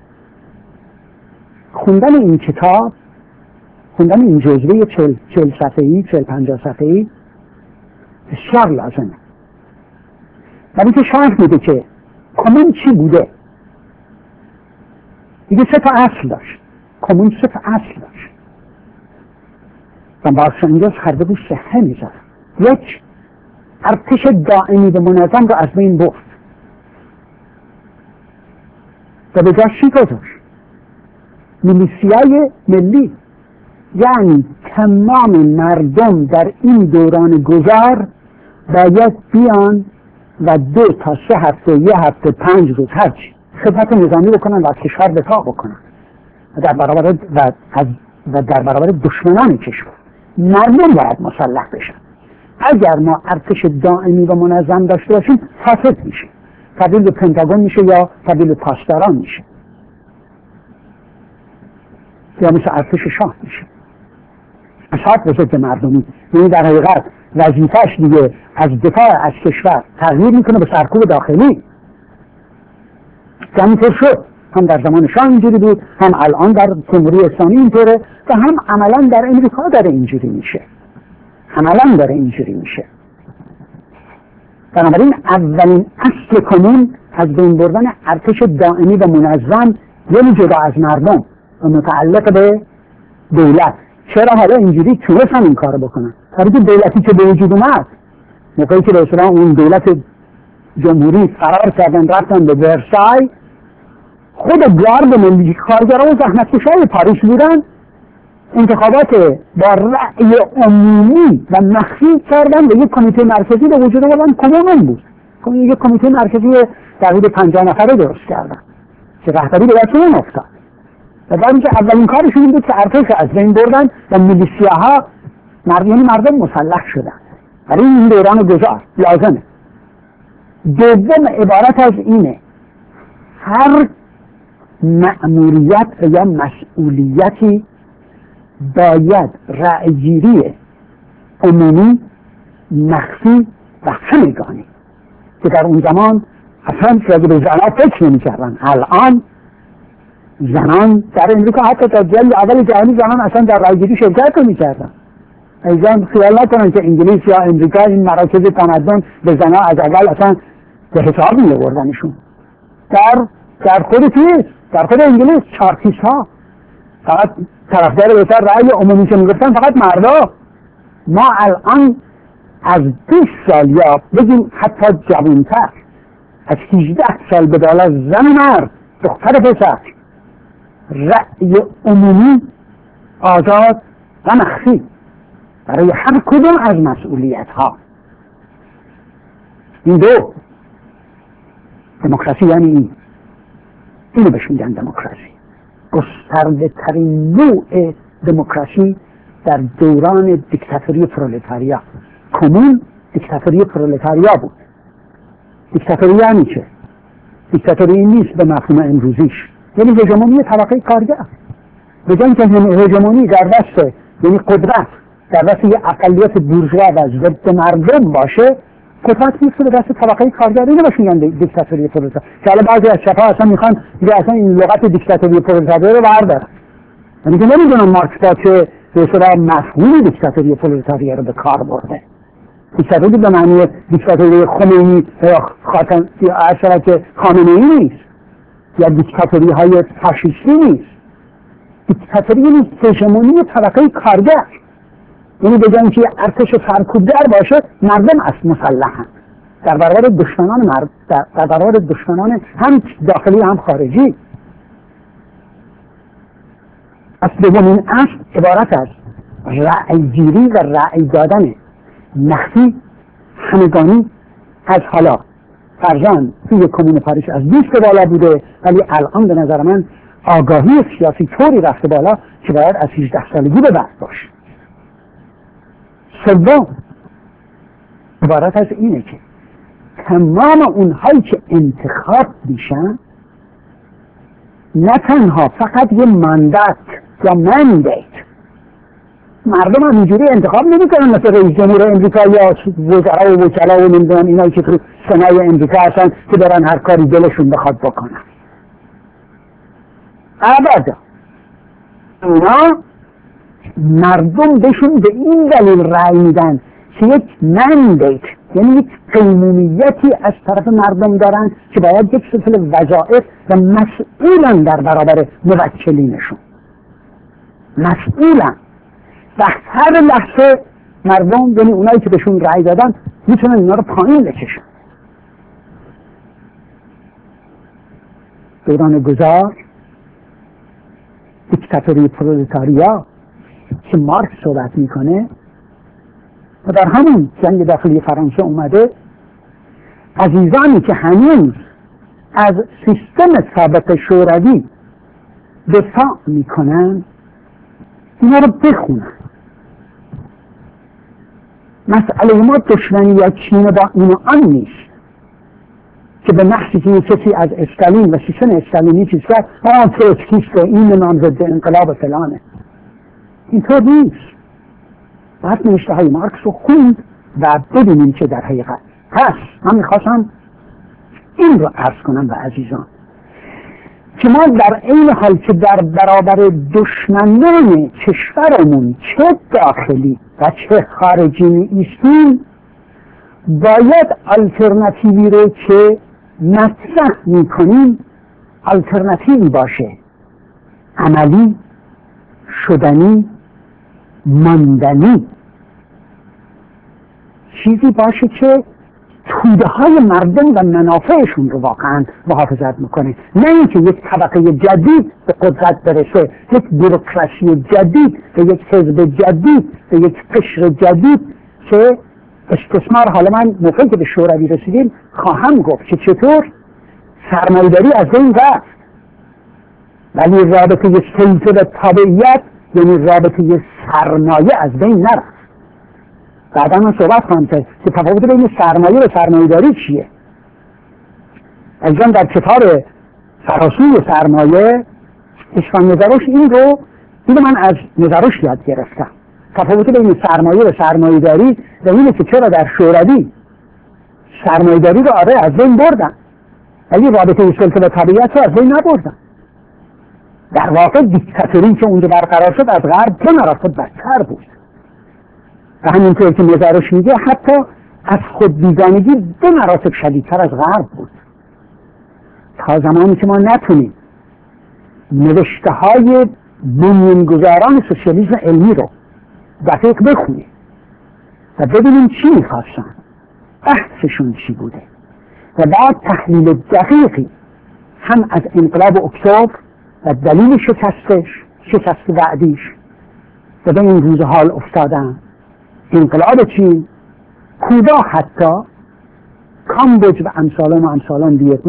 خوندن این کتاب، خوندن این جزوه 40 صفحه‌ای 40-50 صفحه‌ای بسیار لازمه، ولی که شرح میده که کمون چی بوده. دیگه 3 تا اصل داشت کمون، 3 تا اصل داشت و مارکس اینجا هر دو صحه میذاره. یک، ارتش دائمی و منظم رو از بین برد و به جاش چی گذاشت؟ میلیسیای ملی، یعنی تمام مردم در این دوران گذار باید بیان و 2 تا 3 هفته، 1 هفته، 5 روز هرچی خدمت نظامی بکنن و از کشور دفاع بکنن و در برابر دشمنان کشور. مردم باید مسلح بشن. اگر ما ارتش دائمی و منظم داشته باشیم فاسد میشه، تبدیل به پنتاگون میشه یا تبدیل به پاسداران میشه یا مثل ارتش شاه میشه، اصحاب به ضد مردمی. یعنی در حقیقت وظیفه‌اش دیگه از دفاع از کشور تغییر میکنه به سرکوب داخلی. همینطور شد، هم در زمان شاه اینجوری بود، هم الان در جمهوری اسلامی اینطوره و هم عملا در امریکا داره اینجوری میشه، عملا داره اینجوری میشه. بنابراین اولین اصل کمون از بین بردن ارتش دائمی و منظم، یعنی جدا از مردم و متعلق به دولت. چرا حالا اینجوری تونستن این کارو بکنن؟ برای که دولتی که به وجود اومد موقعی که به اصطلاح اون دولت جمهوری فرار کردن رفتن به ورسای، خود گارد ملی کارگران و زحمتکشای پاریس بودن، انتخابات با رأی عمومی و مخفی کردن و یک کمیته مرکزی به وجود آوردن. کمون بود، یک کمیته مرکزی در حدود 50 نفره درست کردن که رهبری به دست اون افتاد و بعد اینکه اولین کارشون بود که ارتش از بین بردن و میلیسیاها مردم مسلح شدن. برای این دوران گذار لازمه. دوم عبارت از اینه، هر مأموریت یا مسئولیتی باید رأیگیری عمومی، مخفی و همگانی، که در اون زمان اصلا راجع به زنان فکر نمی کردن. الان زنان در امریکا حتی تا جنگ اول جهانی زنان اصلا در رأیگیری شرکت نمی کردن. ایزان خیال نکنن که انگلیس یا امریکا این مراکز تمدن به زنان از اول اصلا به حساب می آوردنشون. در خود چیز، در خود انگلیس چارتیست ها فقط طرفدار بهتر رأی عمومی که میگفتن فقط مردا. ما الان از 20 سال یا بگیم حتی جوانتر، از 18 سال به بالا زن مرد دختر پسر رأی عمومی آزاد و مخفی برای هر کدوم از مسئولیت ها. این دو دموکراسی یعنی این. اینو بهش میگن دموکراسی. گسترده ترین نوع دموکراسی در دوران دیکتاتوری پرولتاریا. کمون دیکتاتوری پرولتاریا بود. دیکتاتوری یعنی چه؟ دیکتاتوری این نیست به مفهوم امروزیش، یعنی هژمونی طبقه کارگر. به جای اینکه هژمونی در دست، یعنی قدرت در دست یه اقلیت بورژوا و ضد مردم باشه، قدرت میفته به دست طبقه کارگر. اینو بهش میگن دیکتاتوری پرولتاریا. که حالا بعضی از چپ‌ها اصلا میخوان دیگه اصلا این لغت دیکتاتوری پرولتاریا رو بردارن. یعنی که نمیدونم مارکس با چه به اصطلاح مفهوم دیکتاتوری پرولتاریا رو به کار برده. دیکتاتوری به معنی دیکتاتوری خمینی یا خاتم یا اشرف خامنه‌ای نیست، یا دیکتاتوری های فاشیستی نیست. دیکتاتوری یعنی هژمونی طبقه کارگر. یعنی به جای اینکه ارتش سرکوبگر باشه، مردم از مسلحن در برابر دشمنان در برابر دشمنان هم داخلی هم خارجی. از دومین اصل عبارت از رأی گیری و رأی دادن مخفی همگانی از حالا فرزن توی کمون پاریس از 20 بالا بوده، ولی الان به نظر من آگاهی سیاسی طوری رفته بالا که باید از 18 سالگی به بعد باشه. سوم عبارت از اینه که تمام اونهایی که انتخاب میشن نه تنها فقط یه ماندات یا مندیت، مردم هم اینجوری انتخاب نمیکنن مثل رئیس جمهور امریکا یا وزرا و وکلا و نمیدونم اینایی که تو سنای امریکا هستن که برن هر کاری دلشون بخواد بکنن. ابدا اونا مردم بهشون به این دلیل رأی میدن که یک مندیت، یعنی یک قیمومیتی از طرف مردم دارن که باید یک سلسله وظایف و مسئولن در برابر موکلینشون. مسئولن و هر لحظه مردم، یعنی اونایی که بهشون رأی دادن، میتونن اینا رو پایین بکشن. دوران گذار دیکتاتوری پرولتاریا که مارکس صحبت میکنه و در همون جنگ داخلی فرانسه اومده، عزیزانی که هنوز از سیستم سابق شوروی دفاع میکنن اینا رو بخونن. مسئله ما دشمنی یا چین با این و آن نیست که به محضی که کسی از استالین و سیستم استالینی چیز کرد تروتسکیست و این نامزد انقلاب فلانه. اینطور نیست. باید نوشته های مارکس رو خوند و ببینیم که در حقیقت پس من میخواستم این رو عرض کنم به عزیزان که ما در این حال که در برابر دشمنان کشورمون چه داخلی و چه خارجی ایستیم، باید آلترناتیوی رو که مطرح میکنیم آلترناتیوی باشه، عملی، شدنی، ماندنی، چیزی باشه که توده های مردم و منافعشون رو واقعا محافظت میکنه، نه اینکه یک طبقه جدید به قدرت برسه، یک بوروکراسی جدید و یک حزب جدید و یک قشر جدید که استثمار. حالا من موقعی که به شوروی رسیدیم خواهم گفت که چطور سرمایه‌داری از بین رفت، ولی رابطه سلطه و تابعیت یعنی رابطه سرمایه از بین نرفت. بعدا من صحبت خواهم کرد که تفاوت بین سرمایه و سرمایه‌داری چیه. عزیزان در کتاب فراسوی سرمایه اشکان نظروش اینو من از نظروش یاد گرفتم. تفاوت بین سرمایه و سرمایه‌داری و اینه که چرا در شوروی سرمایه‌داری رو از بین بردن ولی رابطه سلطه و تابعیت رو از بین نبردن. در واقع دیکتاتوری که اونجا برقرار شد از غرب به مراتب بدتر بود و همینطور که نظرش میگه حتی از خود بیگانگی به مراتب شدیدتر از غرب بود. تا زمانی که ما نتونیم نوشته های بنیانگذاران سوسیالیسم علمی رو دقیق بخونیم و ببینیم چی میخواستن، بحثشون چی بوده و بعد تحلیل دقیقی هم از انقلاب اکتبر و دلیل شکست بعدیش و به این روز حال افتادن، انقلاب چین، کوبا، حتی کامبوج و امثالان ویتنام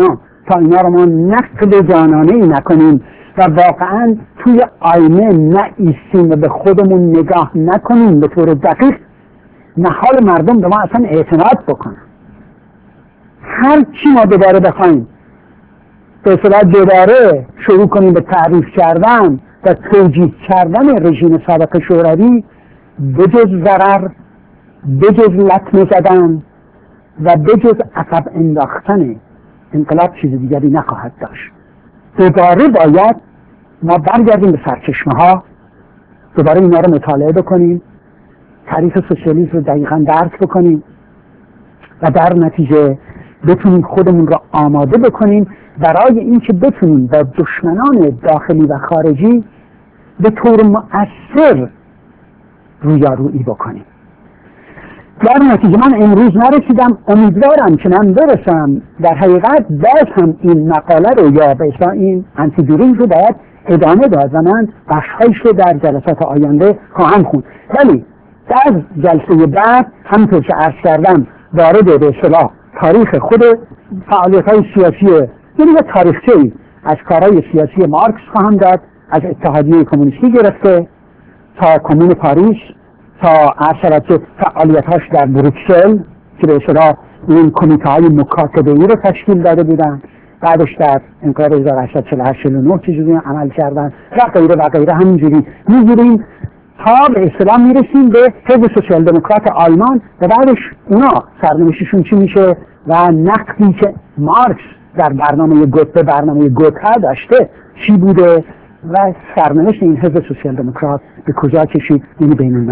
تا اینا رو ما نقد جانانه‌ای نکنیم و واقعا توی آینه نایستیم و به خودمون نگاه نکنیم به طور دقیق، نهال مردم به ما اصلا اعتماد بکنن. هر چی ما دوباره بخوایم به اصطلاح دوباره شروع کنیم به تعریف کردن و توجیه کردن رژیم سابق شوروی، بجز ضرر، بجز لطمه زدن و بجز عقب انداختن انقلاب چیز دیگری نخواهد داشت. دوباره باید ما برگردیم به سرچشمه ها، دوباره اینا رو مطالعه بکنیم، تعریف سوسیالیسم رو دقیقاً درک بکنیم و در نتیجه بتونیم خودمون رو آماده بکنیم برای اینکه بتونیم با دشمنان داخلی و خارجی به طور مؤثر رویارویی بکنیم. در نتیجه من امروز نرسیدم، امیدوارم که من برسم. در حقیقت باز هم این مقاله رو یا به اصطلاح این آنتی دورینگ رو باید ادامه داد و من بخش‌هایش رو در جلسات آینده خواهم خوند، ولی در جلسه بعد همونطور که عرض کردم وارد به اصطلاح تاریخ خود فعالیت‌های سیاسی، یعنی یه تاریخچه‌ای از کارهای سیاسی مارکس خواهم داد، از اتحادیه کمونیستی گرفته تا کمون پاریس، تا عرض فعالیت‌هاش در بروکسل که به اصطلاح این کمیته‌های مکاتبه‌ای رو تشکیل داده بودن، بعدش در انقلاب 1848-49 چجوری عمل کردن و غیره و غیره. همینجوری می‌گیریم تا به اصطلاح میرسیم به حزب سوسیال دموکرات آلمان و بعدش اونا سرنوشتشون چی میشه و نقدی که مارکس در برنامه گوته داشته چی بوده و سرنوشت این حزب سوسیال دموکرات به کجا کشید. این بین